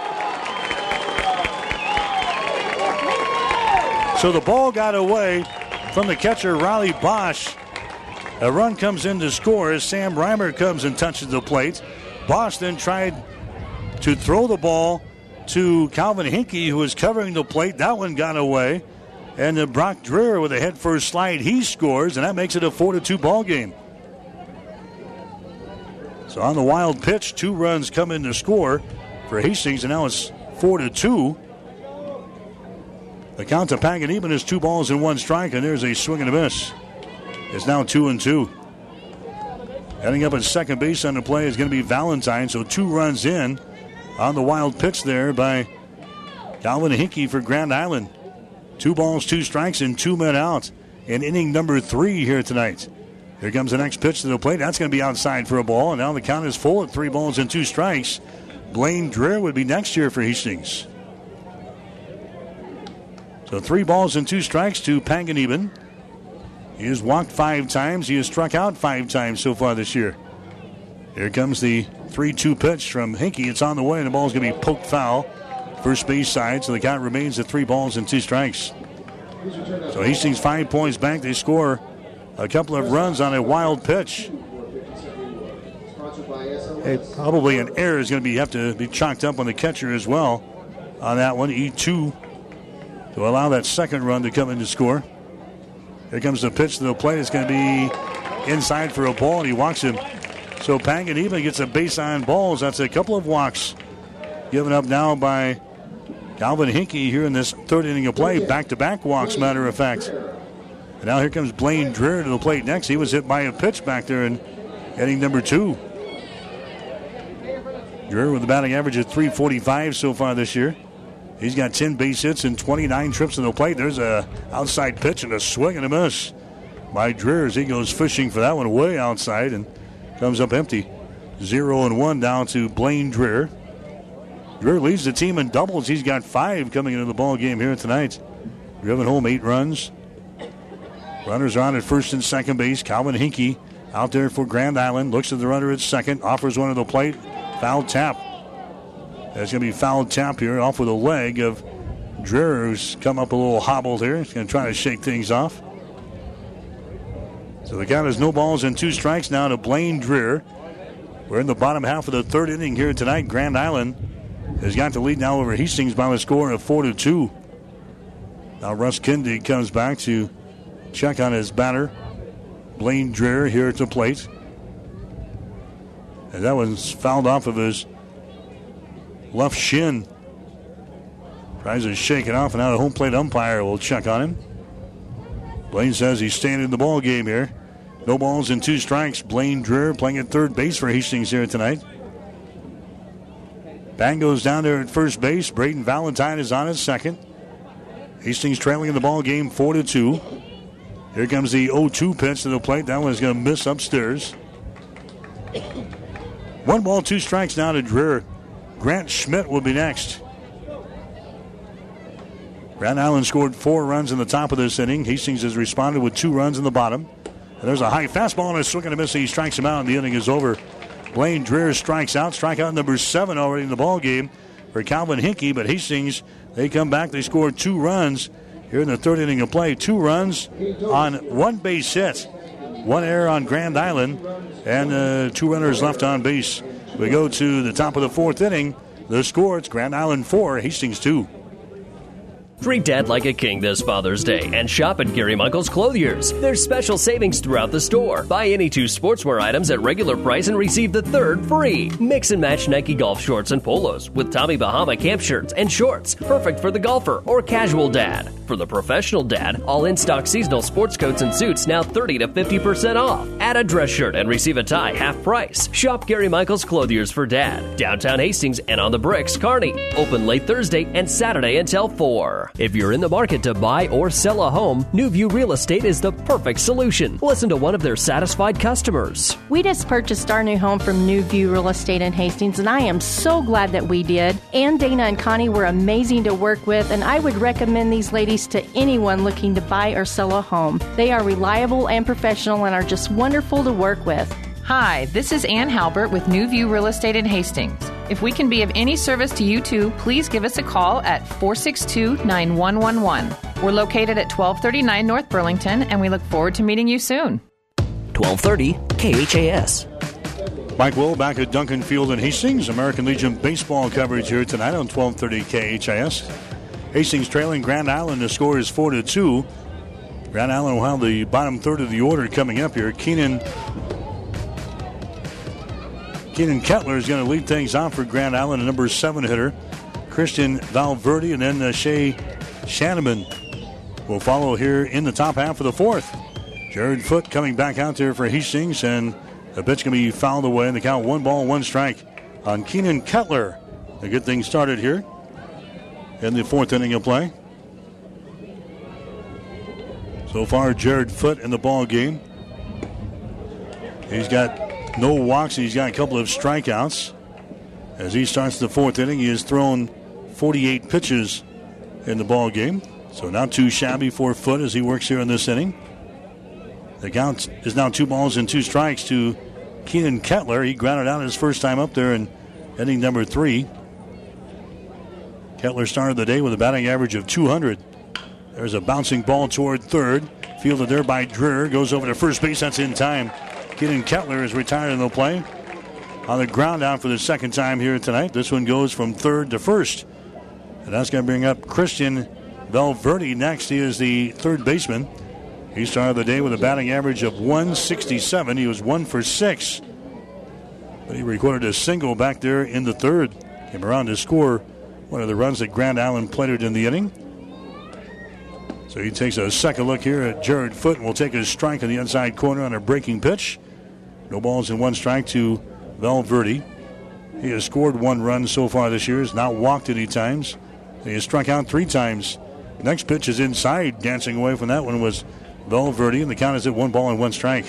So the ball got away from the catcher, Riley Bosch. A run comes in to score as Sam Reimer comes and touches the plate. Bosch then tried to throw the ball to Calvin Hinkey, who was covering the plate. That one got away. And Brock Dreher with a head-first slide, he scores, and that makes it a 4-2 ball game. So on the wild pitch, 2 runs come in to score for Hastings, and now it's 4-2. The count to Panganiban is 2-1 strike, and there's a swing and a miss. It's now 2-2. Heading up at second base on the play is going to be Valentine, so 2 runs in on the wild pitch there by Calvin Hinkey for Grand Island. 2 balls, 2 strikes, and 2 men out in inning number 3 here tonight. Here comes the next pitch to the plate. That's going to be outside for a ball, and now the count is full at 3 balls and 2 strikes. Blaine Dreher would be next here for Hastings. So 3 balls and 2 strikes to Panganiban. He has walked 5 times. He has struck out 5 times so far this year. Here comes the 3-2 pitch from Hinkey. It's on the way, and the ball's going to be poked foul. First base side, so the count remains at 3 balls and 2 strikes. So Hastings 5 Points Bank. They score a couple of runs on a wild pitch. Probably an error is going to have to be chalked up on the catcher as well on that one. E2 to allow that second run to come in to score. Here comes the pitch to the plate. It's going to be inside for a ball, and he walks him. So Panganiban gets a base on balls. That's a couple of walks given up now by Calvin Hinkey here in this third inning of play. Back-to-back walks, matter of fact. And now here comes Blaine Dreher to the plate next. He was hit by a pitch back there in inning number 2. Dreher with a batting average of .345 so far this year. He's got 10 base hits and 29 trips to the plate. There's a outside pitch and a swing and a miss. by Dreher as he goes fishing for that one way outside and comes up empty. 0-1 down to Blaine Dreher. Dreher leads the team in doubles. He's got 5 coming into the ball game here tonight. Driven home 8 runs. Runners are on at first and second base. Calvin Hinkey out there for Grand Island. Looks at the runner at second. Offers one to the plate. Foul tap. That's going to be foul tap here off with a leg of Dreher, who's come up a little hobbled here. He's going to try to shake things off. So the count is no balls and 2 strikes now to Blaine Dreher. We're in the bottom half of the 3rd inning here tonight. Grand Island has got the lead now over Hastings by the score of 4-2. Now Russ Kindig comes back to check on his batter. Blaine Dreher here at the plate. And that one's fouled off of his left shin. Tries to shake it off, and now the home plate umpire will check on him. Blaine says he's staying in the ball game here. No balls and 2 strikes. Blaine Dreher playing at third base for Hastings here tonight. Bang goes down there at first base. Braden Valentine is on at second. Hastings trailing in the ball game 4-2. Here comes the 0-2 pitch to the plate. That one's going to miss upstairs. 1 ball, 2 strikes now to Dreher. Grant Schmidt will be next. Grand Island scored 4 runs in the top of this inning. Hastings has responded with 2 runs in the bottom. And there's a high fastball and a swing and a miss. He strikes him out, and the inning is over. Blaine Dreher strikes out. Strikeout number 7 already in the ball game for Calvin Hinkey. But Hastings, they come back. They scored 2 runs here in the 3rd inning of play. 2 runs on 1 base hit. 1 error on Grand Island, and 2 runners left on base. We go to the top of the 4th inning. The score, it's Grand Island 4, Hastings 2. Treat Dad like a king this Father's Day and shop at Gary Michaels Clothiers. There's special savings throughout the store. Buy any 2 sportswear items at regular price and receive the 3rd free. Mix and match Nike golf shorts and polos with Tommy Bahama camp shirts and shorts. Perfect for the golfer or casual dad. For the professional dad, all in-stock seasonal sports coats and suits now 30 to 50% off. Add a dress shirt and receive a tie half price. Shop Gary Michaels Clothiers for Dad. Downtown Hastings and on the Bricks, Kearney. Open late Thursday and Saturday until 4. If you're in the market to buy or sell a home, New View Real Estate is the perfect solution. Listen to one of their satisfied customers. We just purchased our new home from New View Real Estate in Hastings, and I am so glad that we did. Ann, Dana, and Connie were amazing to work with, and I would recommend these ladies to anyone looking to buy or sell a home. They are reliable and professional and are just wonderful to work with. Hi, this is Ann Halbert with New View Real Estate in Hastings. If we can be of any service to you too, please give us a call at 462-9111. We're located at 1239 North Burlington, and we look forward to meeting you soon. 1230 KHAS. Mike Will back at Duncan Field in Hastings. American Legion baseball coverage here tonight on 1230 KHAS. Hastings trailing Grand Island. The score is 4-2. Grand Island will have the bottom third of the order coming up here. Keenan Kettler is going to lead things off for Grand Island, a number 7 hitter. Christian Valverde, and then Shea Shanneman will follow here in the top half of the 4th. Jared Foote coming back out there for Hastings, and the pitch going to be fouled away, and the count 1 ball, 1 strike on Keenan Kettler. A good thing started here in the 4th inning of play. So far, Jared Foote in the ball game. He's got no walks. He's got a couple of strikeouts. As he starts the 4th inning, he has thrown 48 pitches in the ball game. So not too shabby for Foote as he works here in this inning. The count is now 2 balls and 2 strikes to Keenan Kettler. He grounded out his first time up there in inning number 3. Kettler started the day with a batting average of 200. There's a bouncing ball toward third. Fielded there by Dreher. Goes over to first base. That's in time. Keenan Kettler is retired in the play. On the ground out for the 2nd time here tonight. This one goes from 3rd to 1st. And that's going to bring up Christian Valverde next. He is the 3rd baseman. He started the day with a batting average of 167. He was 1 for 6. But he recorded a single back there in the 3rd. Came around to score one of the runs that Grand Island plated in the inning. So he takes a second look here at Jared Foote, and will take a strike in the inside corner on a breaking pitch. No balls and 1 strike to Valverde. He has scored 1 run so far this year. Has not walked any times. He has struck out 3 times. Next pitch is inside. Dancing away from that one was Valverde, and the count is at 1-1 strike.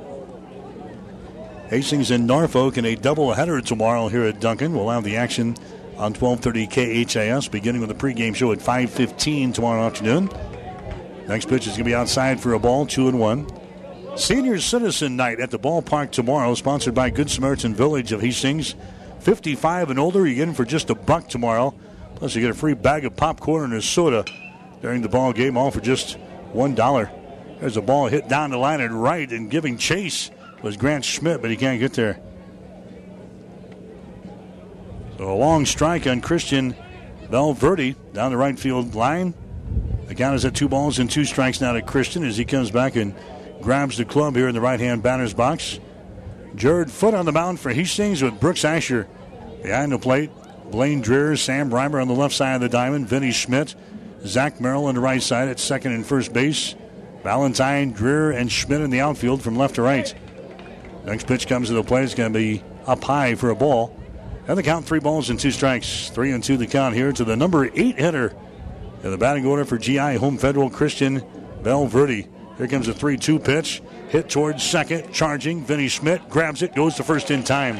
Hastings and Norfolk in a doubleheader tomorrow here at Duncan. We'll have the action on 1230 KHAS, beginning with the pregame show at 5:15 tomorrow afternoon. Next pitch is going to be outside for a ball, 2-1. Senior Citizen Night at the ballpark tomorrow, sponsored by Good Samaritan Village of Hastings. 55 and older, you get in for just $1 tomorrow. Plus, you get a free bag of popcorn and a soda during the ball game, all for just $1. There's a ball hit down the line and right, and giving chase was Grant Schmidt, but he can't get there. So a long strike on Christian Valverde down the right field line. The count is at 2-2 strikes now to Christian as he comes back and grabs the club here in the right-hand batter's box. Jared Foote on the mound for Hastings with Brooks Asher behind the plate. Blaine Dreer, Sam Reimer on the left side of the diamond. Vinny Schmidt, Zach Merrill on the right side at second and first base. Valentine, Dreer, and Schmidt in the outfield from left to right. Next pitch comes to the plate. It's going to be up high for a ball. And the count, 3-2 strikes. 3-2 the count here to the number 8 hitter in the batting order for GI Home Federal, Christian Valverde. Here comes a 3-2 pitch. Hit towards second, charging. Vinny Schmidt grabs it, goes to first in time.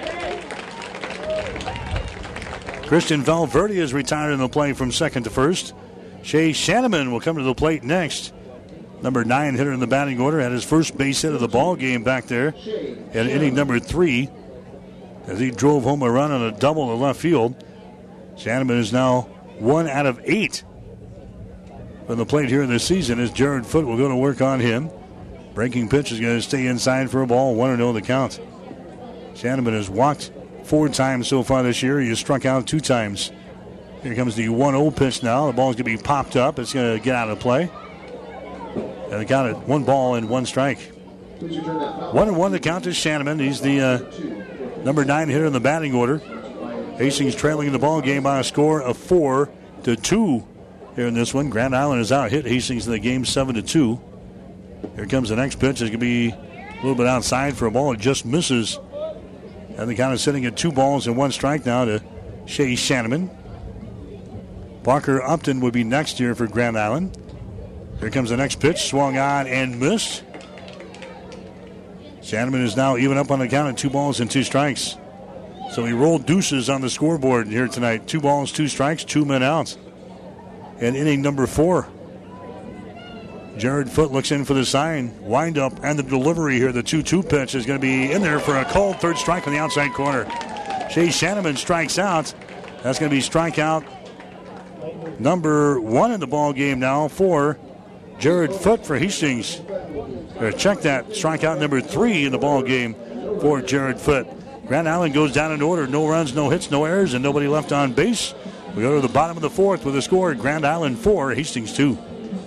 Christian Valverde is retired in the play from second to first. Shea Shanneman will come to the plate next. Number 9 hitter in the batting order, had his first base hit of the ball game back there in inning number 3 as he drove home a run on a double to left field. Shanneman is now 1 out of 8 from the plate here in this season as Jared Foote will go to work on him. Breaking pitch is going to stay inside for a ball, 1-0 the count. Shanneman has walked 4 times so far this year. He has struck out 2 times. Here comes the 1-0 pitch now. The ball is going to be popped up. It's going to get out of play. And the count at 1-1 strike. 1-1 the count to Shanneman. He's the number 9 hitter in the batting order. Hastings trailing in the ball game by a score of 4-2 here in this one. Grand Island has out hit Hastings in the game 7-2. Here comes the next pitch. It's going to be a little bit outside for a ball. It just misses. And the count is sitting at 2-1 strike now to Shea Shanneman. Parker Upton would be next here for Grand Island. Here comes the next pitch. Swung on and missed. Shanneman is now even up on the count at 2 strikes. So he rolled deuces on the scoreboard here tonight. 2 strikes, 2 men out. And inning number 4. Jared Foote looks in for the sign. Wind up and the delivery here. The 2-2 pitch is going to be in there for a called third strike on the outside corner. Shea Shanneman strikes out. That's going to be strikeout number 1 in the ball game now for Jared Foote for Hastings. Check that. Strikeout number 3 in the ball game for Jared Foote. Grand Island goes down in order. No runs, no hits, no errors, and nobody left on base. We go to the bottom of the 4th with a score. Grand Island 4, Hastings 2.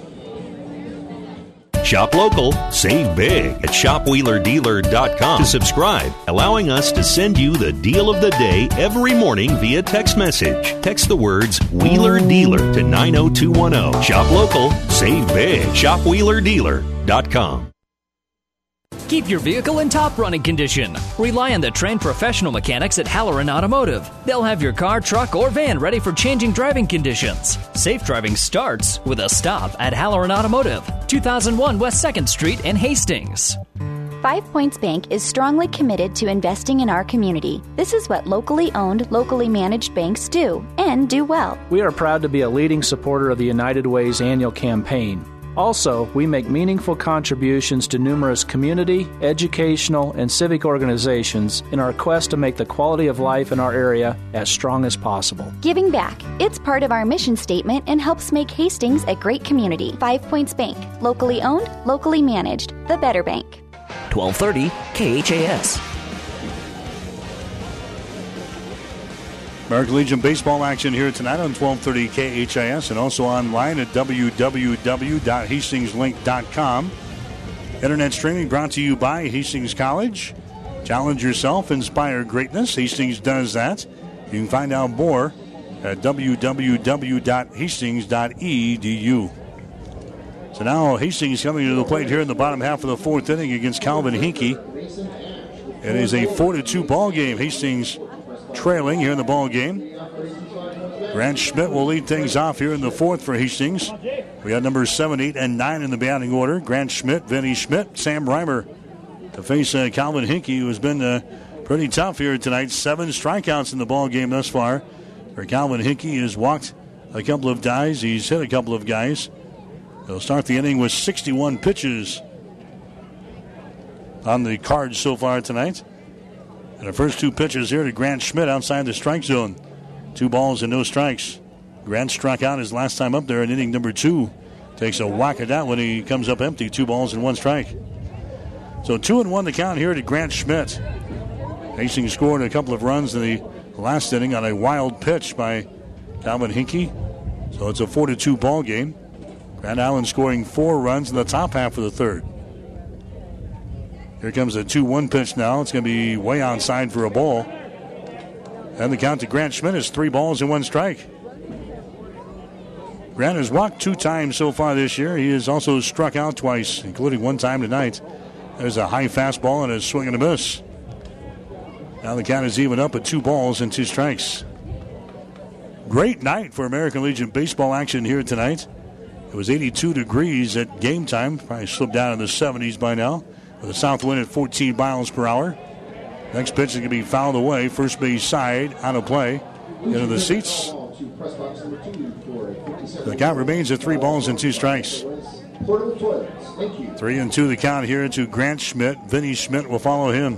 Shop local, save big at shopwheelerdealer.com to subscribe, allowing us to send you the deal of the day every morning via text message. Text the words Wheeler Dealer to 90210. Shop local, save big. shopwheelerdealer.com. Keep your vehicle in top running condition. Rely on the trained professional mechanics at Halloran Automotive. They'll have your car, truck, or van ready for changing driving conditions. Safe driving starts with a stop at Halloran Automotive, 2001 West 2nd Street in Hastings. 5 Points Bank is strongly committed to investing in our community. This is what locally owned, locally managed banks do, and do well. We are proud to be a leading supporter of the United Way's annual campaign. Also, we make meaningful contributions to numerous community, educational, and civic organizations in our quest to make the quality of life in our area as strong as possible. Giving back. It's part of our mission statement and helps make Hastings a great community. 5 Points Bank. Locally owned, locally managed. The better bank. 1230 KHAS. American Legion baseball action here tonight on 1230 KHIS and also online at www.hastingslink.com. Internet streaming brought to you by Hastings College. Challenge yourself, inspire greatness. Hastings does that. You can find out more at www.hastings.edu. So now Hastings coming to the plate here in the bottom half of the 4th inning against Calvin Hinkey. It is a 4-2 ball game. Hastings trailing here in the ball game. Grant Schmidt will lead things off here in the fourth for Hastings. We got numbers 7, 8, and 9 in the batting order. Grant Schmidt, Vinny Schmidt, Sam Reimer to face Calvin Hinkey, who has been pretty tough here tonight. 7 strikeouts in the ball game thus far. For Calvin Hinkey, he has walked a couple of guys. He's hit a couple of guys. He'll start the inning with 61 pitches on the cards so far tonight. And the first 2 pitches here to Grant Schmidt outside the strike zone. 2 balls and no strikes. Grant struck out his last time up there in inning number 2. Takes a whack at that when he comes up empty. 2 balls and 1 strike. So 2-1 the count here to Grant Schmidt. Hastings scored a couple of runs in the last inning on a wild pitch by Calvin Hinkey. So it's a 4-2 ball game. Grand Island scoring 4 runs in the top half of the third. Here comes a 2-1 pitch now. It's going to be way outside for a ball. And the count to Grant Schmidt is 3 balls and 1 strike. Grant has walked 2 times so far this year. He has also struck out twice, including 1 time tonight. There's a high fastball and a swing and a miss. Now the count is even up at 2 balls and 2 strikes. Great night for American Legion baseball action here tonight. It was 82 degrees at game time. Probably slipped down in the 70s by now. With a south wind at 14 miles per hour. Next pitch is going to be fouled away. First base side, out of play. Into the seats. The count remains at 3 balls and 2 strikes. 3-2 the count here to Grant Schmidt. Vinny Schmidt will follow him.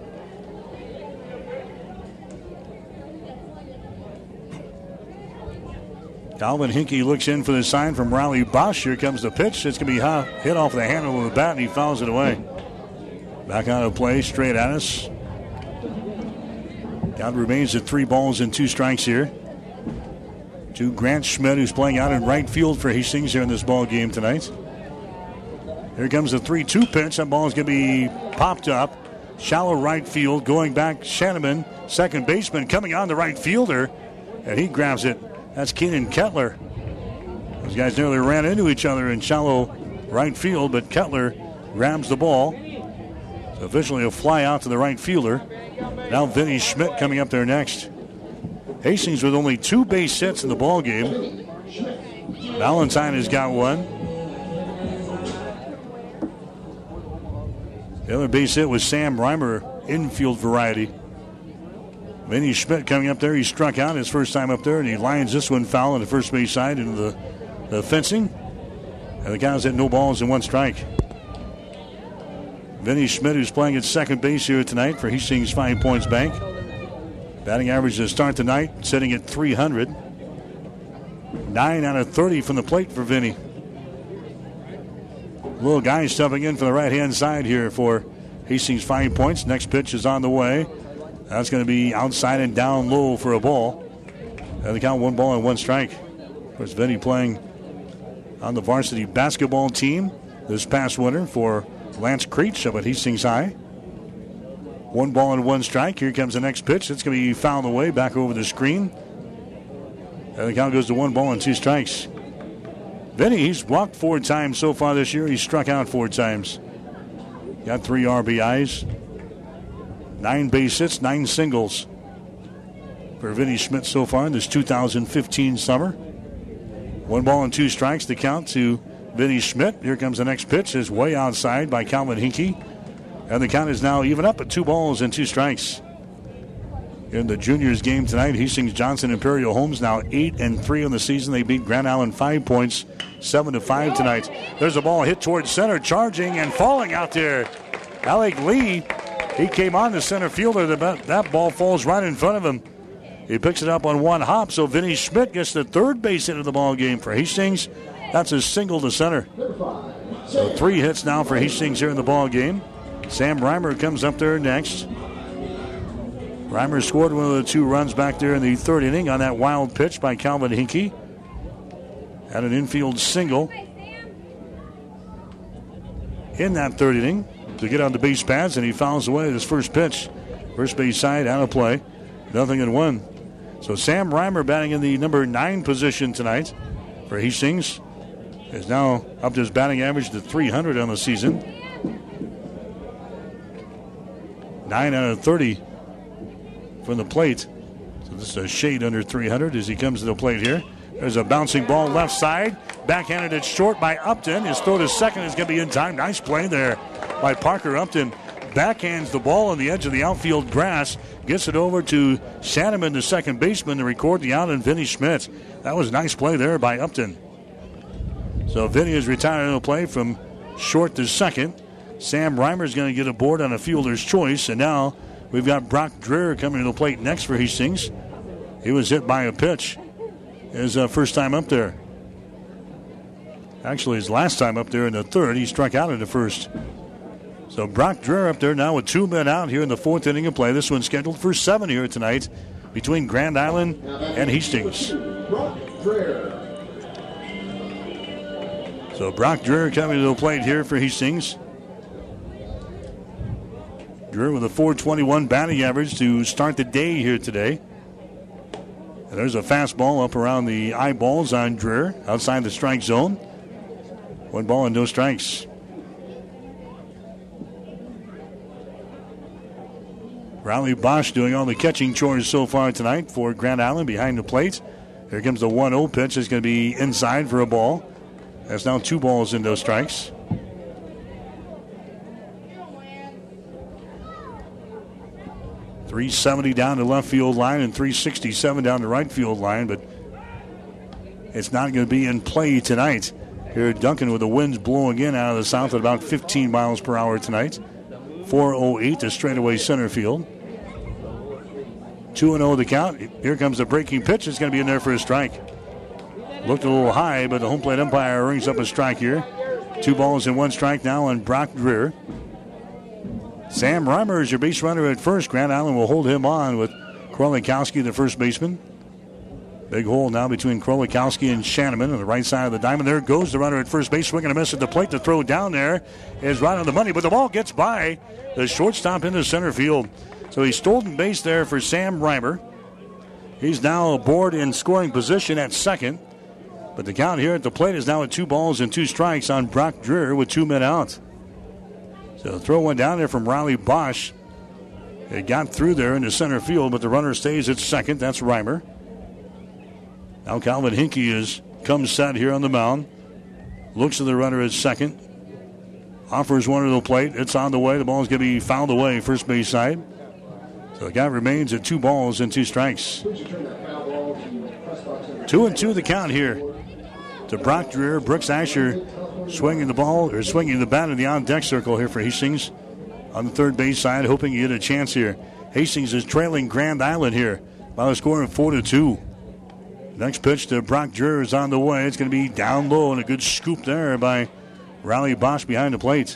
Calvin Hinkey looks in for the sign from Riley Bosch. Here comes the pitch. It's going to be hit off the handle of the bat, and he fouls it away. Back out of play, straight at us. Count remains at 3 balls and 2 strikes here. To Grant Schmidt, who's playing out in right field for Hastings here in this ball game tonight. Here comes the 3-2 pitch. That ball is going to be popped up. Shallow right field. Going back, Shanneman, second baseman, coming on the right fielder. And he grabs it. That's Keenan Kettler. Those guys nearly ran into each other in shallow right field, but Kettler grabs the ball. So officially a fly out to the right fielder. Now Vinny Schmidt coming up there next. Hastings with only 2 base hits in the ball game. Valentine has got 1. The other base hit was Sam Reimer, infield variety. Vinny Schmidt coming up there. He struck out his first time up there, and he lines this one foul on the first base side into the fencing. And the count's at no balls and 1 strike. Vinny Schmidt, who's playing at second base here tonight for Hastings 5 Points Bank. Batting average to start tonight, sitting at 300. 9 out of 30 from the plate for Vinny. Little guy stepping in for the right-hand side here for Hastings 5 Points. Next pitch is on the way. That's going to be outside and down low for a ball. And the count 1 ball and 1 strike. Of course, Vinny playing on the varsity basketball team this past winter for Lance Creech up at Hastings High. 1 ball and 1 strike. Here comes the next pitch. It's going to be fouled away back over the screen. And the count goes to 1 ball and 2 strikes. Vinny, he's walked 4 times so far this year. He's struck out 4 times. Got 3 RBIs. 9 base hits, 9 singles for Vinny Schmidt so far in this 2015 summer. 1 ball and 2 strikes to count to Vinny Schmidt. Here comes the next pitch. Is way outside by Calvin Hinkey. And the count is now even up at 2 balls and 2 strikes. In the juniors game tonight, Hastings Johnson Imperial Homes now 8-3 on the season. They beat Grand Island 5 points, 7-5 tonight. There's a ball hit towards center, charging and falling out there. Alec Lee, he came on the center fielder. That ball falls right in front of him. He picks it up on 1 hop, so Vinny Schmidt gets the 3rd base hit of the ball game for Hastings. That's a single to center. So 3 hits now for Hastings here in the ball game. Sam Reimer comes up there next. Reimer scored one of the 2 runs back there in the 3rd inning on that wild pitch by Calvin Hinkey. Had an infield single in that 3rd inning to get on the base paths, and he fouls away his first pitch. First base side out of play. 0-1. So Sam Reimer batting in the number 9 position tonight for Hastings. Is now up to his batting average to 300 on the season. 9 out of 30 from the plate. So this is a shade under 300 as he comes to the plate here. There's a bouncing ball left side. Backhanded it short by Upton. His throw to second is going to be in time. Nice play there by Parker Upton. Backhands the ball on the edge of the outfield grass. Gets it over to Shanneman, the second baseman, to record the out, and Vinny Schmidt. That was a nice play there by Upton. So Vinny is retiring the play from short to second. Sam Reimer is going to get aboard on a fielder's choice. And now we've got Brock Dreher coming to the plate next for Hastings. He was hit by a pitch his first time up there. Actually, his last time up there in the third. He struck out in the first. So Brock Dreher up there now with 2 men out here in the fourth inning of play. This one's scheduled for 7 here tonight between Grand Island and Hastings. So Brock Dreher coming to the plate here for Hastings. Dreher with a .421 batting average to start the day here today. And there's a fastball up around the eyeballs on Dreher outside the strike zone. 1 ball and no strikes. Riley Bosch doing all the catching chores so far tonight for Grand Island behind the plate. Here comes the 1-0 pitch. It's going to be inside for a ball. That's now 2 balls and no strikes. .370 down the left field line and .367 down the right field line, but it's not going to be in play tonight. Here at Duncan with the winds blowing in out of the south at about 15 miles per hour tonight. 4:08 to straightaway center field. 2-0 the count. Here comes the breaking pitch. It's going to be in there for a strike. Looked a little high, but the home plate umpire rings up a strike here. 2 balls and 1 strike now on Brock Dreher. Sam Reimer is your base runner at first. Grand Island will hold him on with Krolikowski, the first baseman. Big hole now between Krolikowski and Shanneman on the right side of the diamond. There goes the runner at first base, swinging a miss at the plate. The throw down there is right on the money, but the ball gets by the shortstop into center field. So he's stolen base there for Sam Reimer. He's now aboard in scoring position at second. But the count here at the plate is now at 2 balls and 2 strikes on Brock Dreher with 2 men out. So the throw went down there from Riley Bosch. It got through there into center field, but the runner stays at second. That's Reimer. Now Calvin Hinkey comes set here on the mound. Looks at the runner at second. Offers one to the plate. It's on the way. The ball is going to be fouled away first base side. So the count remains at 2 balls and 2 strikes. 2-2 the count here to Brock Dreher. Brooks Asher swinging the ball, or swinging the bat in the on-deck circle here for Hastings on the third base side, hoping to get a chance here. Hastings is trailing Grand Island here by a score of 4-2. Next pitch to Brock Dreher is on the way. It's going to be down low, and a good scoop there by Riley Bosch behind the plate.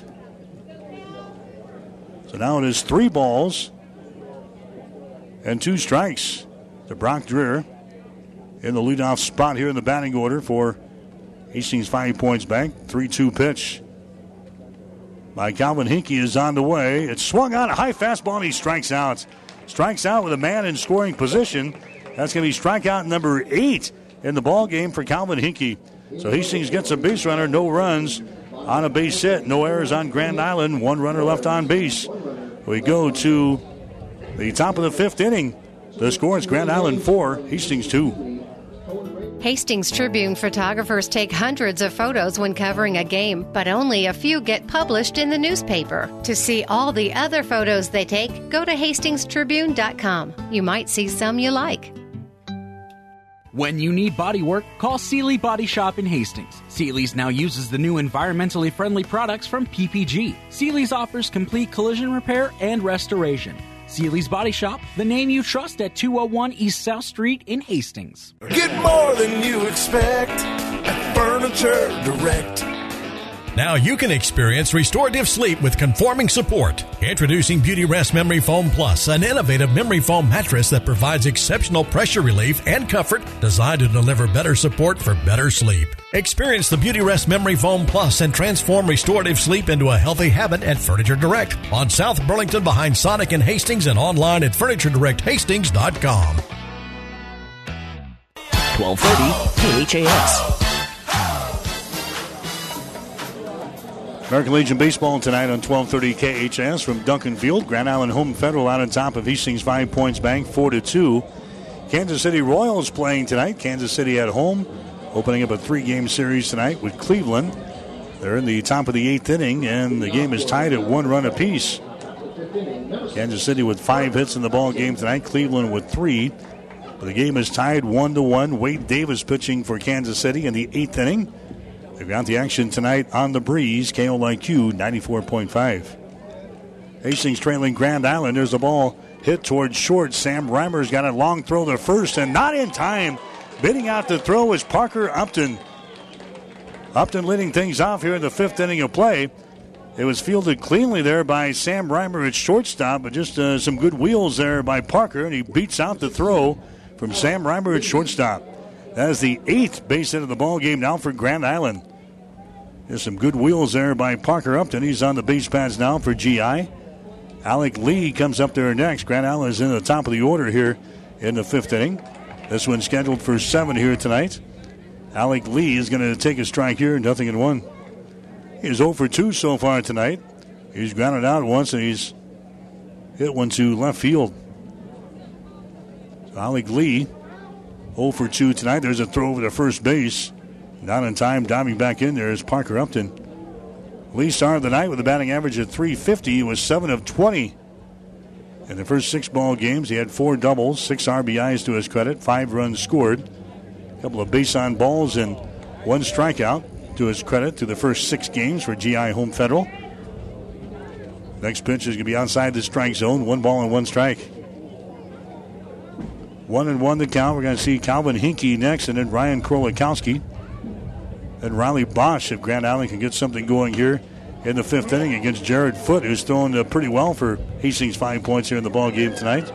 So now it is 3 balls and 2 strikes to Brock Dreher in the leadoff spot here in the batting order for Hastings 5 Points Bank. 3-2 pitch by Calvin Hinkey is on the way. It's swung on a high fastball, and he strikes out. Strikes out with a man in scoring position. That's going to be strikeout number 8 in the ball game for Calvin Hinkey. So Hastings gets a base runner, no runs on a base hit, no errors on Grand Island, 1 runner left on base. We go to the top of the 5th inning. The score is Grand Island 4, Hastings 2. Hastings Tribune photographers take hundreds of photos when covering a game, but only a few get published in the newspaper. To see all the other photos they take, go to hastingstribune.com. You might see some you like. When you need body work, call Seeley Body Shop in Hastings. Seeley's now uses the new environmentally friendly products from PPG. Seeley's offers complete collision repair and restoration. Seeley's Body Shop, the name you trust at 201 East South Street in Hastings. Get more than you expect at Furniture Direct. Now you can experience restorative sleep with conforming support. Introducing Beauty Rest Memory Foam Plus, an innovative memory foam mattress that provides exceptional pressure relief and comfort designed to deliver better support for better sleep. Experience the Beauty Rest Memory Foam Plus and transform restorative sleep into a healthy habit at Furniture Direct on South Burlington behind Sonic and Hastings, and online at FurnitureDirectHastings.com. 1230 KHAS. American Legion Baseball tonight on 1230 KHS from Duncan Field. Grand Island Home Federal out on top of Hastings 5 Points Bank 4-2. Kansas City Royals playing tonight. Kansas City at home, opening up a 3-game series tonight with Cleveland. They're in the top of the 8th inning, and the game is tied at 1 run apiece. Kansas City with 5 hits in the ball game tonight. Cleveland with 3. But the game is tied 1-1. Wade Davis pitching for Kansas City in the 8th inning. They've got the action tonight on the Breeze, KOIQ 94.5. Hastings trailing Grand Island. There's the ball hit towards short. Sam Reimer's got a long throw to first, and not in time. Bidding out the throw is Parker Upton. Upton leading things off here in the 5th inning of play. It was fielded cleanly there by Sam Reimer at shortstop, but just some good wheels there by Parker, and he beats out the throw from Sam Reimer at shortstop. That is the 8th base hit of the ball game now for Grand Island. There's some good wheels there by Parker Upton. He's on the base pads now for GI. Alec Lee comes up there next. Grand Island is in the top of the order here in the 5th inning. This one's scheduled for 7 here tonight. Alec Lee is going to take a strike here, 0-1. He's 0 for 2 so far tonight. He's grounded out once, and he's hit one to left field. So Alec Lee, 0 for 2 tonight. There's a throw over to first base. Not in time. Diving back in there is Parker Upton. Lee started the night with a batting average of .350. He was 7 of 20 in the first 6 ball games. He had 4 doubles, 6 RBIs to his credit, 5 runs scored, a couple of base on balls, and 1 strikeout to his credit to the first 6 games for GI Home Federal. Next pitch is going to be outside the strike zone. 1 ball and 1 strike. 1-1 the count. We're going to see Calvin Hinkie next, and then Ryan Krolikowski. And Riley Bosch, if Grand Island can get something going here in the 5th inning against Jared Foote, who's thrown pretty well for Hastings 5 points here in the ball game tonight.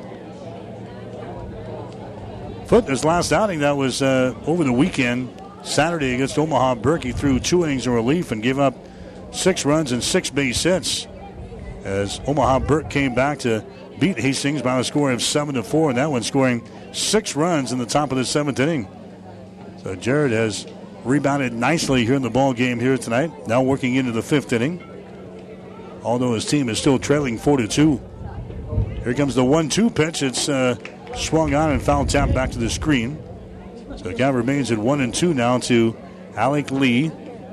Foote, his last outing, that was over the weekend, Saturday against Omaha Burke. He threw 2 innings of relief and gave up 6 runs and 6 base hits as Omaha Burke came back to beat Hastings by a score of 7-4, and that one scoring 6 runs in the top of the 7th inning. So Jared has rebounded nicely here in the ball game here tonight. Now working into the 5th inning, although his team is still trailing 4-2. Here comes the 1-2 pitch. It's swung on and foul tapped back to the screen. So the count remains at 1-2 now to Alec Lee.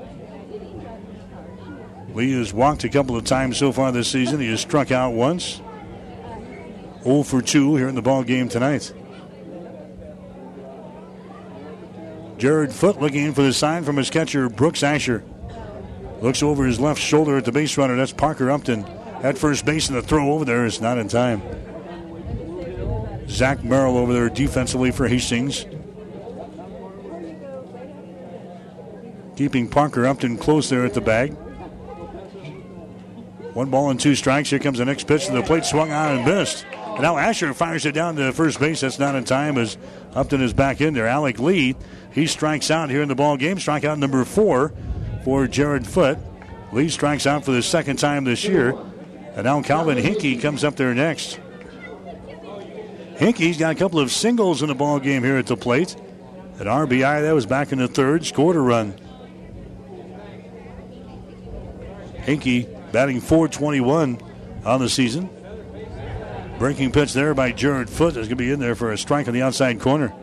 Lee has walked a couple of times so far this season. He has struck out once. 0 for 2 here in the ball game tonight. Jared Foote looking for the sign from his catcher, Brooks Asher. Looks over his left shoulder at the base runner. That's Parker Upton at first base, and the throw over there is not in time. Zach Merrill over there defensively for Hastings. Keeping Parker Upton close there at the bag. 1 ball and 2 strikes. Here comes the next pitch to the plate. Swung on and missed. And now Asher fires it down to first base. That's not in time as Upton is back in there. Alec Lee, he strikes out here in the ball game. Strikeout number 4 for Jared Foote. Lee strikes out for the 2nd time this year. And now Calvin Hinkie comes up there next. Hinkie's got a couple of singles in the ball game here at the plate. An RBI that was back in the 3rd, scored a run. Hinkie batting .421 on the season. Breaking pitch there by Jared Foote is going to be in there for a strike on the outside corner.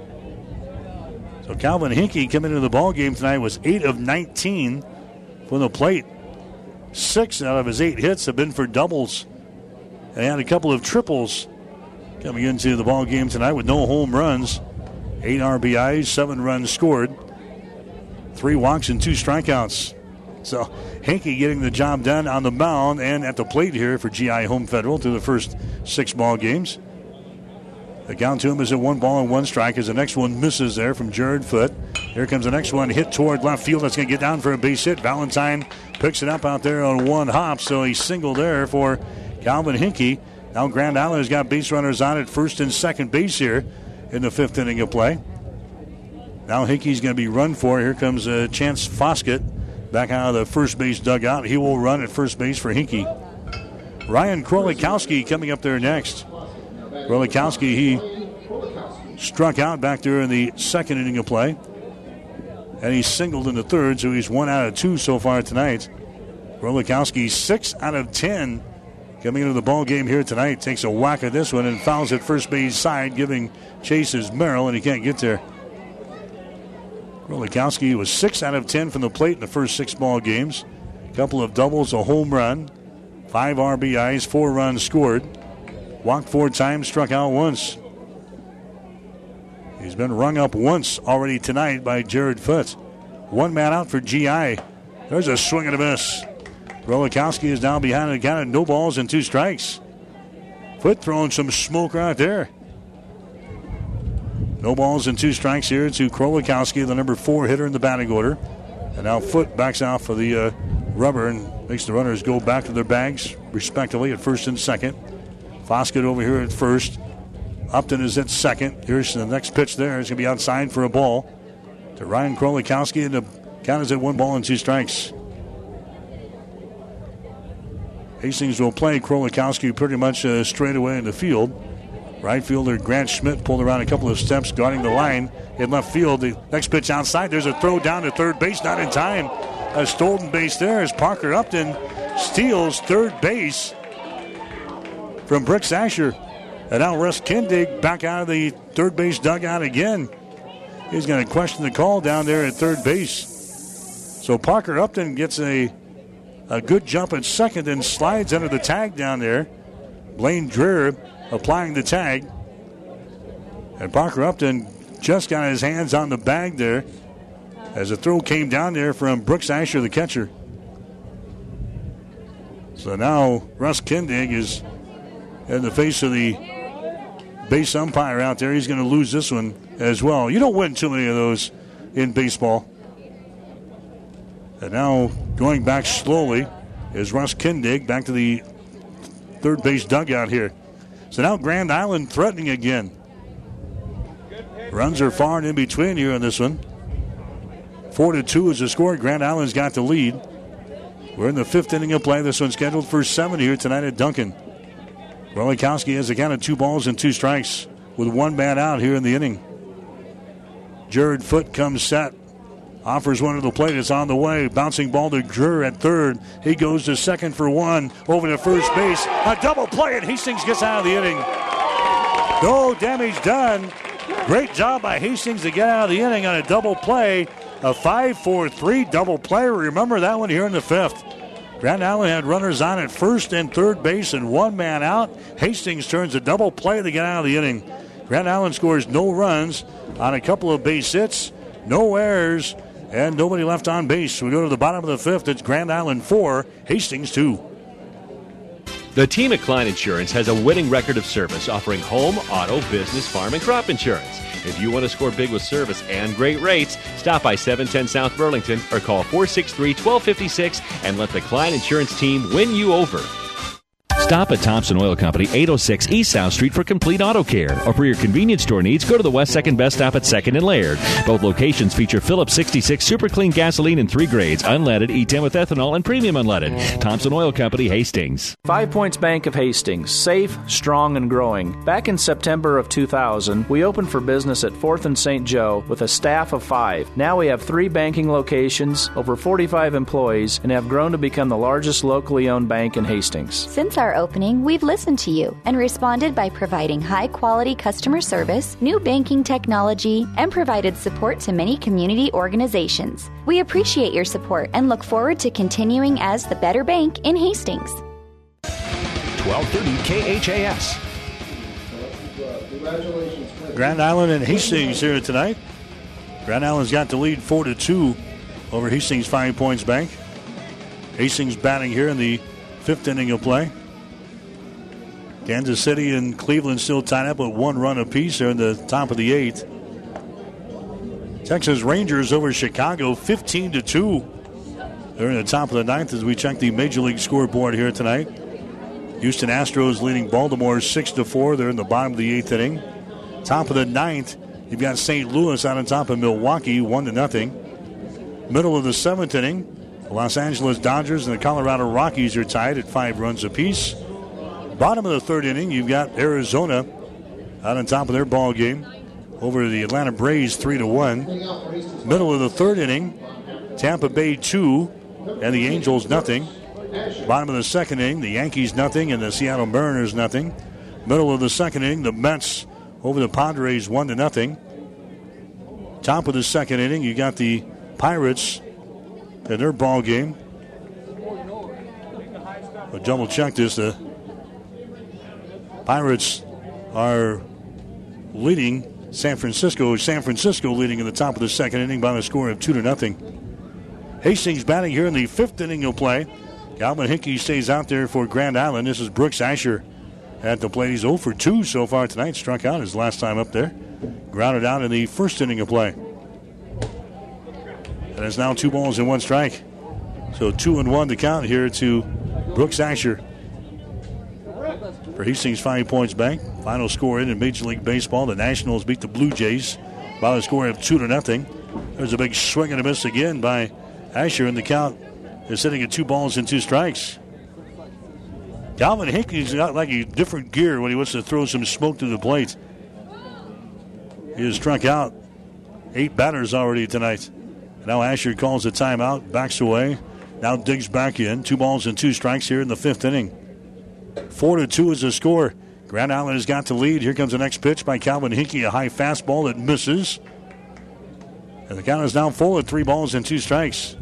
So Calvin Hinkie coming into the ball game tonight was 8 of 19 from the plate. 6 out of his 8 hits have been for doubles. And he had a couple of triples coming into the ball game tonight with no home runs. 8 RBIs, 7 runs scored, 3 walks and 2 strikeouts. So Hinkie getting the job done on the mound and at the plate here for GI Home Federal through the first 6 ball games. The count to him is at 1 ball and 1 strike as the next one misses there from Jared Foote. Here comes the next one, hit toward left field. That's going to get down for a base hit. Valentine picks it up out there on 1 hop, so he's single there for Calvin Hinkie. Now Grand Island has got base runners on at first and second base here in the 5th inning of play. Now Hinkie's going to be run for. Here comes Chance Foskett back out of the first base dugout. He will run at first base for Hinkie. Ryan Krolikowski coming up there next. Krolikowski, he struck out back there in the 2nd inning of play. And he's singled in the 3rd, so he's 1 out of 2 so far tonight. Krolikowski 6 out of 10 coming into the ball game here tonight. Takes a whack at this one and fouls at first base side, giving chase his Merrill, and he can't get there. Krolikowski was 6 out of 10 from the plate in the first 6 ball games. A couple of doubles, a home run, 5 RBIs, 4 runs scored. Walked 4 times, struck out once. He's been rung up once already tonight by Jared Foote. 1 man out for GI. There's a swing and a miss. Krolikowski is down behind the count of no balls and 2 strikes. Foote throwing some smoke right there. No balls and 2 strikes here to Krolikowski, the number 4 hitter in the batting order. And now Foote backs out for the rubber and makes the runners go back to their bags, respectively, at first and second. Foskett over here at first. Upton is at second. Here's the next pitch there. It's going to be outside for a ball to Ryan Krolikowski, and the count is at 1 ball and 2 strikes. Hastings will play Krolikowski pretty much straight away in the field. Right fielder Grant Schmidt pulled around a couple of steps, guarding the line in left field. The next pitch outside. There's a throw down to third base, not in time. A stolen base there as Parker Upton steals third base from Brooks Asher. And now Russ Kindig back out of the third base dugout again. He's going to question the call down there at third base. So Parker Upton gets a good jump at second and slides under the tag down there. Blaine Dreher applying the tag. And Parker Upton just got his hands on the bag there as a throw came down there from Brooks Asher, the catcher. So now Russ Kindig is in the face of the base umpire out there. He's going to lose this one as well. You don't win too many of those in baseball. And now going back slowly is Russ Kindig back to the third base dugout here. So now Grand Island threatening again. Runs are far and in between here on this one. 4-2 is the score. Grand Island's got the lead. We're in the 5th inning of play. This one's scheduled for 7 here tonight at Duncan. Krolikowski has a count of 2 balls and 2 strikes with 1 man out here in the inning. Jared Foote comes set. Offers one to the plate. It's on the way. Bouncing ball to Dreher at third. He goes to second for 1. Over to first base. A double play, and Hastings gets out of the inning. No damage done. Great job by Hastings to get out of the inning on a double play. A 5-4-3 double play. Remember that one here in the 5th. Grand Island had runners on at first and third base and 1 man out. Hastings turns a double play to get out of the inning. Grand Island scores no runs on a couple of base hits, no errors, and nobody left on base. We go to the bottom of the 5th. It's Grand Island 4, Hastings 2. The team at Klein Insurance has a winning record of service, offering home, auto, business, farm, and crop insurance. If you want to score big with service and great rates, stop by 710 South Burlington or call 463-1256 and let the Klein Insurance team win you over. Stop at Thompson Oil Company, 806 East South Street for complete auto care. Or for your convenience store needs, go to the West 2nd Best Stop at 2nd and Laird. Both locations feature Phillips 66 Super Clean gasoline in 3 grades, unleaded, E10 with ethanol, and premium unleaded. Thompson Oil Company, Hastings. 5 Points Bank of Hastings, safe, strong, and growing. Back in September of 2000, we opened for business at 4th and St. Joe with a staff of 5. Now we have 3 banking locations, over 45 employees, and have grown to become the largest locally owned bank in Hastings. Since our opening, we've listened to you and responded by providing high-quality customer service, new banking technology, and provided support to many community organizations. We appreciate your support and look forward to continuing as the better bank in Hastings. 1230 KHAS. Grand Island and Hastings here tonight. Grand Island's got the lead 4-2 over Hastings 5 Points Bank. Hastings batting here in the 5th inning of play. Kansas City and Cleveland still tied up with 1 run apiece. They're in the top of the 8th. Texas Rangers over Chicago 15-2. They're in the top of the 9th as we check the Major League scoreboard here tonight. Houston Astros leading Baltimore 6-4. They're in the bottom of the 8th inning. Top of the 9th, you've got St. Louis out on top of Milwaukee 1-0. Middle of the 7th inning, the Los Angeles Dodgers and the Colorado Rockies are tied at 5 runs apiece. Bottom of the 3rd inning, you've got Arizona out on top of their ball game over the Atlanta Braves 3-1. Middle of the 3rd inning, Tampa Bay 2 and the Angels 0. Bottom of the second inning, the Yankees nothing and the Seattle Mariners nothing. Middle of the second inning, the Mets over the Padres 1-0. Top of the second inning, you got the Pirates in their ball game. I'll double check this. The Pirates are leading San Francisco. San Francisco leading in the top of the second inning by a score of 2-0. Hastings batting here in the fifth inning of play. Calvin Hickey stays out there for Grand Island. This is Brooks Asher at the plate. He's 0 for 2 so far tonight. Struck out his last time up there. Grounded out in the first inning of play. And it's now 2 balls and 1 strike. So 2-1 to count here to Brooks Asher. For Hastings 5 Points Bank. Final score in Major League Baseball. The Nationals beat the Blue Jays by a score of 2-0. There's a big swing and a miss again by Asher, and the count is sitting at 2 balls and 2 strikes. Calvin Hickey's got like a different gear when he wants to throw some smoke to the plate. He has struck out 8 batters already tonight. Now Asher calls a timeout, backs away, now digs back in. 2 balls and 2 strikes here in the fifth inning. 4-2 is the score. Grand Island has got the lead. Here comes the next pitch by Calvin Hickey, a high fastball that misses. And the count is now full at 3 balls and 2 strikes.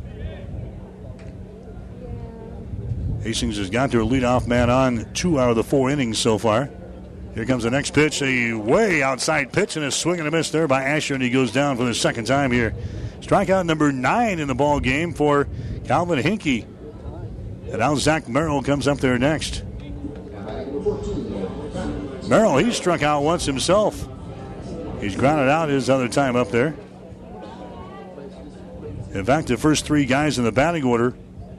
Hastings has got their leadoff man on 2 out of the 4 innings so far. Here comes the next pitch, a way outside pitch, and a swing and a miss there by Asher, and he goes down for the second time here. Strikeout number 9 in the ball game for Calvin Hickey. And now Zach Merrill comes up there next. Merrill, he struck out once himself. He's grounded out his other time up there. In fact, the first 3 guys in the batting order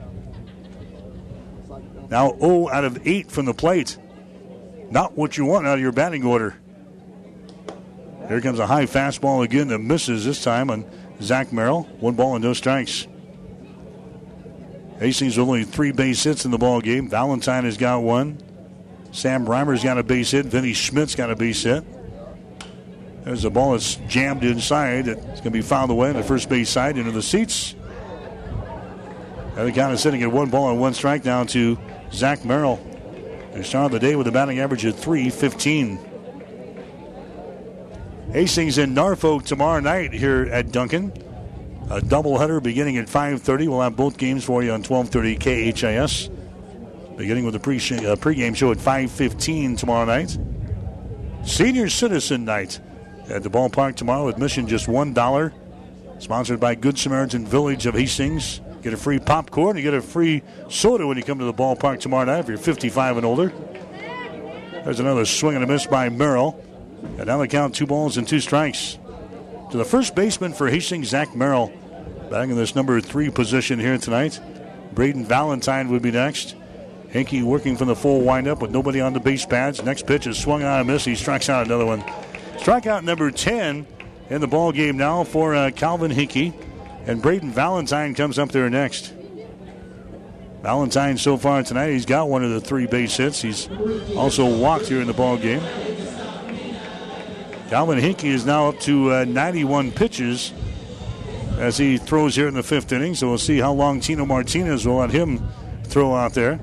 now 0 out of 8 from the plate. Not what you want out of your batting order. Here comes a high fastball again that misses this time on Zach Merrill. 1 ball and no strikes. Hastings only 3 base hits in the ball game. Valentine has got 1. Sam Reimer's got a base hit. Vinny Schmidt's got a base hit. There's a ball that's jammed inside. It's going to be fouled away on the first base side into the seats. And the count is sitting at 1 ball and 1 strike down to Zach Merrill. They started the day with a batting average of .315. Hastings in Norfolk tomorrow night here at Duncan. A doubleheader beginning at 5:30. We'll have both games for you on 1230 KHIS. Beginning with the pregame show at 5:15 tomorrow night. Senior Citizen Night at the ballpark tomorrow. Admission just $1. Sponsored by Good Samaritan Village of Hastings. Get a free popcorn. You get a free soda when you come to the ballpark tomorrow night if you're 55 and older. There's another swing and a miss by Merrill. And now they count 2 balls and 2 strikes. To the first baseman for Hastings, Zach Merrill. Batting in this number 3 position here tonight. Braden Valentine would be next. Hickey working from the full windup with nobody on the base pads. Next pitch is swung on a miss. He strikes out another one. Strikeout number 10 in the ball game now for Calvin Hickey. And Braden Valentine comes up there next. Valentine so far tonight, he's got 1 of the 3 base hits. He's also walked here in the ball game. Calvin Hickey is now up to 91 pitches as he throws here in the 5th inning. So we'll see how long Tino Martinez will let him throw out there.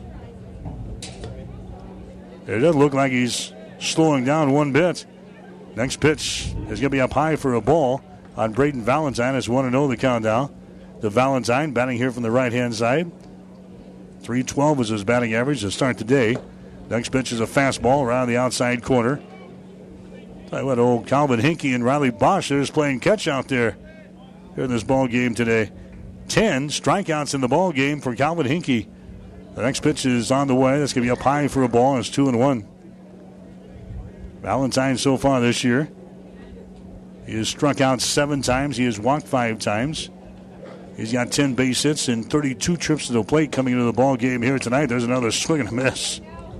It doesn't look like he's slowing down one bit. Next pitch is going to be up high for a ball on Braden Valentine. It's 1-0 the countdown. The Valentine batting here from the right-hand side. .312 is his batting average to start the day. Next pitch is a fastball around the outside corner. Tell you what, old Calvin Hickey and Riley Bosch are just playing catch out there here in this ball game today. 10 strikeouts in the ball game for Calvin Hickey. The next pitch is on the way. That's going to be up high for a ball. It's 2-1. Valentine so far this year, he has struck out 7 times. He has walked 5 times. He's got 10 base hits and 32 trips to the plate coming into the ball game here tonight. There's another swing and a miss.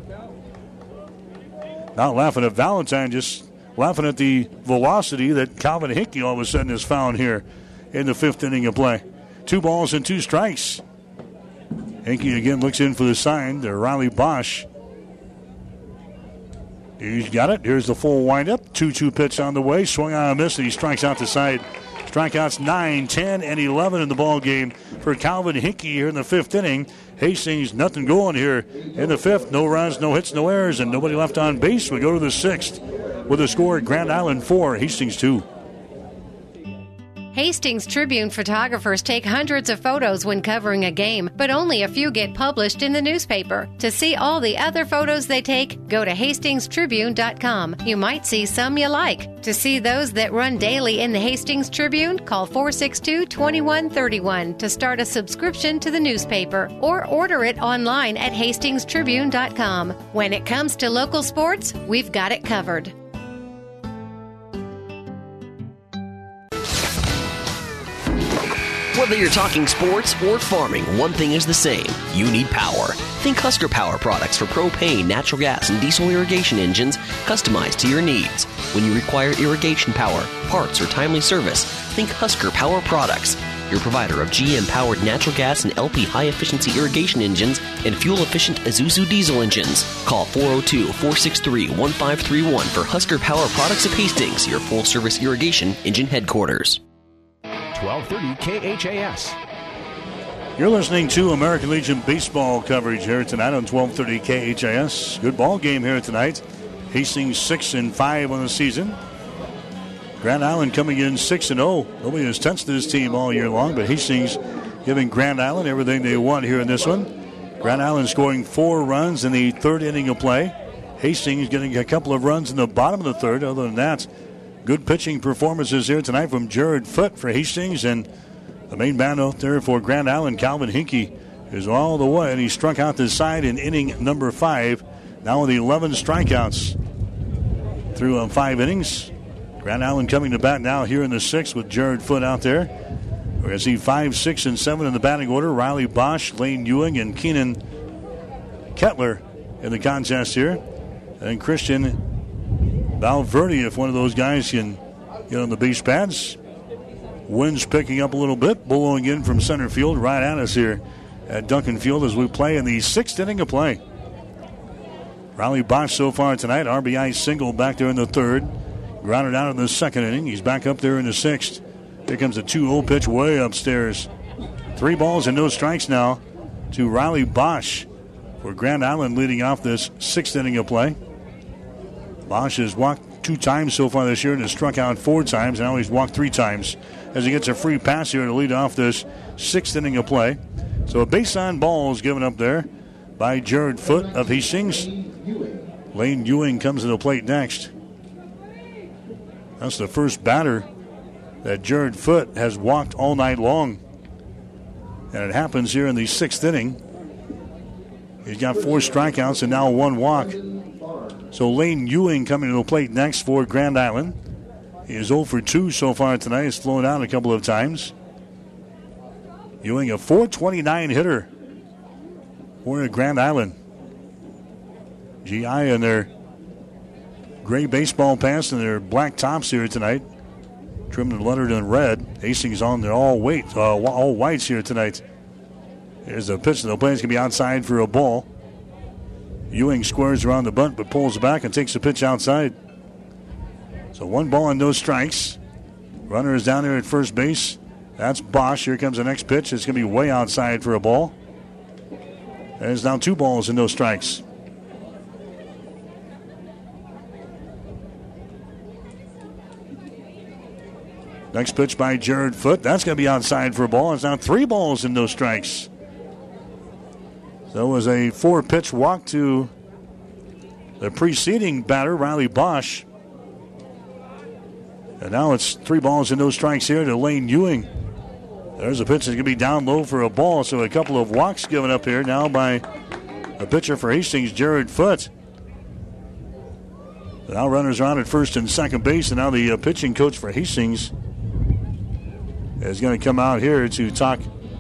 Not laughing at Valentine, just laughing at the velocity that Calvin Hickey all of a sudden has found here in the 5th inning of play. 2 balls and 2 strikes. Hickey again looks in for the sign to Riley Bosch. He's got it. Here's the full windup. 2-2 pitch on the way. Swung on a miss, and he strikes out the side. Strikeouts 9, 10, and 11 in the ball game for Calvin Hickey here in the fifth inning. Hastings, nothing going here in the fifth. No runs, no hits, no errors, and nobody left on base. We go to the sixth with a score at Grand Island 4, Hastings 2. Hastings Tribune photographers take hundreds of photos when covering a game, but only a few get published in the newspaper. To see all the other photos they take, go to hastingstribune.com. You might see some you like. To see those that run daily in the Hastings Tribune, call 462-2131 to start a subscription to the newspaper or order it online at hastingstribune.com. When it comes to local sports, we've got it covered. Whether you're talking sports or farming, one thing is the same. You need power. Think Husker Power products for propane, natural gas, and diesel irrigation engines customized to your needs. When you require irrigation power, parts, or timely service, think Husker Power products. Your provider of GM-powered natural gas and LP high-efficiency irrigation engines and fuel-efficient Isuzu diesel engines. Call 402-463-1531 for Husker Power products of Hastings, your full-service irrigation engine headquarters. 1230 KHAS. You're listening to American Legion baseball coverage here tonight on 1230 KHAS. Good ball game here tonight. Hastings 6-5 on the season. Grand Island coming in 6-0. Nobody has touched this team all year long, but Hastings giving Grand Island everything they want here in this one. Grand Island scoring 4 runs in the third inning of play. Hastings getting a couple of runs in the bottom of the third. Other than that, good pitching performances here tonight from Jared Foote for Hastings, and the main man out there for Grand Island, Calvin Hickey, is all the way, and he struck out the side in inning number 5. Now with 11 strikeouts through 5 innings. Grand Island coming to bat now here in the 6th with Jared Foote out there. We're going to see 5, 6, and 7 in the batting order. Riley Bosch, Lane Ewing, and Keenan Kettler in the contest here. And Christian Valverde, if one of those guys can get on the base pads. Wind's picking up a little bit, blowing in from center field right at us here at Duncan Field as we play in the 6th inning of play. Riley Bosch so far tonight, RBI single back there in the 3rd. Grounded out in the 2nd inning. He's back up there in the 6th. Here comes a 2-0 pitch way upstairs. 3 balls and no strikes now to Riley Bosch for Grand Island leading off this 6th inning of play. Bosch has walked 2 times so far this year and has struck out 4 times. Now he's walked 3 times as he gets a free pass here to lead off this 6th inning of play. So a base on ball is given up there by Jared Foote of Hastings. Lane Ewing comes to the plate next. That's the first batter that Jared Foote has walked all night long. And it happens here in the 6th inning. He's got 4 strikeouts and now 1 walk. So Lane Ewing coming to the plate next for Grand Island. He is 0 for 2 so far tonight. He's slowed down a couple of times. Ewing, a .429 hitter for Grand Island. GI in their gray baseball pants and their black tops here tonight. Trimmed and lettered in red. Hastings on their all whites here tonight. Here's a pitch to the plate. It's going to be outside for a ball. Ewing squares around the bunt but pulls back and takes the pitch outside. So 1 ball and no strikes. Runner is down there at first base. That's Bosch. Here comes the next pitch. It's going to be way outside for a ball. And it's now 2 balls and no strikes. Next pitch by Jared Foote. That's going to be outside for a ball. It's now 3 balls and no strikes. So it was a 4-pitch walk to the preceding batter, Riley Bosch. And now it's 3 balls and no strikes here to Lane Ewing. There's a pitch that's going to be down low for a ball. So a couple of walks given up here now by the pitcher for Hastings, Jared Foote. Now runners are on at first and second base. And now the pitching coach for Hastings is going to come out here to talk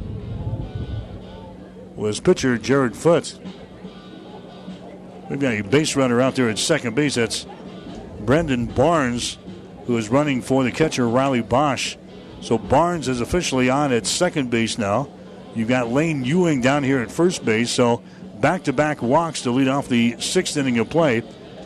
was pitcher Jared Foote. We've got a base runner out there at second base. That's Brendan Barnes, who is running for the catcher Riley Bosch. So Barnes is officially on at second base now. You've got Lane Ewing down here at first base. So back-to-back walks to lead off the 6th inning of play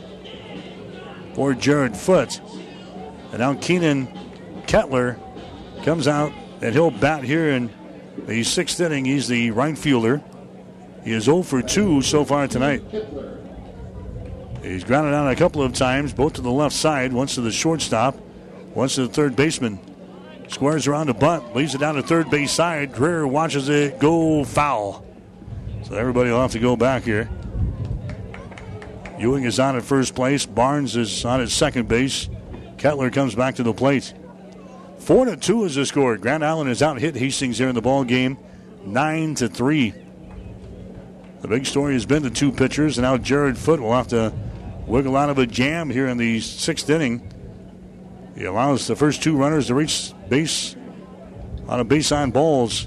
for Jared Foote. And now Keenan Kettler comes out, and he'll bat here in the 6th inning. He's the right fielder. He is 0 for 2 so far tonight. He's grounded out a couple of times, both to the left side, once to the shortstop, once to the third baseman. Squares around the bunt, leaves it down to third base side. Dreher watches it go foul. So everybody will have to go back here. Ewing is on at first place. Barnes is on at second base. Kettler comes back to the plate. 4-2 is the score. Grand Island has out-hit Hastings here in the ball game, 9-3. The big story has been the two pitchers, and now Jared Foote will have to wiggle out of a jam here in the 6th inning. He allows the first two runners to reach base on a base on balls.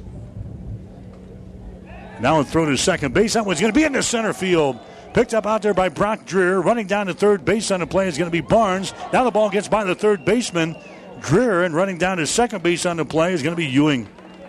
Now a throw to second base. That one's going to be into center field. Picked up out there by Brock Dreher. Running down to third base on the play is going to be Barnes. Now the ball gets by the third baseman, Dreher, and running down to second base on the play is going to be Ewing.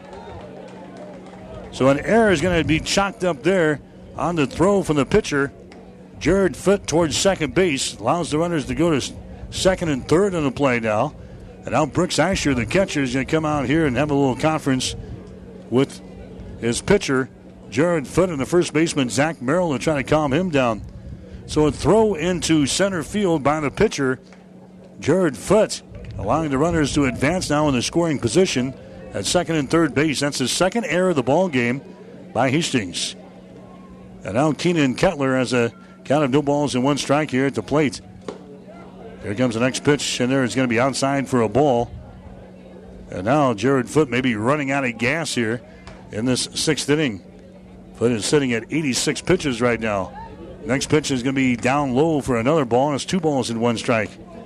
So an error is going to be chalked up there on the throw from the pitcher. Jared Foote towards second base. Allows the runners to go to second and third on the play now. And now Brooks Asher, the catcher, is going to come out here and have a little conference with his pitcher, Jared Foote, and the first baseman, Zach Merrill, to try to calm him down. So a throw into center field by the pitcher, Jared Foote, allowing the runners to advance now in the scoring position at second and third base. That's his second error of the ball game by Hastings. And now Keenan Kettler has a count of no balls and one strike here at the plate. Here comes the next pitch, and there is going to be outside for a ball. And now Jared Foote may be running out of gas here in this 6th inning. Foote is sitting at 86 pitches right now. Next pitch is going to be down low for another ball, and it's 2 balls and 1 strike.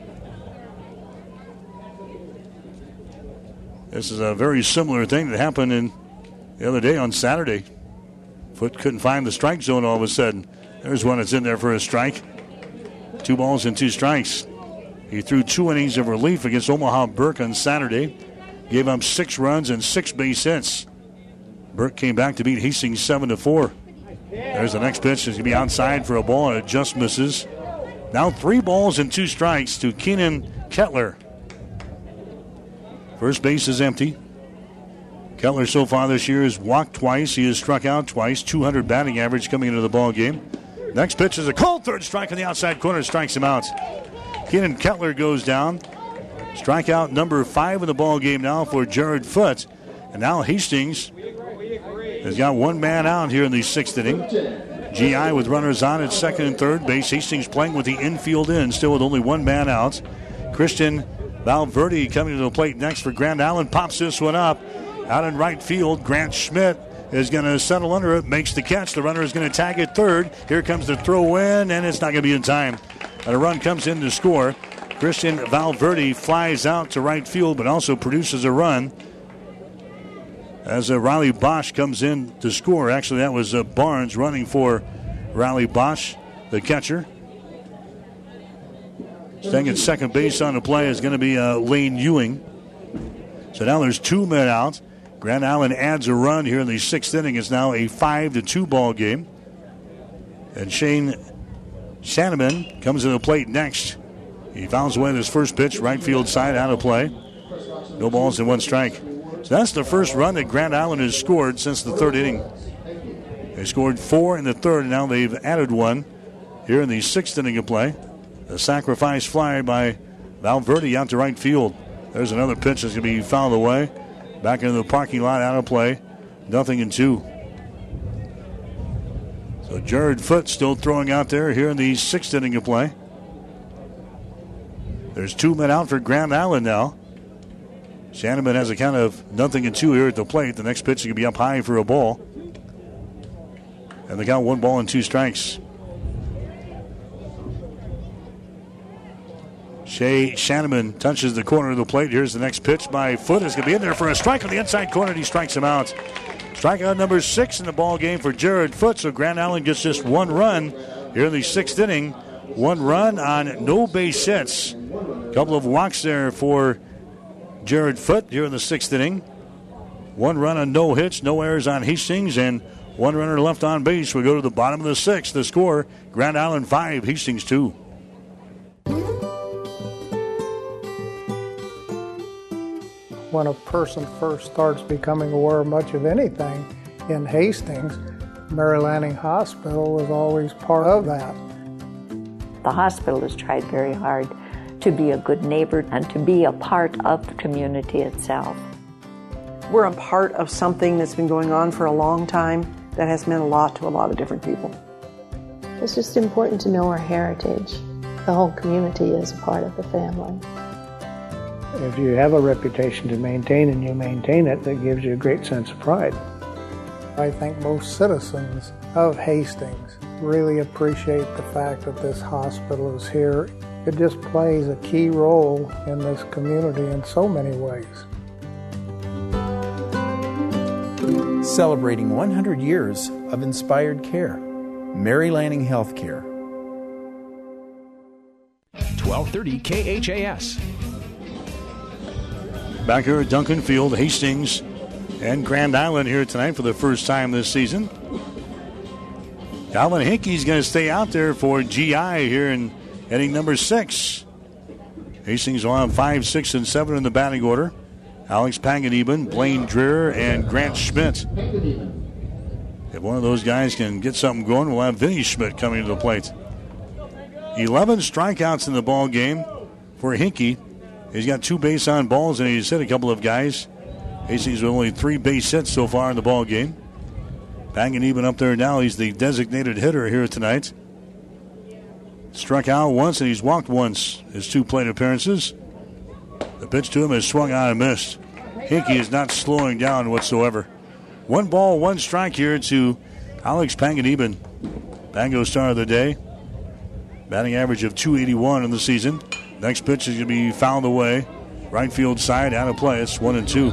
This is a very similar thing that happened in the other day on Saturday. Foote couldn't find the strike zone all of a sudden. There's one that's in there for a strike. 2 balls and 2 strikes. He threw 2 innings of relief against Omaha Burke on Saturday. Gave up 6 runs and 6 base hits. Burke came back to beat Hastings 7-4. There's the next pitch. It's going to be outside for a ball, and it just misses. Now 3 balls and 2 strikes to Keenan Kettler. First base is empty. Kettler so far this year has walked twice. He has struck out twice. 200 batting average coming into the ball game. Next pitch is a called third strike on the outside corner. Strikes him out. Keenan Kettler goes down. Strikeout number 5 in the ball game now for Jared Foote. And now Hastings has got 1 man out here in the 6th inning. GI with runners on at second and third base. Hastings playing with the infield in, still with only 1 man out. Christian Valverde coming to the plate next for Grand Island. Pops this one up. Out in right field, Grant Schmidt is going to settle under it, makes the catch. The runner is going to tag at third. Here comes the throw in, and it's not going to be in time. And a run comes in to score. Christian Valverde flies out to right field, but also produces a run as Riley Bosch comes in to score. Actually, that was Barnes running for Riley Bosch, the catcher. Staying at second base on the play is going to be Lane Ewing. So now there's 2 men out. Grand Island adds a run here in the 6th inning. It's now a 5-2 ball game. And Shane Shanneman comes to the plate next. He fouls away this first pitch, right field side, out of play. No balls and 1 strike. So that's the first run that Grand Island has scored since the 3rd inning. They scored 4 in the 3rd, and now they've added 1 here in the 6th inning of play. The sacrifice fly by Valverde out to right field. There's another pitch that's going to be fouled away. Back into the parking lot, out of play. 0-2. So Jared Foote still throwing out there here in the 6th inning of play. There's 2 men out for Grand Island now. Shanneman has a count of 0-2 here at the plate. The next pitch is going to be up high for a ball. And they got 1 ball and 2 strikes. Shea Shanneman touches the corner of the plate. Here's the next pitch by Foote. It's going to be in there for a strike on the inside corner. And he strikes him out. Strikeout number 6 in the ball game for Jared Foote. So Grand Island gets just 1 run here in the 6th inning. 1 run on no base hits. A couple of walks there for Jared Foote here in the 6th inning. 1 run on no hits, no errors on Hastings, and 1 runner left on base. We go to the bottom of the 6th. The score, Grand Island 5, Hastings 2. when a person first starts becoming aware of much of anything in Hastings, Mary Lanning Hospital was always part of that. The hospital has tried very hard to be a good neighbor and to be a part of the community itself. We're a part of something that's been going on for a long time that has meant a lot to a lot of different people. It's just important to know our heritage. The whole community is a part of the family. If you have a reputation to maintain and you maintain it, that gives you a great sense of pride. I think most citizens of Hastings really appreciate the fact that this hospital is here. It just plays a key role in this community in so many ways. Celebrating 100 years of inspired care. Mary Lanning Healthcare. 1230 KHAS. Back here at Duncan Field, Hastings and Grand Island here tonight for the first time this season. Calvin Hinkey's going to stay out there for GI here in inning number 6. Hastings will have 5, 6, and 7 in the batting order. Alex Panganiban, Blaine Dreher, and Grant Schmidt. If one of those guys can get something going, we'll have Vinny Schmidt coming to the plate. 11 strikeouts in the ball game for Hinkey. He's got 2 base on balls, and he's hit a couple of guys. Hastings with only 3 base hits so far in the ball game. Panganiban up there now. He's the designated hitter here tonight. Struck out once, and he's walked once. His 2 plate appearances. The pitch to him is swung out and missed. Hinkey is not slowing down whatsoever. 1 ball, 1 strike here to Alex Panganiban. Pango star of the day. Batting average of .281 in the season. Next pitch is going to be fouled away. Right field side, out of play. It's 1-2.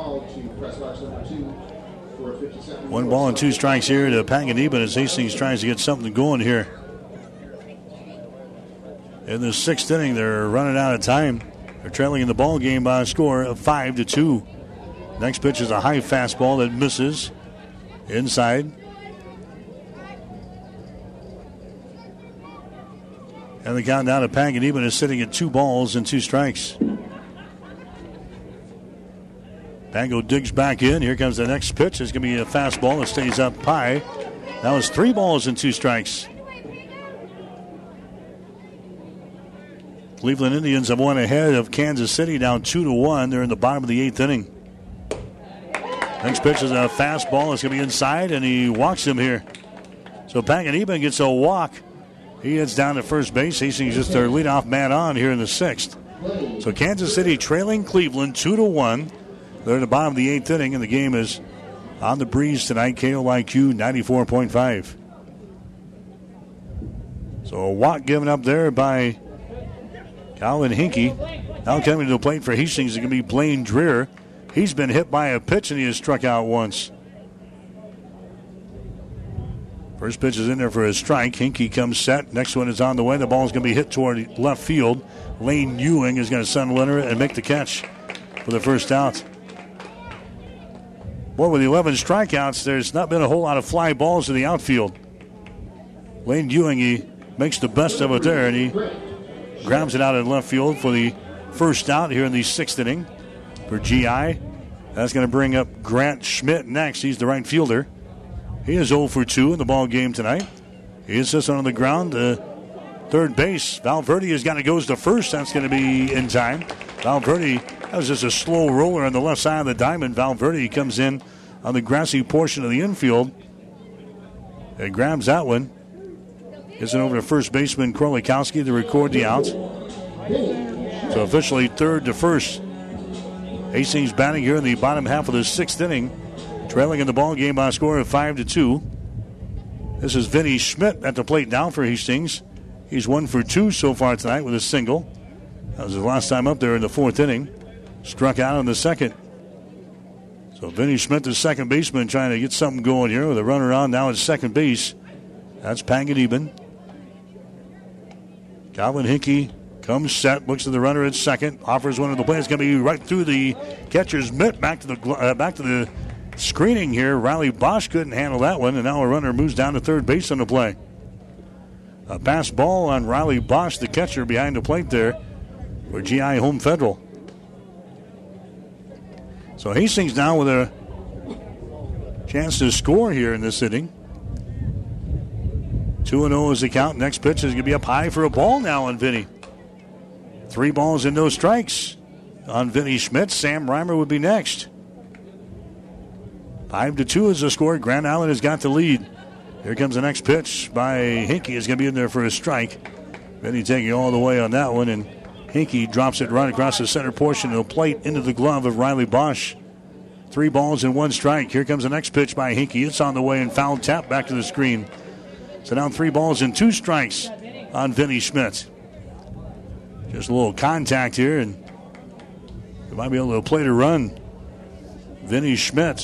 1 ball and 2 strikes here to Panganiban as Hastings tries to get something going here. In the 6th inning, they're running out of time. They're trailing in the ball game by a score of 5-2. Next pitch is a high fastball that misses inside. And the countdown to Panganiban is sitting at 2 balls and 2 strikes. Pango digs back in. Here comes the next pitch. It's going to be a fastball that stays up high. That was 3 balls and 2 strikes. Cleveland Indians have won ahead of Kansas City, down 2-1. They're in the bottom of the 8th inning. Next pitch is a fastball. It's going to be inside, and he walks him here. So Panganiban gets a walk. He heads down to first base. Hastings just their leadoff man on here in the 6th. So Kansas City trailing Cleveland 2-1. They're in the bottom of the 8th inning, and the game is on the breeze tonight. KOIQ 94.5. So a walk given up there by Calvin Hinkey. Now coming to the plate for Hastings is going to be Blaine Dreher. He's been hit by a pitch, and he has struck out once. First pitch is in there for a strike. Hinkey comes set. Next one is on the way. The ball is going to be hit toward left field. Lane Ewing is going to send Leonard and make the catch for the first out. Boy, with 11 strikeouts, there's not been a whole lot of fly balls to the outfield. Lane Ewing, he makes the best of it there, and he grabs it out in left field for the first out here in the 6th inning for GI. That's going to bring up Grant Schmidt next. He's the right fielder. He is 0 for 2 in the ball game tonight. He insists on the ground. Third base. Valverde has got to goes to first. That's going to be in time. Valverde, that was just a slow roller on the left side of the diamond. Valverde comes in on the grassy portion of the infield and grabs that one. Gets it over to first baseman Krolikowski to record the out. So officially 3rd to 1st. Hastings batting here in the bottom half of the 6th inning. Trailing in the ball game by a score of 5-2. This is Vinny Schmidt at the plate now for Hastings. He's 1 for 2 so far tonight with a single. That was his last time up there in the 4th inning. Struck out in the 2nd. So Vinny Schmidt, the second baseman, trying to get something going here with a runner on now at second base. That's Panganiban. Calvin Hinkey comes set, looks at the runner at second, offers one of the play. It's going to be right through the catcher's mitt, back to the screening here. Riley Bosch couldn't handle that one, and now a runner moves down to third base on the play. A pass ball on Riley Bosch, the catcher behind the plate there for GI Home Federal. So Hastings now with a chance to score here in this inning. 2-0 is the count. Next pitch is going to be up high for a ball now on Vinny. 3 balls and no strikes on Vinny Schmitz. Sam Reimer would be next. 5-2 is the score. Grand Island has got the lead. Here comes the next pitch by Hinkie. Is going to be in there for a strike. Vinny taking all the way on that one, and Hinkie drops it right across the center portion of the plate into the glove of Riley Bosch. 3 balls and 1 strike. Here comes the next pitch by Hinkie. It's on the way and foul tap back to the screen. So now 3 balls and 2 strikes on Vinny Schmitz. Just a little contact here, and they might be able to play to run. Vinny Schmitz.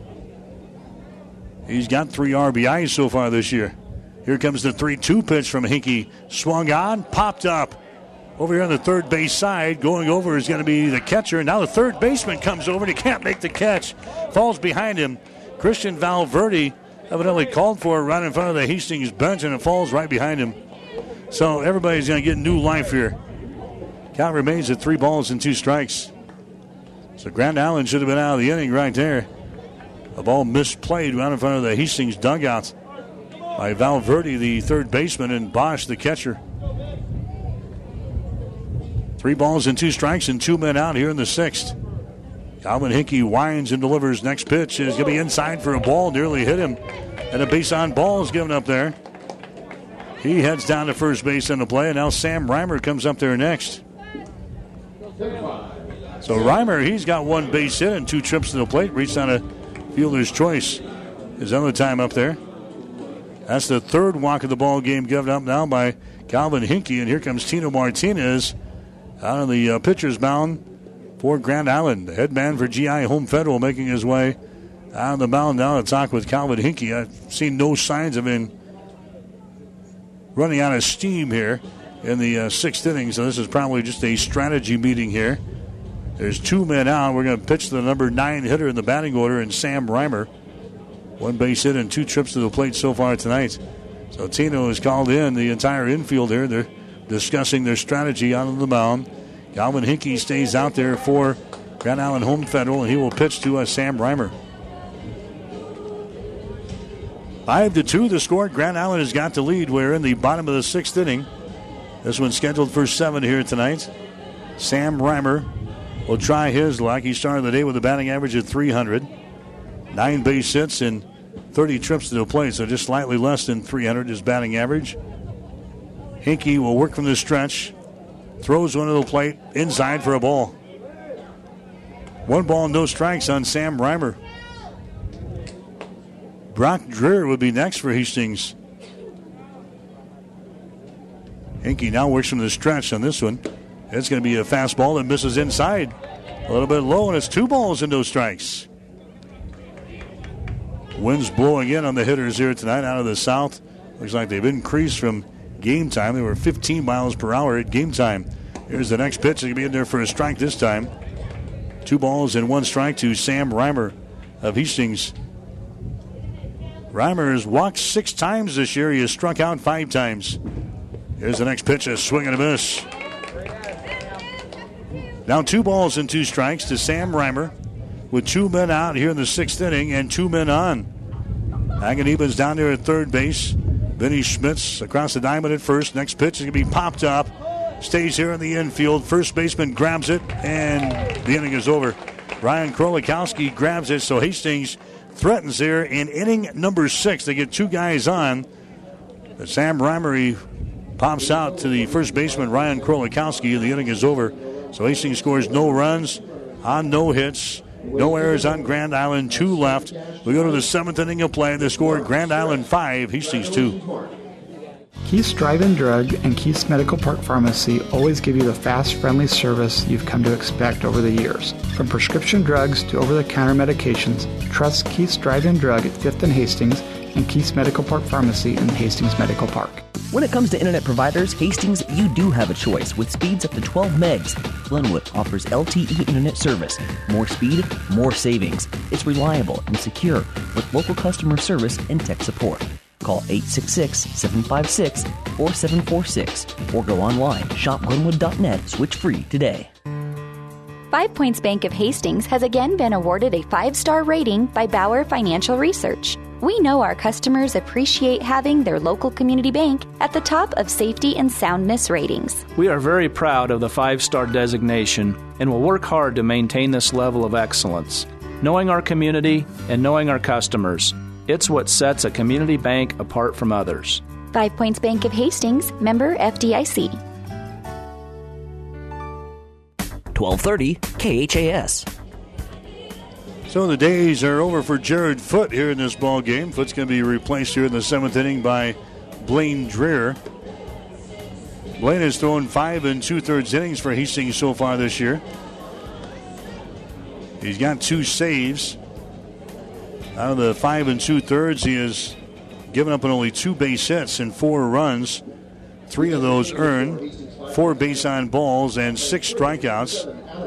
He's got 3 RBIs so far this year. Here comes the 3-2 pitch from Hinkie. Swung on, popped up. Over here on the third base side, going over is going to be the catcher. And now the third baseman comes over and he can't make the catch. Falls behind him. Christian Valverde evidently called for it right in front of the Hastings bench, and it falls right behind him. So everybody's going to get new life here. Count remains at 3 balls and 2 strikes. So Grand Island should have been out of the inning right there. A ball misplayed right in front of the Hastings dugout by Valverde, the third baseman, and Bosch, the catcher. 3 balls and 2 strikes and 2 men out here in the 6th. Calvin Hinkie winds and delivers. Next pitch is going to be inside for a ball. Nearly hit him. And a base on ball is given up there. He heads down to first base in the play. And now Sam Reimer comes up there next. So Reimer, he's got 1 base hit and 2 trips to the plate. Reached on a fielder's choice his other time up there. That's the 3rd walk of the ball game given up now by Calvin Hinkie. And here comes Tino Martinez out on the pitcher's mound for Grand Island. The head man for GI Home Federal making his way out on the mound now to talk with Calvin Hinkie. I've seen no signs of him running out of steam here in the 6th inning, so this is probably just a strategy meeting here. There's 2 men out. We're going to pitch the number 9 hitter in the batting order, and Sam Reimer. 1 base hit and 2 trips to the plate so far tonight. So Tino has called in the entire infield here. They're discussing their strategy out on the mound. Calvin Hinkie stays out there for Grand Island Home Federal, and he will pitch to Sam Reimer. 5-2 the score. Grand Island has got the lead. We're in the bottom of the 6th inning. This one's scheduled for 7 here tonight. Sam Reimer will try his luck. He started the day with a batting average of .300. 9 base hits and 30 trips to the plate, so just slightly less than .300 is batting average. Hinkie will work from the stretch. Throws one to the plate, inside for a ball. 1 ball, no strikes on Sam Reimer. Brock Dreher would be next for Hastings. Hinkie now works from the stretch on this one. It's going to be a fastball that misses inside. A little bit low, and it's 2 balls and no strikes. Winds blowing in on the hitters here tonight out of the south. Looks like they've increased from game time. They were 15 miles per hour at game time. Here's the next pitch. They're going to be in there for a strike this time. 2 balls and 1 strike to Sam Reimer of Hastings. Reimer has walked 6 times this year. He has struck out 5 times. Here's the next pitch. A swing and a miss. Now 2 balls and 2 strikes to Sam Reimer with 2 men out here in the 6th inning and 2 men on. Agoniba's down there at third base. Vinny Schmitz across the diamond at first. Next pitch is going to be popped up. Stays here in the infield. First baseman grabs it, and the inning is over. Ryan Krolikowski grabs it, so Hastings threatens here in inning number 6. They get 2 guys on. But Sam Reimer, he pops out to the first baseman, Ryan Krolikowski, and the inning is over. So Hastings scores no runs on no hits. No errors on Grand Island, 2 left. We go to the 7th inning of play. The score, Grand Island 5, Hastings 2. Keith's Drive-In Drug and Keith's Medical Park Pharmacy always give you the fast, friendly service you've come to expect over the years. From prescription drugs to over-the-counter medications, trust Keith's Drive-In Drug at 5th and Hastings and Keith's Medical Park Pharmacy in Hastings Medical Park. When it comes to internet providers, Hastings, you do have a choice with speeds up to 12 megs. Glenwood offers LTE internet service. More speed, more savings. It's reliable and secure with local customer service and tech support. Call 866-756-4746 or go online, shopglenwood.net, switch free today. 5 Points Bank of Hastings has again been awarded a 5-star rating by Bauer Financial Research. We know our customers appreciate having their local community bank at the top of safety and soundness ratings. We are very proud of the 5-star designation and will work hard to maintain this level of excellence. Knowing our community and knowing our customers, it's what sets a community bank apart from others. 5 Points Bank of Hastings, member FDIC. 1230 KHAS. So the days are over for Jared Foote here in this ball game. Foote's going to be replaced here in the 7th inning by Blaine Dreher. Blaine has thrown 5 2/3 innings for Hastings so far this year. He's got 2 saves. Out of the 5 2/3, he has given up only 2 base hits and 4 runs. 3 of those earned, 4 base on balls, and 6 strikeouts.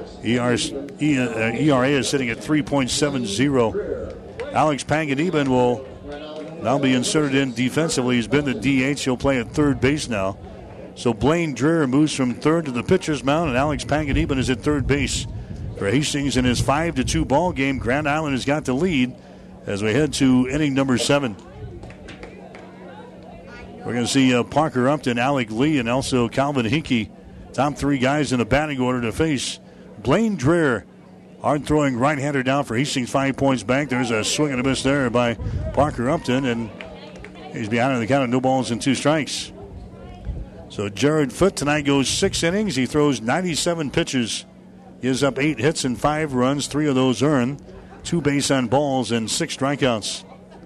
ERA is sitting at 3.70. Alex Panganiban will now be inserted in defensively. He's been the DH. He'll play at third base now. So Blaine Dreher moves from third to the pitcher's mound, and Alex Panganiban is at third base. For Hastings in his 5-2 ball game, Grand Island has got the lead as we head to inning number 7. We're going to see Parker Upton, Alec Lee, and also Calvin Hickey. Top 3 guys in the batting order to face Blaine Dreher. Hard throwing right-hander down for Hastings 5 Points Bank. There's a swing and a miss there by Parker Upton, and he's behind on the count of no balls and 2 strikes. So Jared Foote tonight goes 6 innings. He throws 97 pitches. Gives up 8 hits and 5 runs, 3 of those earned, 2 base on balls, and 6 strikeouts.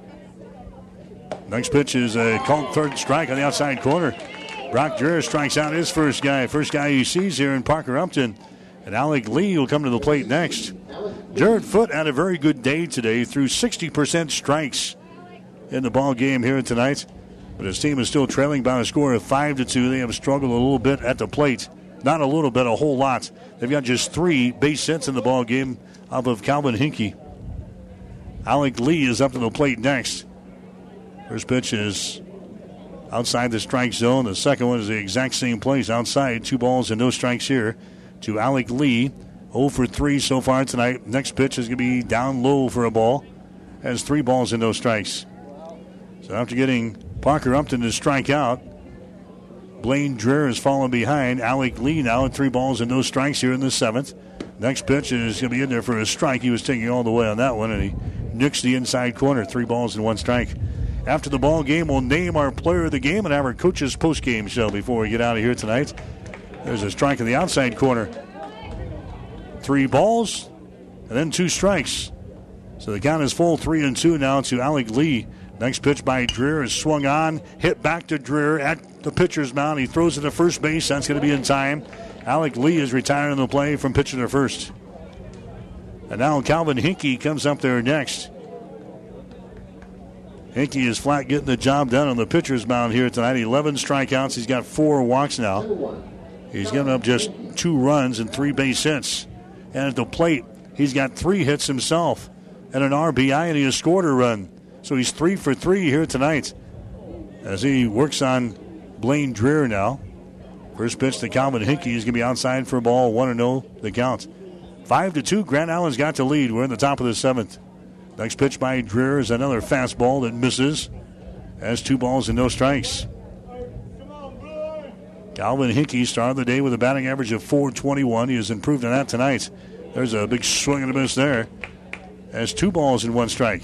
Next pitch is a called third strike on the outside corner. Brock Dreher strikes out his first guy he sees here in Parker Upton. And Alec Lee will come to the plate next. Jared Foote had a very good day today. Threw 60% strikes in the ball game here tonight. But his team is still trailing by a score of 5-2. They have struggled a little bit at the plate. Not a little bit, a whole lot. They've got just 3 base hits in the ball game off of Calvin Hickey. Alec Lee is up to the plate next. First pitch is outside the strike zone. The second one is the exact same place outside. 2 balls and no strikes here to Alec Lee. 0 for 3 so far tonight. Next pitch is going to be down low for a ball. Has 3 balls and no strikes. So after getting Parker Upton to strike out, Blaine Dreher has fallen behind. Alec Lee now at 3 balls and no strikes here in the 7th. Next pitch is going to be in there for a strike. He was taking all the way on that one, and he nicks the inside corner. 3 balls and 1 strike. After the ball game, we'll name our player of the game and have our coach's post-game show before we get out of here tonight. There's a strike in the outside corner. 3 balls and then 2 strikes. So the count is full, 3-2 now to Alec Lee. Next pitch by Dreher is swung on, hit back to Dreher at the pitcher's mound. He throws it to first base. That's going to be in time. Alec Lee is retiring the play from pitcher to first. And now Calvin Hickey comes up there next. Hickey is flat getting the job done on the pitcher's mound here tonight. 11 strikeouts. He's got 4 walks now. He's given up just 2 runs and 3 base hits. And at the plate, he's got 3 hits himself and an RBI, and he has scored a run. So he's 3 for 3 here tonight as he works on Blaine Dreher now. First pitch to Calvin Hickey is going to be outside for a ball, 1-0 the count. 5-2, Grand Island's got the lead. We're in the top of the 7th. Next pitch by Dreher is another fastball that misses. Has 2 balls and no strikes. Calvin Hickey started the day with a batting average of .421. He has improved on that tonight. There's a big swing and a miss there. Has 2 balls and 1 strike.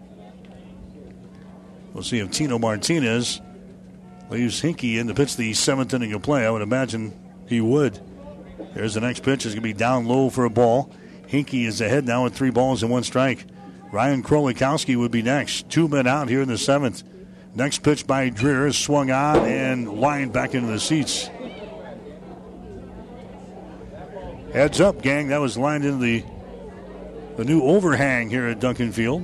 We'll see if Tino Martinez leaves Hickey in to pitch the 7th inning of play. I would imagine he would. There's the next pitch. It's going to be down low for a ball. Hickey is ahead now with 3 balls and 1 strike. Ryan Krolikowski would be next. 2 men out here in the 7th. Next pitch by Dreher is swung on and lined back into the seats. Heads up, gang. That was lined into the new overhang here at Duncan Field.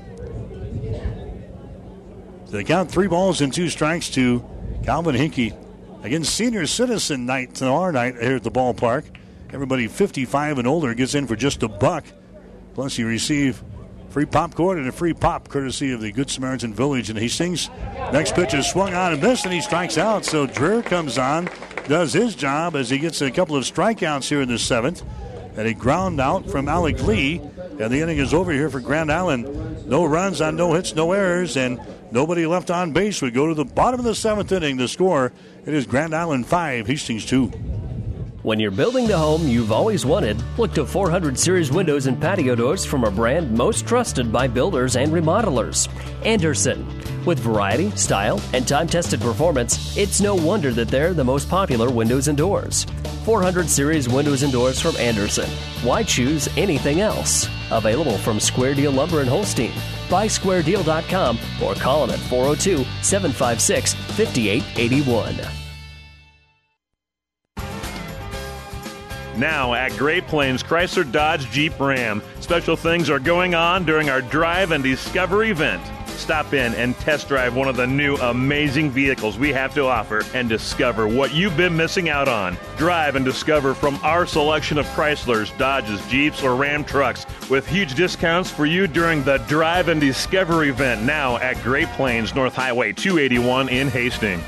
So they count 3 balls and 2 strikes to Calvin Hickey. Again, senior citizen night tomorrow night here at the ballpark. Everybody 55 and older gets in for just $1. Plus you receive free popcorn and a free pop courtesy of the Good Samaritan Village in Hastings. Next pitch is swung on and missed, and he strikes out. So Dreher comes on, does his job as he gets a couple of strikeouts here in the 7th. and a ground out from Alec Lee. And the inning is over here for Grand Island. No runs on no hits, no errors, and nobody left on base. We go to the bottom of the 7th inning. The score, it is Grand Island 5, Hastings 2. When you're building the home you've always wanted, look to 400 Series windows and patio doors from a brand most trusted by builders and remodelers, Anderson. With variety, style, and time-tested performance, it's no wonder that they're the most popular windows and doors. 400 Series windows and doors from Anderson. Why choose anything else? Available from Square Deal Lumber and Holstein. Buy SquareDeal.com or call them at 402-756-5881. Now at Great Plains Chrysler Dodge Jeep Ram, special things are going on during our Drive and Discover event. Stop in and test drive one of the new amazing vehicles we have to offer and discover what you've been missing out on. Drive and discover from our selection of Chryslers, Dodges, Jeeps, or Ram trucks with huge discounts for you during the Drive and Discover event now at Great Plains North Highway 281 in Hastings.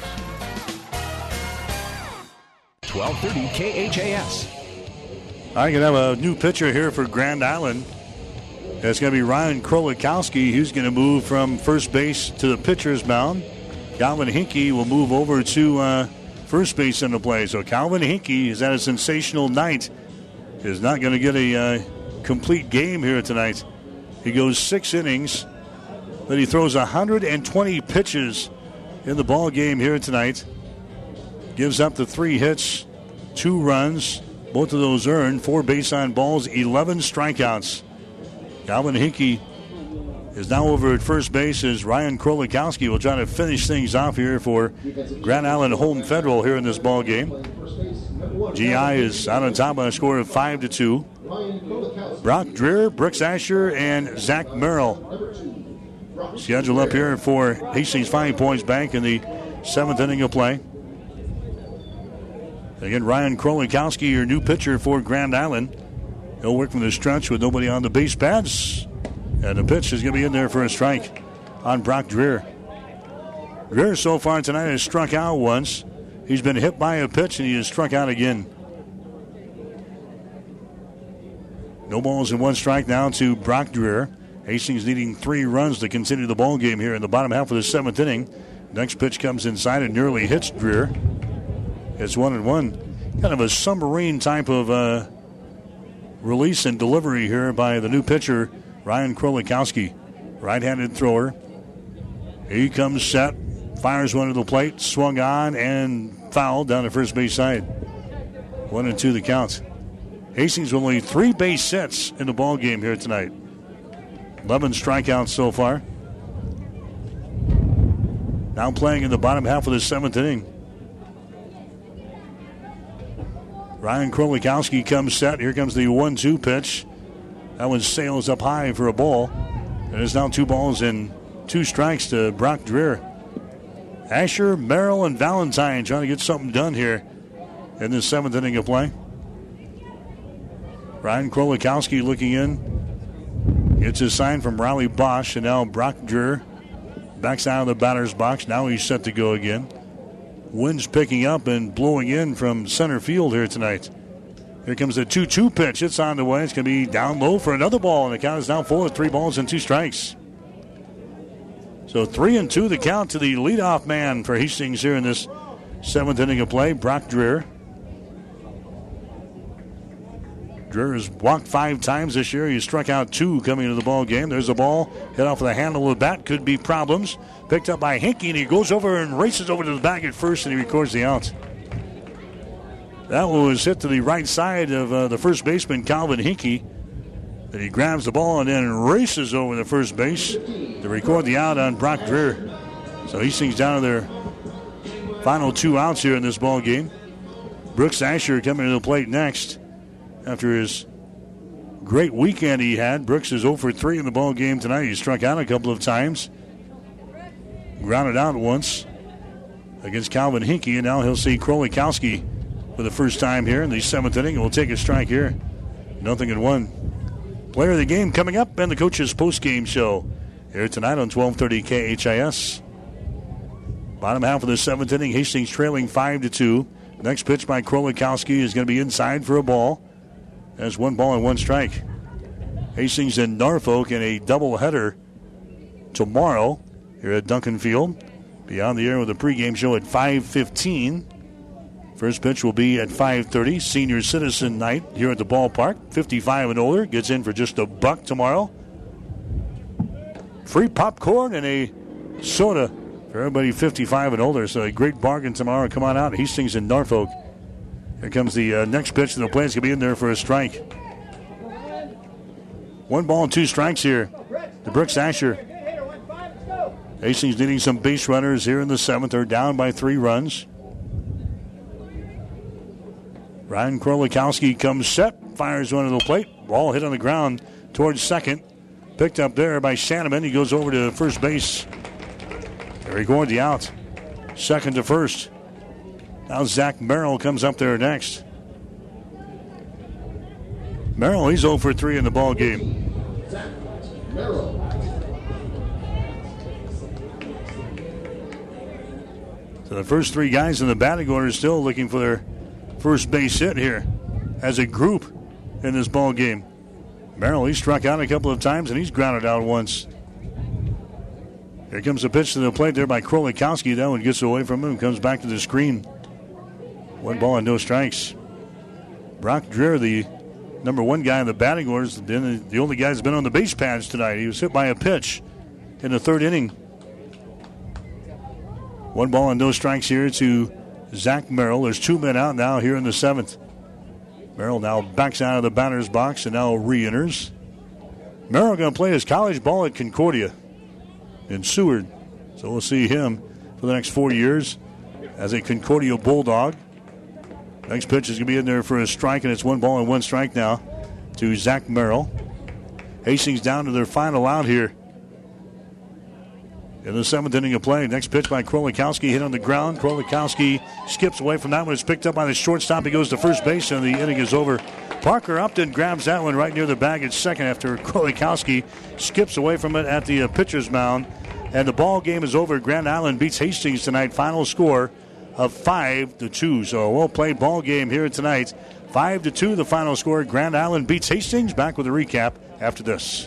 1230 KHAS. I can have a new pitcher here for Grand Island. It's going to be Ryan Krolikowski. He's going to move from first base to the pitcher's mound. Calvin Hinkey will move over to first base in the play. So Calvin Hinkey has had a sensational night. Is not going to get a complete game here tonight. He goes 6 innings, but he throws 120 pitches in the ball game here tonight. Gives up the 3 hits, 2 runs. Both of those earned, 4 base on balls, 11 strikeouts. Calvin Hinkey is now over at first base as Ryan Krolikowski will try to finish things off here for Grand Island Home Federal here in this ball game. GI is out on top by a score of 5-2. Brock Dreer, Brooks Asher, and Zach Merrill scheduled up here for Hastings 5 Points Bank in the 7th inning of play. Again, Ryan Krolikowski, your new pitcher for Grand Island. He'll work from the stretch with nobody on the base pads. And the pitch is going to be in there for a strike on Brock Dreer. Dreer so far tonight has struck out once. He's been hit by a pitch and he has struck out again. No balls and 1 strike now to Brock Dreer. Hastings needing 3 runs to continue the ball game here in the bottom half of the 7th inning. Next pitch comes inside and nearly hits Dreer. It's 1-1. Kind of a submarine type of release and delivery here by the new pitcher, Ryan Krolikowski. Right-handed thrower. He comes set, fires one to the plate, swung on and fouled down the first base side. 1-2 the count. Hastings with only 3 base hits in the ball game here tonight. 11 strikeouts so far. Now playing in the bottom half of the 7th inning. Ryan Krolikowski comes set. Here comes the 1-2 pitch. That one sails up high for a ball. And it's now 2 balls and 2 strikes to Brock Dreer. Asher, Merrill, and Valentine trying to get something done here in the 7th inning of play. Ryan Krolikowski looking in. Gets a sign from Riley Bosch. And now Brock Dreer backs out of the batter's box. Now he's set to go again. Wind's picking up and blowing in from center field here tonight. Here comes the 2-2 pitch. It's on the way. It's going to be down low for another ball, and the count is now full at 3 balls and 2 strikes. So 3-2 the count to the leadoff man for Hastings here in this 7th inning of play, Brock Dreer. Dreer has walked 5 times this year. He struck out 2 coming into the ball game. There's a ball hit off of the handle of the bat. Could be problems. Picked up by Hinkey, and he goes over and races over to the bag at first, and he records the out. That one was hit to the right side of the first baseman, Calvin Hinkey. Then he grabs the ball and then races over the first base to record the out on Brock Dreer. So Hastings down to their final 2 outs here in this ball game. Brooks Asher coming to the plate next. After his great weekend he had, Brooks is 0 for 3 in the ball game tonight. He struck out a couple of times. Grounded out once against Calvin Hinkey, and now he'll see Krolikowski for the first time here in the 7th inning. We'll take a strike here. 0-1. Player of the game coming up and the coach's post-game show here tonight on 1230 KHIS. Bottom half of the 7th inning, Hastings trailing 5-2. Next pitch by Krolikowski is going to be inside for a ball. As 1 ball and 1 strike. Hastings and Norfolk in a doubleheader tomorrow here at Duncan Field. Be on the air with a pregame show at 5:15. First pitch will be at 5:30. Senior Citizen night here at the ballpark. 55 and older gets in for just $1 tomorrow. Free popcorn and a soda for everybody 55 and older. So a great bargain tomorrow. Come on out. Hastings and Norfolk. Here comes the next pitch. The play's going to be in there for a strike. 1 ball and 2 strikes here to Brooks Asher. Hastings needing some base runners here in the 7th. They're down by 3 runs. Ryan Krolikowski comes set, fires one to the plate. Ball hit on the ground towards second. Picked up there by Sandeman. He goes over to first base. Eric Gordy out. Second to first. Now Zach Merrill comes up there next. Merrill, he's 0 for 3 in the ball game. So the first 3 guys in the batting order are still looking for their first base hit here as a group in this ball game. Merrill, he struck out a couple of times and he's grounded out once. Here comes the pitch to the plate there by Krolikowski. That one gets away from him, comes back to the screen. 1 ball and no strikes. Brock Dreher, the number 1 guy in the batting order, is the only guy that's been on the base pads tonight. He was hit by a pitch in the 3rd inning. 1 ball and no strikes here to Zach Merrill. There's 2 men out now here in the 7th. Merrill now backs out of the batter's box and now re-enters. Merrill going to play his college ball at Concordia in Seward. So we'll see him for the next 4 years as a Concordia Bulldog. Next pitch is going to be in there for a strike, and it's 1 ball and 1 strike now to Zach Merrill. Hastings down to their final out here in the 7th inning of play. Next pitch by Krolikowski, hit on the ground. Krolikowski skips away from that one. It's picked up by the shortstop. He goes to first base, and the inning is over. Parker Upton grabs that one right near the bag at second after Krolikowski skips away from it at the pitcher's mound. And the ball game is over. Grand Island beats Hastings tonight. Final score of 5-2. So a well-played ball game here tonight. 5-2 the final score. Grand Island beats Hastings. Back with a recap after this.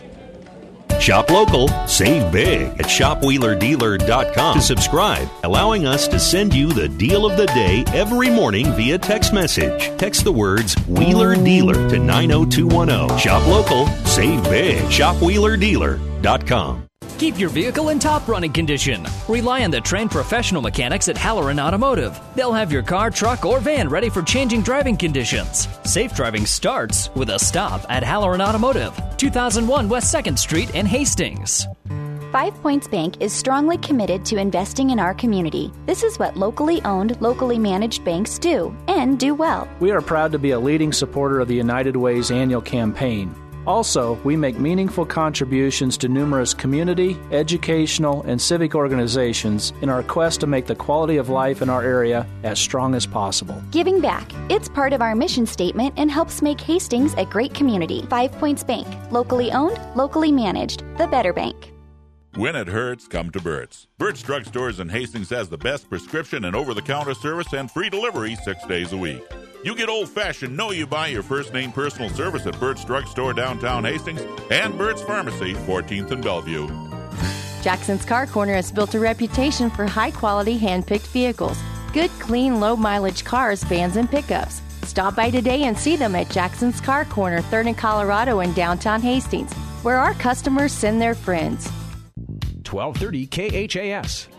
Shop local, save big at shopwheelerdealer.com to subscribe, allowing us to send you the deal of the day every morning via text message. Text the words Wheeler Dealer to 90210. Shop local, save big. shopwheelerdealer.com. Keep your vehicle in top running condition. Rely on the trained professional mechanics at Halloran Automotive. They'll have your car, truck, or van ready for changing driving conditions. Safe driving starts with a stop at Halloran Automotive, 2001 West 2nd Street in Hastings. 5 Points Bank is strongly committed to investing in our community. This is what locally owned, locally managed banks do, and do well. We are proud to be a leading supporter of the United Way's annual campaign. Also, we make meaningful contributions to numerous community, educational, and civic organizations in our quest to make the quality of life in our area as strong as possible. Giving back. It's part of our mission statement and helps make Hastings a great community. 5 Points Bank. Locally owned, locally managed. The better bank. When it hurts, come to Burt's. Burt's Drug Stores in Hastings has the best prescription and over-the-counter service and free delivery 6 days a week. You get old-fashioned know-you-by your first-name personal service at Burt's Drug Store downtown Hastings and Burt's Pharmacy, 14th and Bellevue. Jackson's Car Corner has built a reputation for high-quality hand-picked vehicles. Good, clean, low-mileage cars, vans, and pickups. Stop by today and see them at Jackson's Car Corner, 3rd and Colorado in downtown Hastings, where our customers send their friends. 1230 KHAS.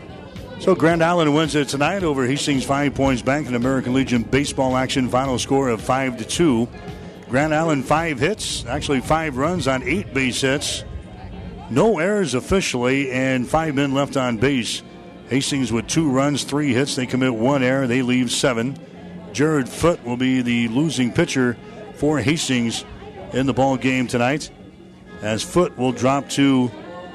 So Grand Island wins it tonight over Hastings 5 Points Bank in American Legion baseball action. Final score of 5-2. Grand Island 5 hits, actually 5 runs on 8 base hits. No errors officially, and 5 men left on base. Hastings with 2 runs, 3 hits. They commit 1 error. They leave 7. Jared Foote will be the losing pitcher for Hastings in the ball game tonight, as Foote will drop to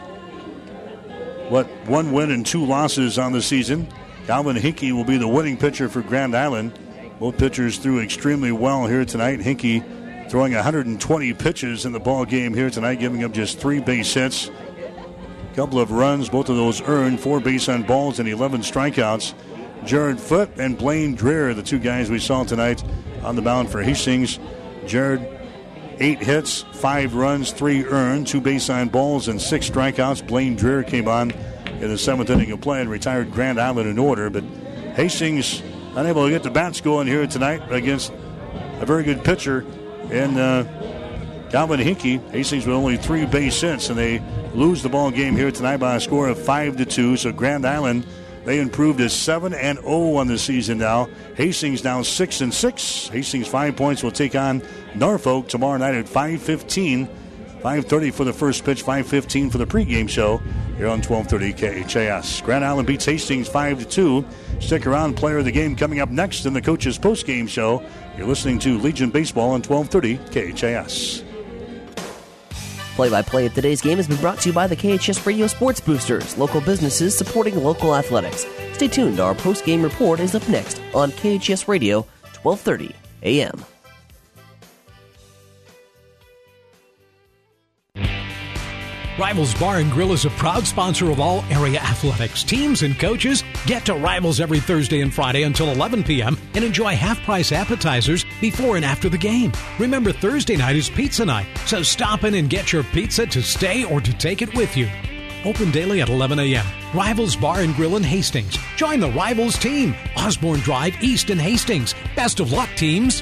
1 win and 2 losses on the season. Calvin Hinkey will be the winning pitcher for Grand Island. Both pitchers threw extremely well here tonight. Hinkey throwing 120 pitches in the ball game here tonight, giving up just 3 base hits. A couple of runs, both of those earned, 4 base on balls and 11 strikeouts. Jared Foote and Blaine Dreher, the 2 guys we saw tonight on the mound for Hastings. Jared, 8 hits, 5 runs, 3 earned, 2 baseline balls, and 6 strikeouts. Blaine Dreher came on in the 7th inning of play and retired Grand Island in order. But Hastings unable to get the bats going here tonight against a very good pitcher in Calvin Hickey. Hastings with only 3 base hits, and they lose the ball game here tonight by a score of 5-2. So Grand Island, they improved to 7-0 on the season now. Hastings now 6-6. Hastings 5 points will take on Norfolk tomorrow night at 5:15. 5:30 for the first pitch, 5:15 for the pregame show here on 1230 KHAS. Grand Island beats Hastings 5-2. Stick around, player of the game coming up next in the coach's postgame show. You're listening to Legion Baseball on 1230 KHAS. Play-by-play of today's game has been brought to you by the KHS Radio Sports Boosters, local businesses supporting local athletics. Stay tuned. Our post-game report is up next on KHS Radio, 1230 AM. Rivals Bar and Grill is a proud sponsor of all area athletics. Teams and coaches get to Rivals every Thursday and Friday until 11 p.m. and enjoy half-price appetizers before and after the game. Remember, Thursday night is pizza night, so stop in and get your pizza to stay or to take it with you. Open daily at 11 a.m. Rivals Bar and Grill in Hastings. Join the Rivals team. Osborne Drive East in Hastings. Best of luck, teams.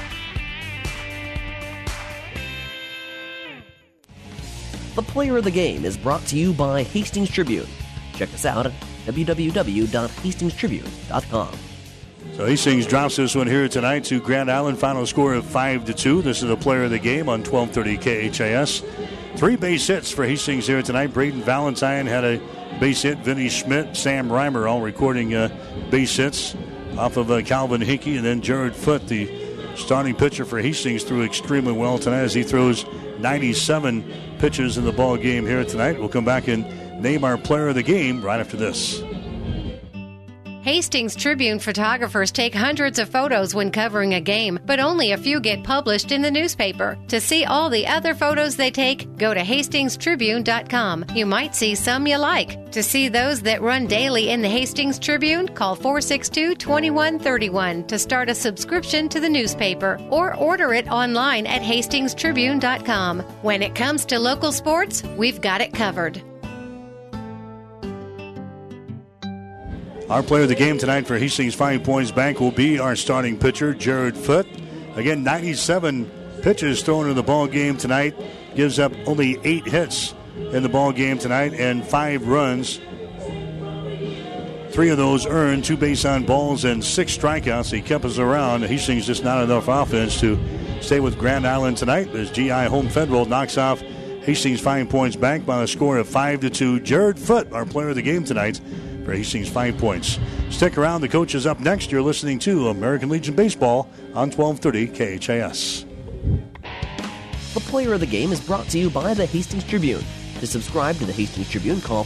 The Player of the Game is brought to you by Hastings Tribune. Check us out at www.hastingstribune.com. So Hastings drops this one here tonight to Grand Island. Final score of 5-2. This is the Player of the Game on 1230 KHAS. 3 base hits for Hastings here tonight. Braden Valentine had a base hit. Vinny Schmidt, Sam Reimer all recording base hits off of Calvin Hickey. And then Jared Foote, the starting pitcher for Hastings, threw extremely well tonight as he throws 97 pitches in the ball game here tonight. We'll come back and name our player of the game right after this. Hastings Tribune photographers take hundreds of photos when covering a game, but only a few get published in the newspaper. To see all the other photos they take, go to hastingstribune.com. You might see some you like. To see those that run daily in the Hastings Tribune, call 462-2131 to start a subscription to the newspaper or order it online at hastingstribune.com. When it comes to local sports, we've got it covered. Our player of the game tonight for Hastings 5 Points Bank will be our starting pitcher, Jared Foote. Again, 97 pitches thrown in the ball game tonight. Gives up only 8 hits in the ball game tonight and 5 runs. 3 of those earned, 2 base on balls and 6 strikeouts. He kept us around. Hastings just not enough offense to stay with Grand Island tonight as GI Home Federal knocks off Hastings 5 Points Bank by a score of 5-2. Jared Foote, our player of the game tonight for Hastings 5 Points. Stick around. The coach is up next. You're listening to American Legion Baseball on 1230 KHAS. The Player of the Game is brought to you by the Hastings Tribune. To subscribe to the Hastings Tribune, call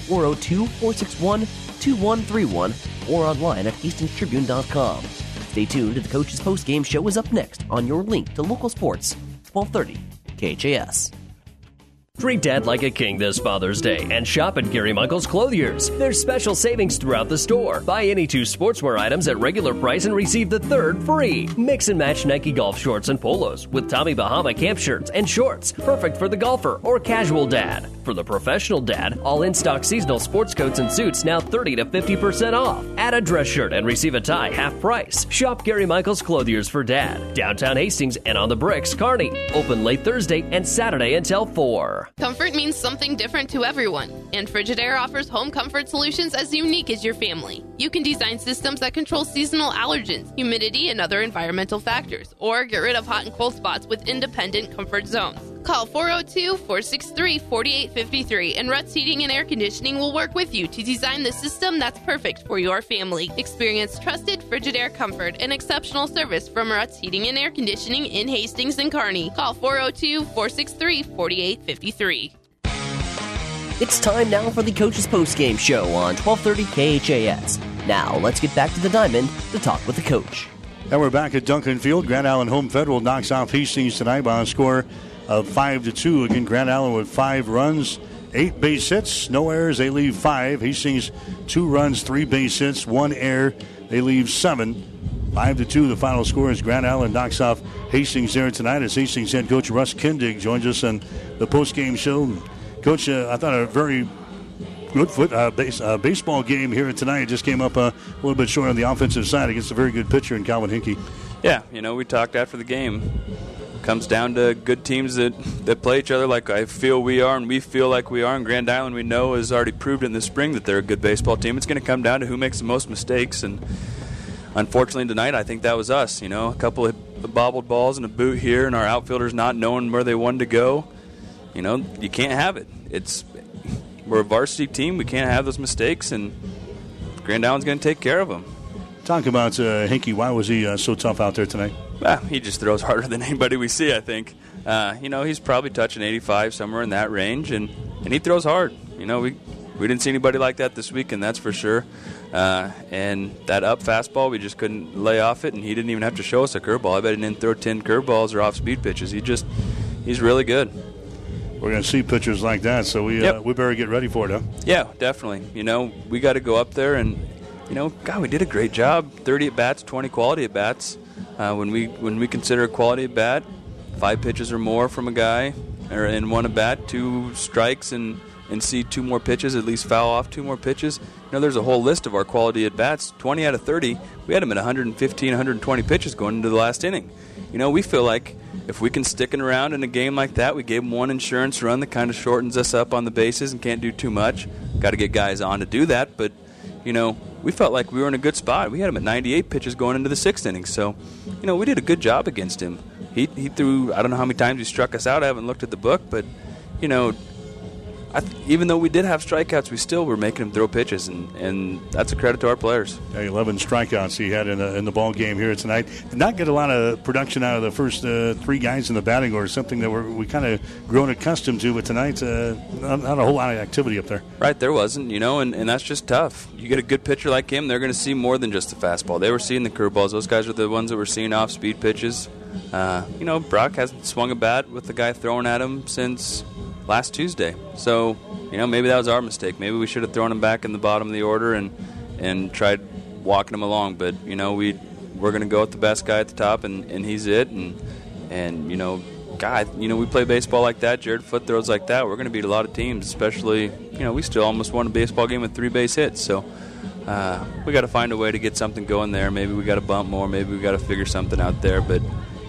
402-461-2131 or online at hastingstribune.com. Stay tuned. The coach's postgame show is up next on your link to local sports, 1230 KHAS. Treat Dad like a king this Father's Day and shop at Gary Michaels Clothiers. There's special savings throughout the store. Buy any 2 sportswear items at regular price and receive the 3rd free. Mix and match Nike golf shorts and polos with Tommy Bahama camp shirts and shorts. Perfect for the golfer or casual dad. For the professional dad, all in-stock seasonal sports coats and suits now 30 to 50% off. Add a dress shirt and receive a tie half price. Shop Gary Michaels Clothiers for Dad. Downtown Hastings and on the Bricks, Kearney. Open late Thursday and Saturday until 4. Comfort means something different to everyone, and Frigidaire offers home comfort solutions as unique as your family. You can design systems that control seasonal allergens, humidity, and other environmental factors, or get rid of hot and cold spots with independent comfort zones. Call 402-463-4853, and Ruts Heating and Air Conditioning will work with you to design the system that's perfect for your family. Experience trusted Frigidaire comfort and exceptional service from Ruts Heating and Air Conditioning in Hastings and Kearney. Call 402-463-4853. It's time now for the Coach's Postgame Show on 1230 KHAS. Now, let's get back to the diamond to talk with the coach. And we're back at Duncan Field. Grand Island Home Federal knocks off Hastings tonight by a score of 5-2. Again, Grand Island with 5 runs, 8 base hits, no errors. They leave 5. Hastings 2 runs, 3 base hits, 1 error. They leave 7. 5-2, the final score as Grand Island knocks off Hastings there tonight as Hastings head coach Russ Kindig joins us on the post-game show. Coach, I thought a very good baseball game here tonight. It just came up a little bit short on the offensive side against a very good pitcher in Calvin Hinkey. Yeah, we talked after the game. Comes down to good teams that play each other like I feel we are and we feel like we are. And Grand Island, we know, has already proved in the spring that they're a good baseball team. It's going to come down to who makes the most mistakes. And unfortunately tonight, I think that was us. A couple of bobbled balls and a boot here, and our outfielders not knowing where they wanted to go. You can't have it. We're a varsity team. We can't have those mistakes, and Grand Island's going to take care of them. Talk about Hinkey. Why was he so tough out there tonight? He just throws harder than anybody we see, I think. He's probably touching 85, somewhere in that range, and he throws hard. We didn't see anybody like that this weekend, that's for sure. And that up fastball, we just couldn't lay off it, and he didn't even have to show us a curveball. I bet he didn't throw 10 curveballs or off-speed pitches. He's really good. We're going to see pitchers like that, so we better get ready for it, huh? Yeah, definitely. We got to go up there and, God, we did a great job. 30 at-bats, 20 quality at-bats. When we consider a quality at-bat, 5 pitches or more from a guy, or in one at-bat, 2 strikes and see 2 more pitches, at least foul off 2 more pitches. There's a whole list of our quality at-bats. 20 out of 30, we had them at 115, 120 pitches going into the last inning. We feel like if we can stick it around in a game like that, we gave them one insurance run that kind of shortens us up on the bases and can't do too much. Got to get guys on to do that, but, we felt like we were in a good spot. We had him at 98 pitches going into the 6th inning, so, we did a good job against him. He threw, I don't know how many times he struck us out. I haven't looked at the book, but, even though we did have strikeouts, we still were making him throw pitches, and that's a credit to our players. 11 strikeouts he had in the ball game here tonight. Did not get a lot of production out of the first 3 guys in the batting order, something that we kind of grown accustomed to, but tonight not a whole lot of activity up there. Right, there wasn't, and that's just tough. You get a good pitcher like him, they're going to see more than just the fastball. They were seeing the curveballs. Those guys are the ones that were seeing off-speed pitches. Brock hasn't swung a bat with the guy throwing at him since last Tuesday. So, maybe that was our mistake. Maybe we should have thrown him back in the bottom of the order and tried walking him along. But, we're going to go with the best guy at the top, and he's it. And God, we play baseball like that. Jared Foote throws like that. We're going to beat a lot of teams, especially, we still almost won a baseball game with 3 base hits. So we got to find a way to get something going there. Maybe we got to bump more. Maybe we got to figure something out there. But,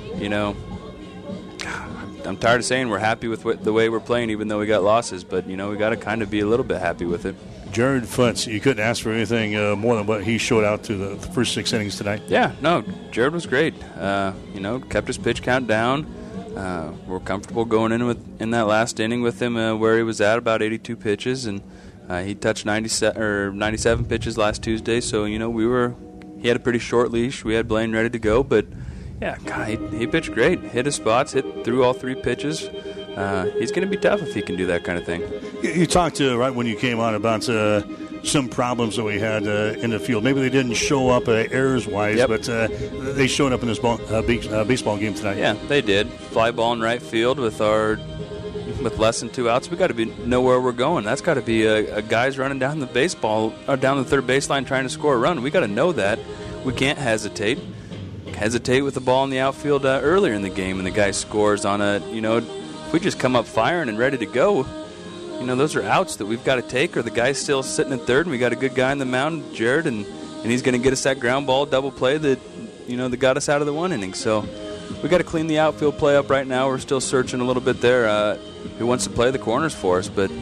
I'm tired of saying we're happy with the way we're playing, even though we got losses. But, we got to kind of be a little bit happy with it. Jared Foote, you couldn't ask for anything more than what he showed out to the first 6 innings tonight. Yeah, no, Jared was great. Kept his pitch count down. We're comfortable going in that last inning with him where he was at, about 82 pitches. And he touched 97 pitches last Tuesday. So, he had a pretty short leash. We had Blaine ready to go, but yeah, God, he pitched great. Hit his spots, hit through all 3 pitches. He's going to be tough if he can do that kind of thing. You talked right when you came on about some problems that we had in the field. Maybe they didn't show up errors-wise, yep, but they showed up in this baseball game tonight. Yeah, they did. Fly ball in right field with less than 2 outs. We got to know where we're going. That's got to be a guys running down the baseball or down the third baseline trying to score a run. We got to know that. We can't hesitate with the ball in the outfield earlier in the game, and the guy scores on if we just come up firing and ready to go, those are outs that we've got to take, or the guy's still sitting at third, and we got a good guy in the mound, Jared, and he's going to get us that ground ball double play that got us out of the 1 inning. So we got to clean the outfield play up right now. We're still searching a little bit there. Who wants to play the corners for us? But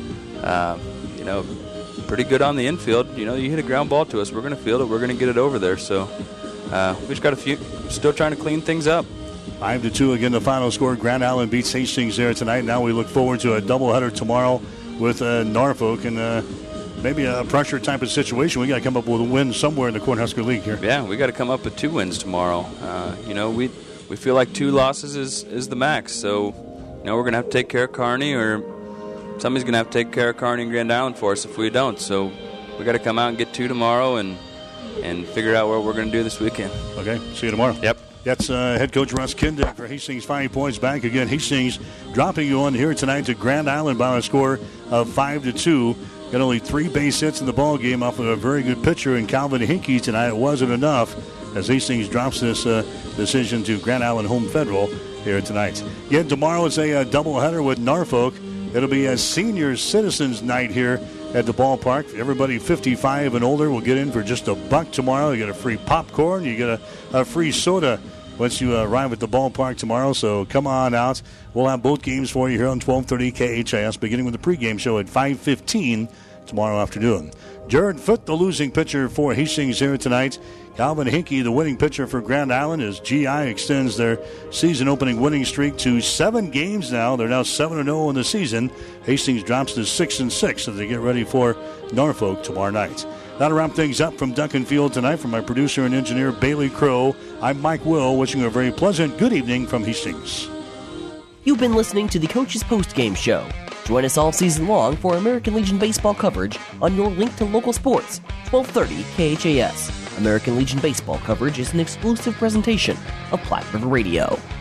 pretty good on the infield. You hit a ground ball to us, we're going to field it. We're going to get it over there. So we just got still trying to clean things up. 5-2 again, the final score. Grand Island beats Hastings there tonight. Now we look forward to a doubleheader tomorrow with Norfolk, and maybe a pressure type of situation. We got to come up with a win somewhere in the Cornhusker League here. Yeah, we got to come up with 2 wins tomorrow. We feel like 2 losses is the max. So we're going to have to take care of Kearney, or somebody's going to have to take care of Kearney and Grand Island for us if we don't. So we got to come out and get 2 tomorrow and figure out what we're going to do this weekend. Okay, see you tomorrow. Yep. That's head coach Russ Kindig for Hastings. 5 points back again. Hastings dropping you on here tonight to Grand Island by a score of 5-2. Got only 3 base hits in the ball game off of a very good pitcher in Calvin Hinkey tonight. It wasn't enough. as Hastings drops this decision to Grand Island Home Federal here tonight. Again, tomorrow is a doubleheader with Norfolk. It'll be a senior citizens night here at the ballpark. Everybody 55 and older will get in for just $1 tomorrow. You get a free popcorn. You get a free soda once you arrive at the ballpark tomorrow. So come on out. We'll have both games for you here on 1230 KHIS, beginning with the pregame show at 5:15 tomorrow afternoon. Jared Foote, the losing pitcher for Hastings here tonight. Calvin Hinkey, the winning pitcher for Grand Island, as GI extends their season-opening winning streak to 7 games now. They're now 7-0 in the season. Hastings drops to 6-6 as they get ready for Norfolk tomorrow night. Now to wrap things up from Duncan Field tonight, from my producer and engineer, Bailey Crow, I'm Mike Will, wishing you a very pleasant good evening from Hastings. You've been listening to the Coach's Postgame Show. Join us all season long for American Legion baseball coverage on your link to local sports, 1230 KHAS. American Legion baseball coverage is an exclusive presentation of Platte River Radio.